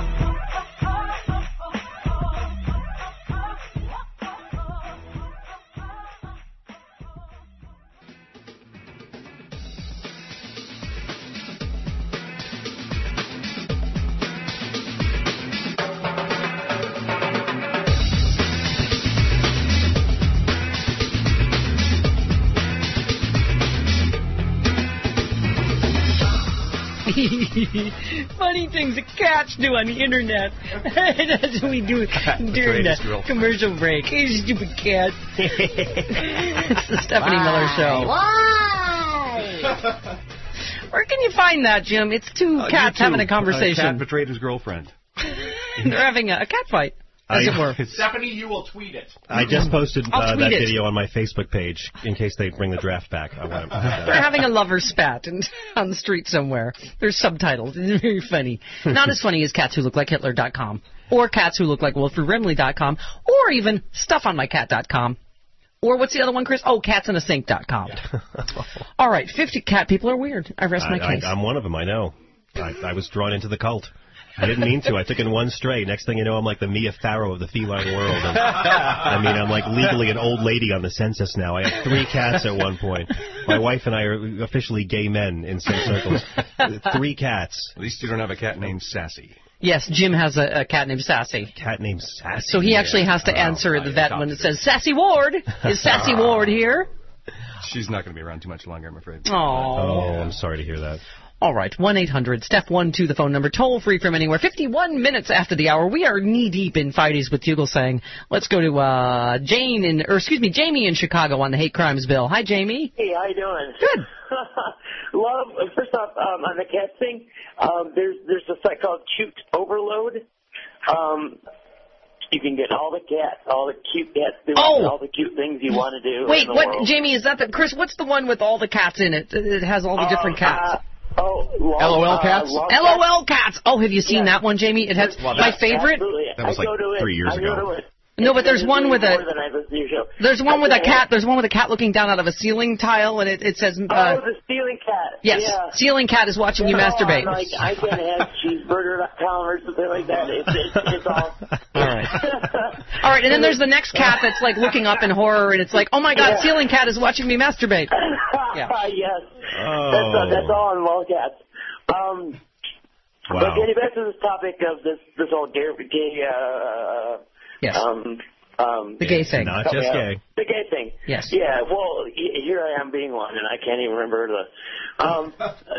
Funny things that cats do on the internet. That's what we do during the girl. commercial break. Hey, stupid cat. It's the Stephanie Miller Show. Why? Where can you find that, Jim? It's two Uh, cats YouTube, having a A conversation. cat betrayed his girlfriend. They're having a, a cat fight, as I- it were. Stephanie, you will tweet it. I just posted I'll uh, tweet that it. video on my Facebook page in case they bring the draft back. I want They're having a lover spat in, on the street somewhere. There's subtitles. It's very funny. Not as funny as cats who look like Hitler dot com or cats who look like Wilfred Brimley dot com or even stuff on my cat dot com. Or what's the other one, Chris? Oh, cats in a sink dot com. All right, fifty cat people are weird. I rest my I, case. I, I'm one of them, I know. I, I was drawn into the cult. I didn't mean to. I took in one stray. Next thing you know, I'm like the Mia Farrow of the feline world. And, I mean, I'm like legally an old lady on the census now. I had three cats at one point. My wife and I are officially gay men in some circles. Three cats. At least you don't have a cat named Sassy. Yes, Jim has a, a cat named Sassy. Cat named Sassy. So he actually has to Oh, answer I the vet adopted when it her. says, Sassy Ward. Is Sassy Ward here? She's not going to be around too much longer, I'm afraid. Aww. Oh, I'm sorry to hear that. All right, one eight hundred Steph one two, the phone number, toll free from anywhere. fifty-one minutes after the hour, we are knee deep in Fridays with Hugel saying, let's go to uh, Jane in, or excuse me, Jamie in Chicago on the hate crimes bill. Hi, Jamie. Hey, how you doing? Good. Love. First off, um, on the cat thing, um, there's there's a site called Cute Overload. Um, you can get all the cats, all the cute cats doing Oh! all the cute things you want to do. Wait, in the what, world. Jamie, is that the, Chris, what's the one with all the cats in it? It has all the different Um, cats. Uh, oh, love, LOL cats? Uh, love LOL cats. Oh, have you seen Yeah. that one, Jamie? It has Well, my that- favorite. Absolutely. That was I like go to it. three years I go ago. to it. No, but there's It's one with more a than I listen to your show. there's one with a Okay. cat. There's one with a cat looking down out of a ceiling tile, and it, it says, uh, oh, the stealing cat. yes, Yeah. ceiling cat is watching you Oh, masturbate. I'm like, I can have cheeseburger dot com or something like that. It's, it's, it's all. All right. All right, and then there's the next cat that's like looking up in horror, and it's like, oh my God, Yeah. ceiling cat is watching me masturbate. Yeah. yes. Oh. That's, uh, that's all on lolcats. Um, Wow. But getting back to this topic of this this whole gay, gay uh, Yes. um, um, The gay thing. Not just yeah, gay. The gay thing. Yes. Yeah. Well, he- here I am being one, and I can't even remember the. Um,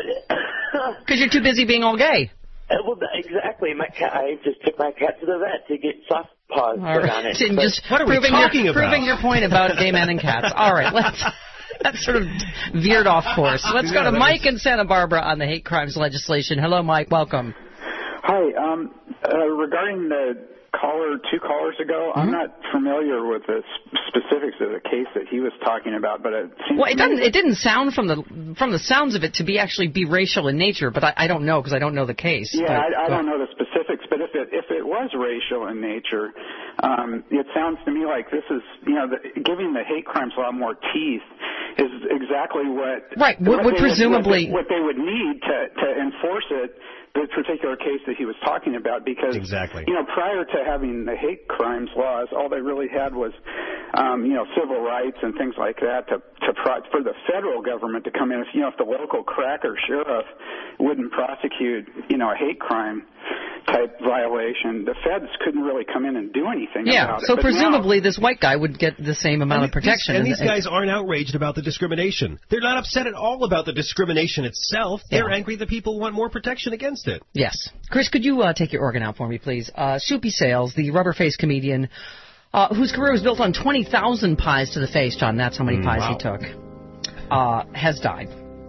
Because you're too busy being all gay. Uh, well, exactly. My cat. I just took my cat to the vet to get soft paws All put right. on it. And But- just What are we proving talking your, about? Proving your point about gay men and cats. All right, let's. That sort of veered off course. Let's go Yeah, to that Mike was- in Santa Barbara on the hate crimes legislation. Hello, Mike. Welcome. Hi. Um, uh, regarding the caller two callers ago, Mm-hmm. I'm not familiar with the s- specifics of the case that he was talking about, but it seems Well, it to me doesn't. It didn't sound from the from the sounds of it to be actually be racial in nature, but I, I don't know because I don't know the case. Yeah, But- I, I don't know the specifics, but if it if it was racial in nature, um, it sounds to me like this is, you know, the, giving the hate crimes law more teeth is exactly what right. What, what, what they presumably would, what, they, what they would need to to enforce it. The particular case that he was talking about, because exactly. you know, prior to having the hate crimes laws, all they really had was um, you know, civil rights and things like that to to pro- for the federal government to come in. If you know, if the local cracker sheriff wouldn't prosecute, you know, a hate crime type violation, the feds couldn't really come in and do anything yeah, about it. so But presumably now, this white guy would get the same amount and of protection. These, and these and, guys aren't outraged about the discrimination. They're not upset at all about the discrimination itself. They're yeah. angry that people want more protection against it. Yes. Chris, could you uh, take your organ out for me, please? Uh, Soupy Sales, the rubber-faced comedian, uh, whose career was built on twenty thousand pies to the face, John, that's how many Mm, pies wow. he took, uh, has died.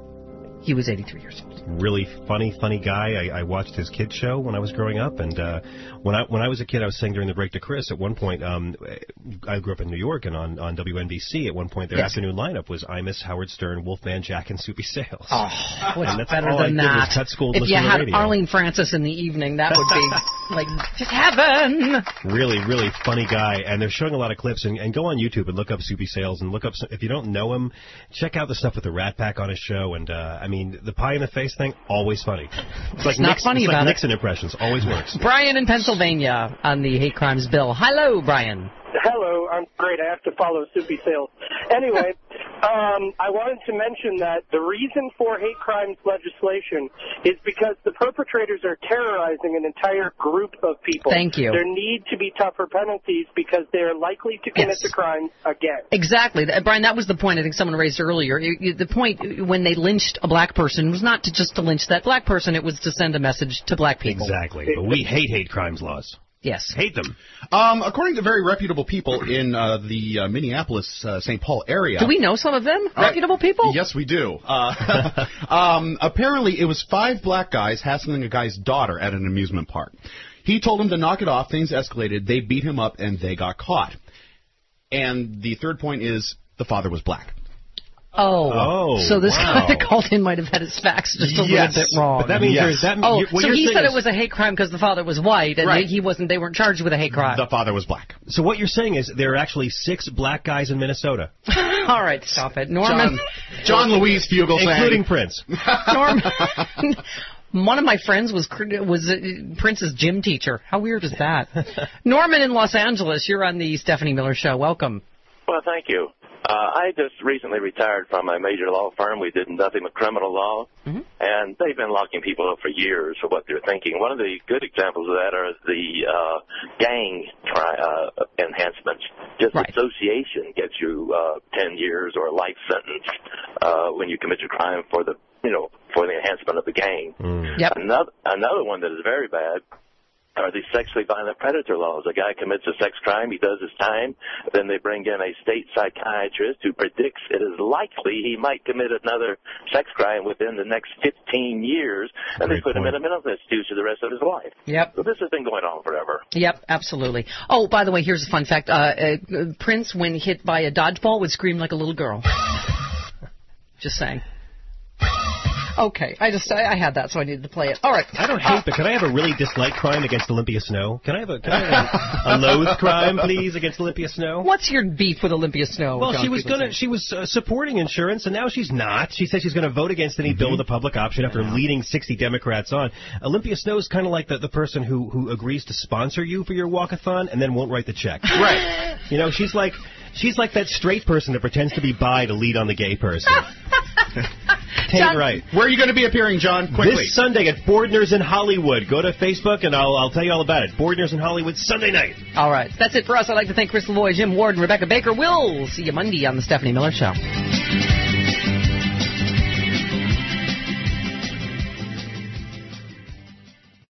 He was eighty-three years old. Really funny, funny guy. I, I watched his kids show when I was growing up, and uh, when I when I was a kid, I was saying during the break to Chris. At one point, um, I grew up in New York, and on, on W N B C, at one point, their yes. afternoon lineup was Imus, Howard Stern, Wolfman Jack, and Soupy Sales. Oh, what's and that's better all than I did that? was cut school and If you listen to had radio. Arlene Francis in the evening, that would be like just heaven. Really, really funny guy, and they're showing a lot of clips. And, and go on YouTube and look up Soupy Sales and look up some, if you don't know him, check out the stuff with the Rat Pack on his show. And uh, I mean, the pie in the face thing, always funny. It's like not Nixon, funny it's like about it. Nixon impressions, always works. Brian in Pennsylvania on the hate crimes bill. Hello, Brian. Hello, I'm great. I have to follow Soupy Sales. Anyway, um, I wanted to mention that the reason for hate crimes legislation is because the perpetrators are terrorizing an entire group of people. Thank you. There need to be tougher penalties because they're likely to commit Yes. the crimes again. Exactly. Th- Brian, that was the point I think someone raised earlier. You- you- The point when they lynched a black person was not to just to lynch that black person, it was to send a message to black people. Exactly. But we hate hate crimes laws. Yes. Hate them. Um, according to very reputable people in uh, the uh, Minneapolis, uh, Saint Paul area. Do we know some of them? Reputable people? Yes, we do. Uh, um, apparently, it was five black guys hassling a guy's daughter at an amusement park. He told him to knock it off. Things escalated. They beat him up, and they got caught. And the third point is the father was black. Oh. Oh, So this wow. guy that called in might have had his facts just a Yes. little bit wrong. But that means Yes. there's that. Oh, you- what so you're he saying said is- it was a hate crime because the father was white, and Right. they, he wasn't. They weren't charged with a hate crime. The father was black. So what you're saying is there are actually six black guys in Minnesota, All right, stop it, Norman. John, John Louise Fugelsang. including Prince. Norman. One of my friends was was uh, Prince's gym teacher. How weird is that? Norman in Los Angeles, you're on the Stephanie Miller Show. Welcome. Well, thank you. Uh, I just recently retired from a major law firm. We did nothing but criminal law, mm-hmm. and they've been locking people up for years for what they're thinking. One of the good examples of that are the uh, gang tri- uh, enhancements. Just right. association gets you uh, ten years or a life sentence uh, when you commit a crime for the, you know, for the enhancement of the gang. Mm. Yep. Another another one that is very bad are the sexually violent predator laws. A guy commits a sex crime, he does his time, then they bring in a state psychiatrist who predicts it is likely he might commit another sex crime within the next fifteen years, and Great they put point. him in a mental institution the rest of his life. Yep. So this has been going on forever. Yep, absolutely. Oh, by the way, here's a fun fact. Uh, uh, Prince, when hit by a dodgeball, would scream like a little girl. Just saying. Okay, I just I, I had that, so I needed to play it. All right. I don't hate, but can I have a really disliked crime against Olympia Snow? Can I have a, can I have a, a loathe crime, please, against Olympia Snow? What's your beef with Olympia Snow? Well, John she was Peterson? gonna, she was uh, supporting insurance, and now she's not. She said she's going to vote against any bill with a public option after leading sixty Democrats on. Olympia Snow is kind of like the, the person who, who agrees to sponsor you for your walkathon and then won't write the check. Right. You know, she's like she's like that straight person that pretends to be bi to lead on the gay person. Ain't right. Where are you going to be appearing, John? Quickly. This Sunday at Bordner's in Hollywood. Go to Facebook and I'll, I'll tell you all about it. Bordner's in Hollywood Sunday night. All right. That's it for us. I'd like to thank Chris Lavoie, Jim Ward, and Rebecca Baker. We'll see you Monday on the Stephanie Miller Show.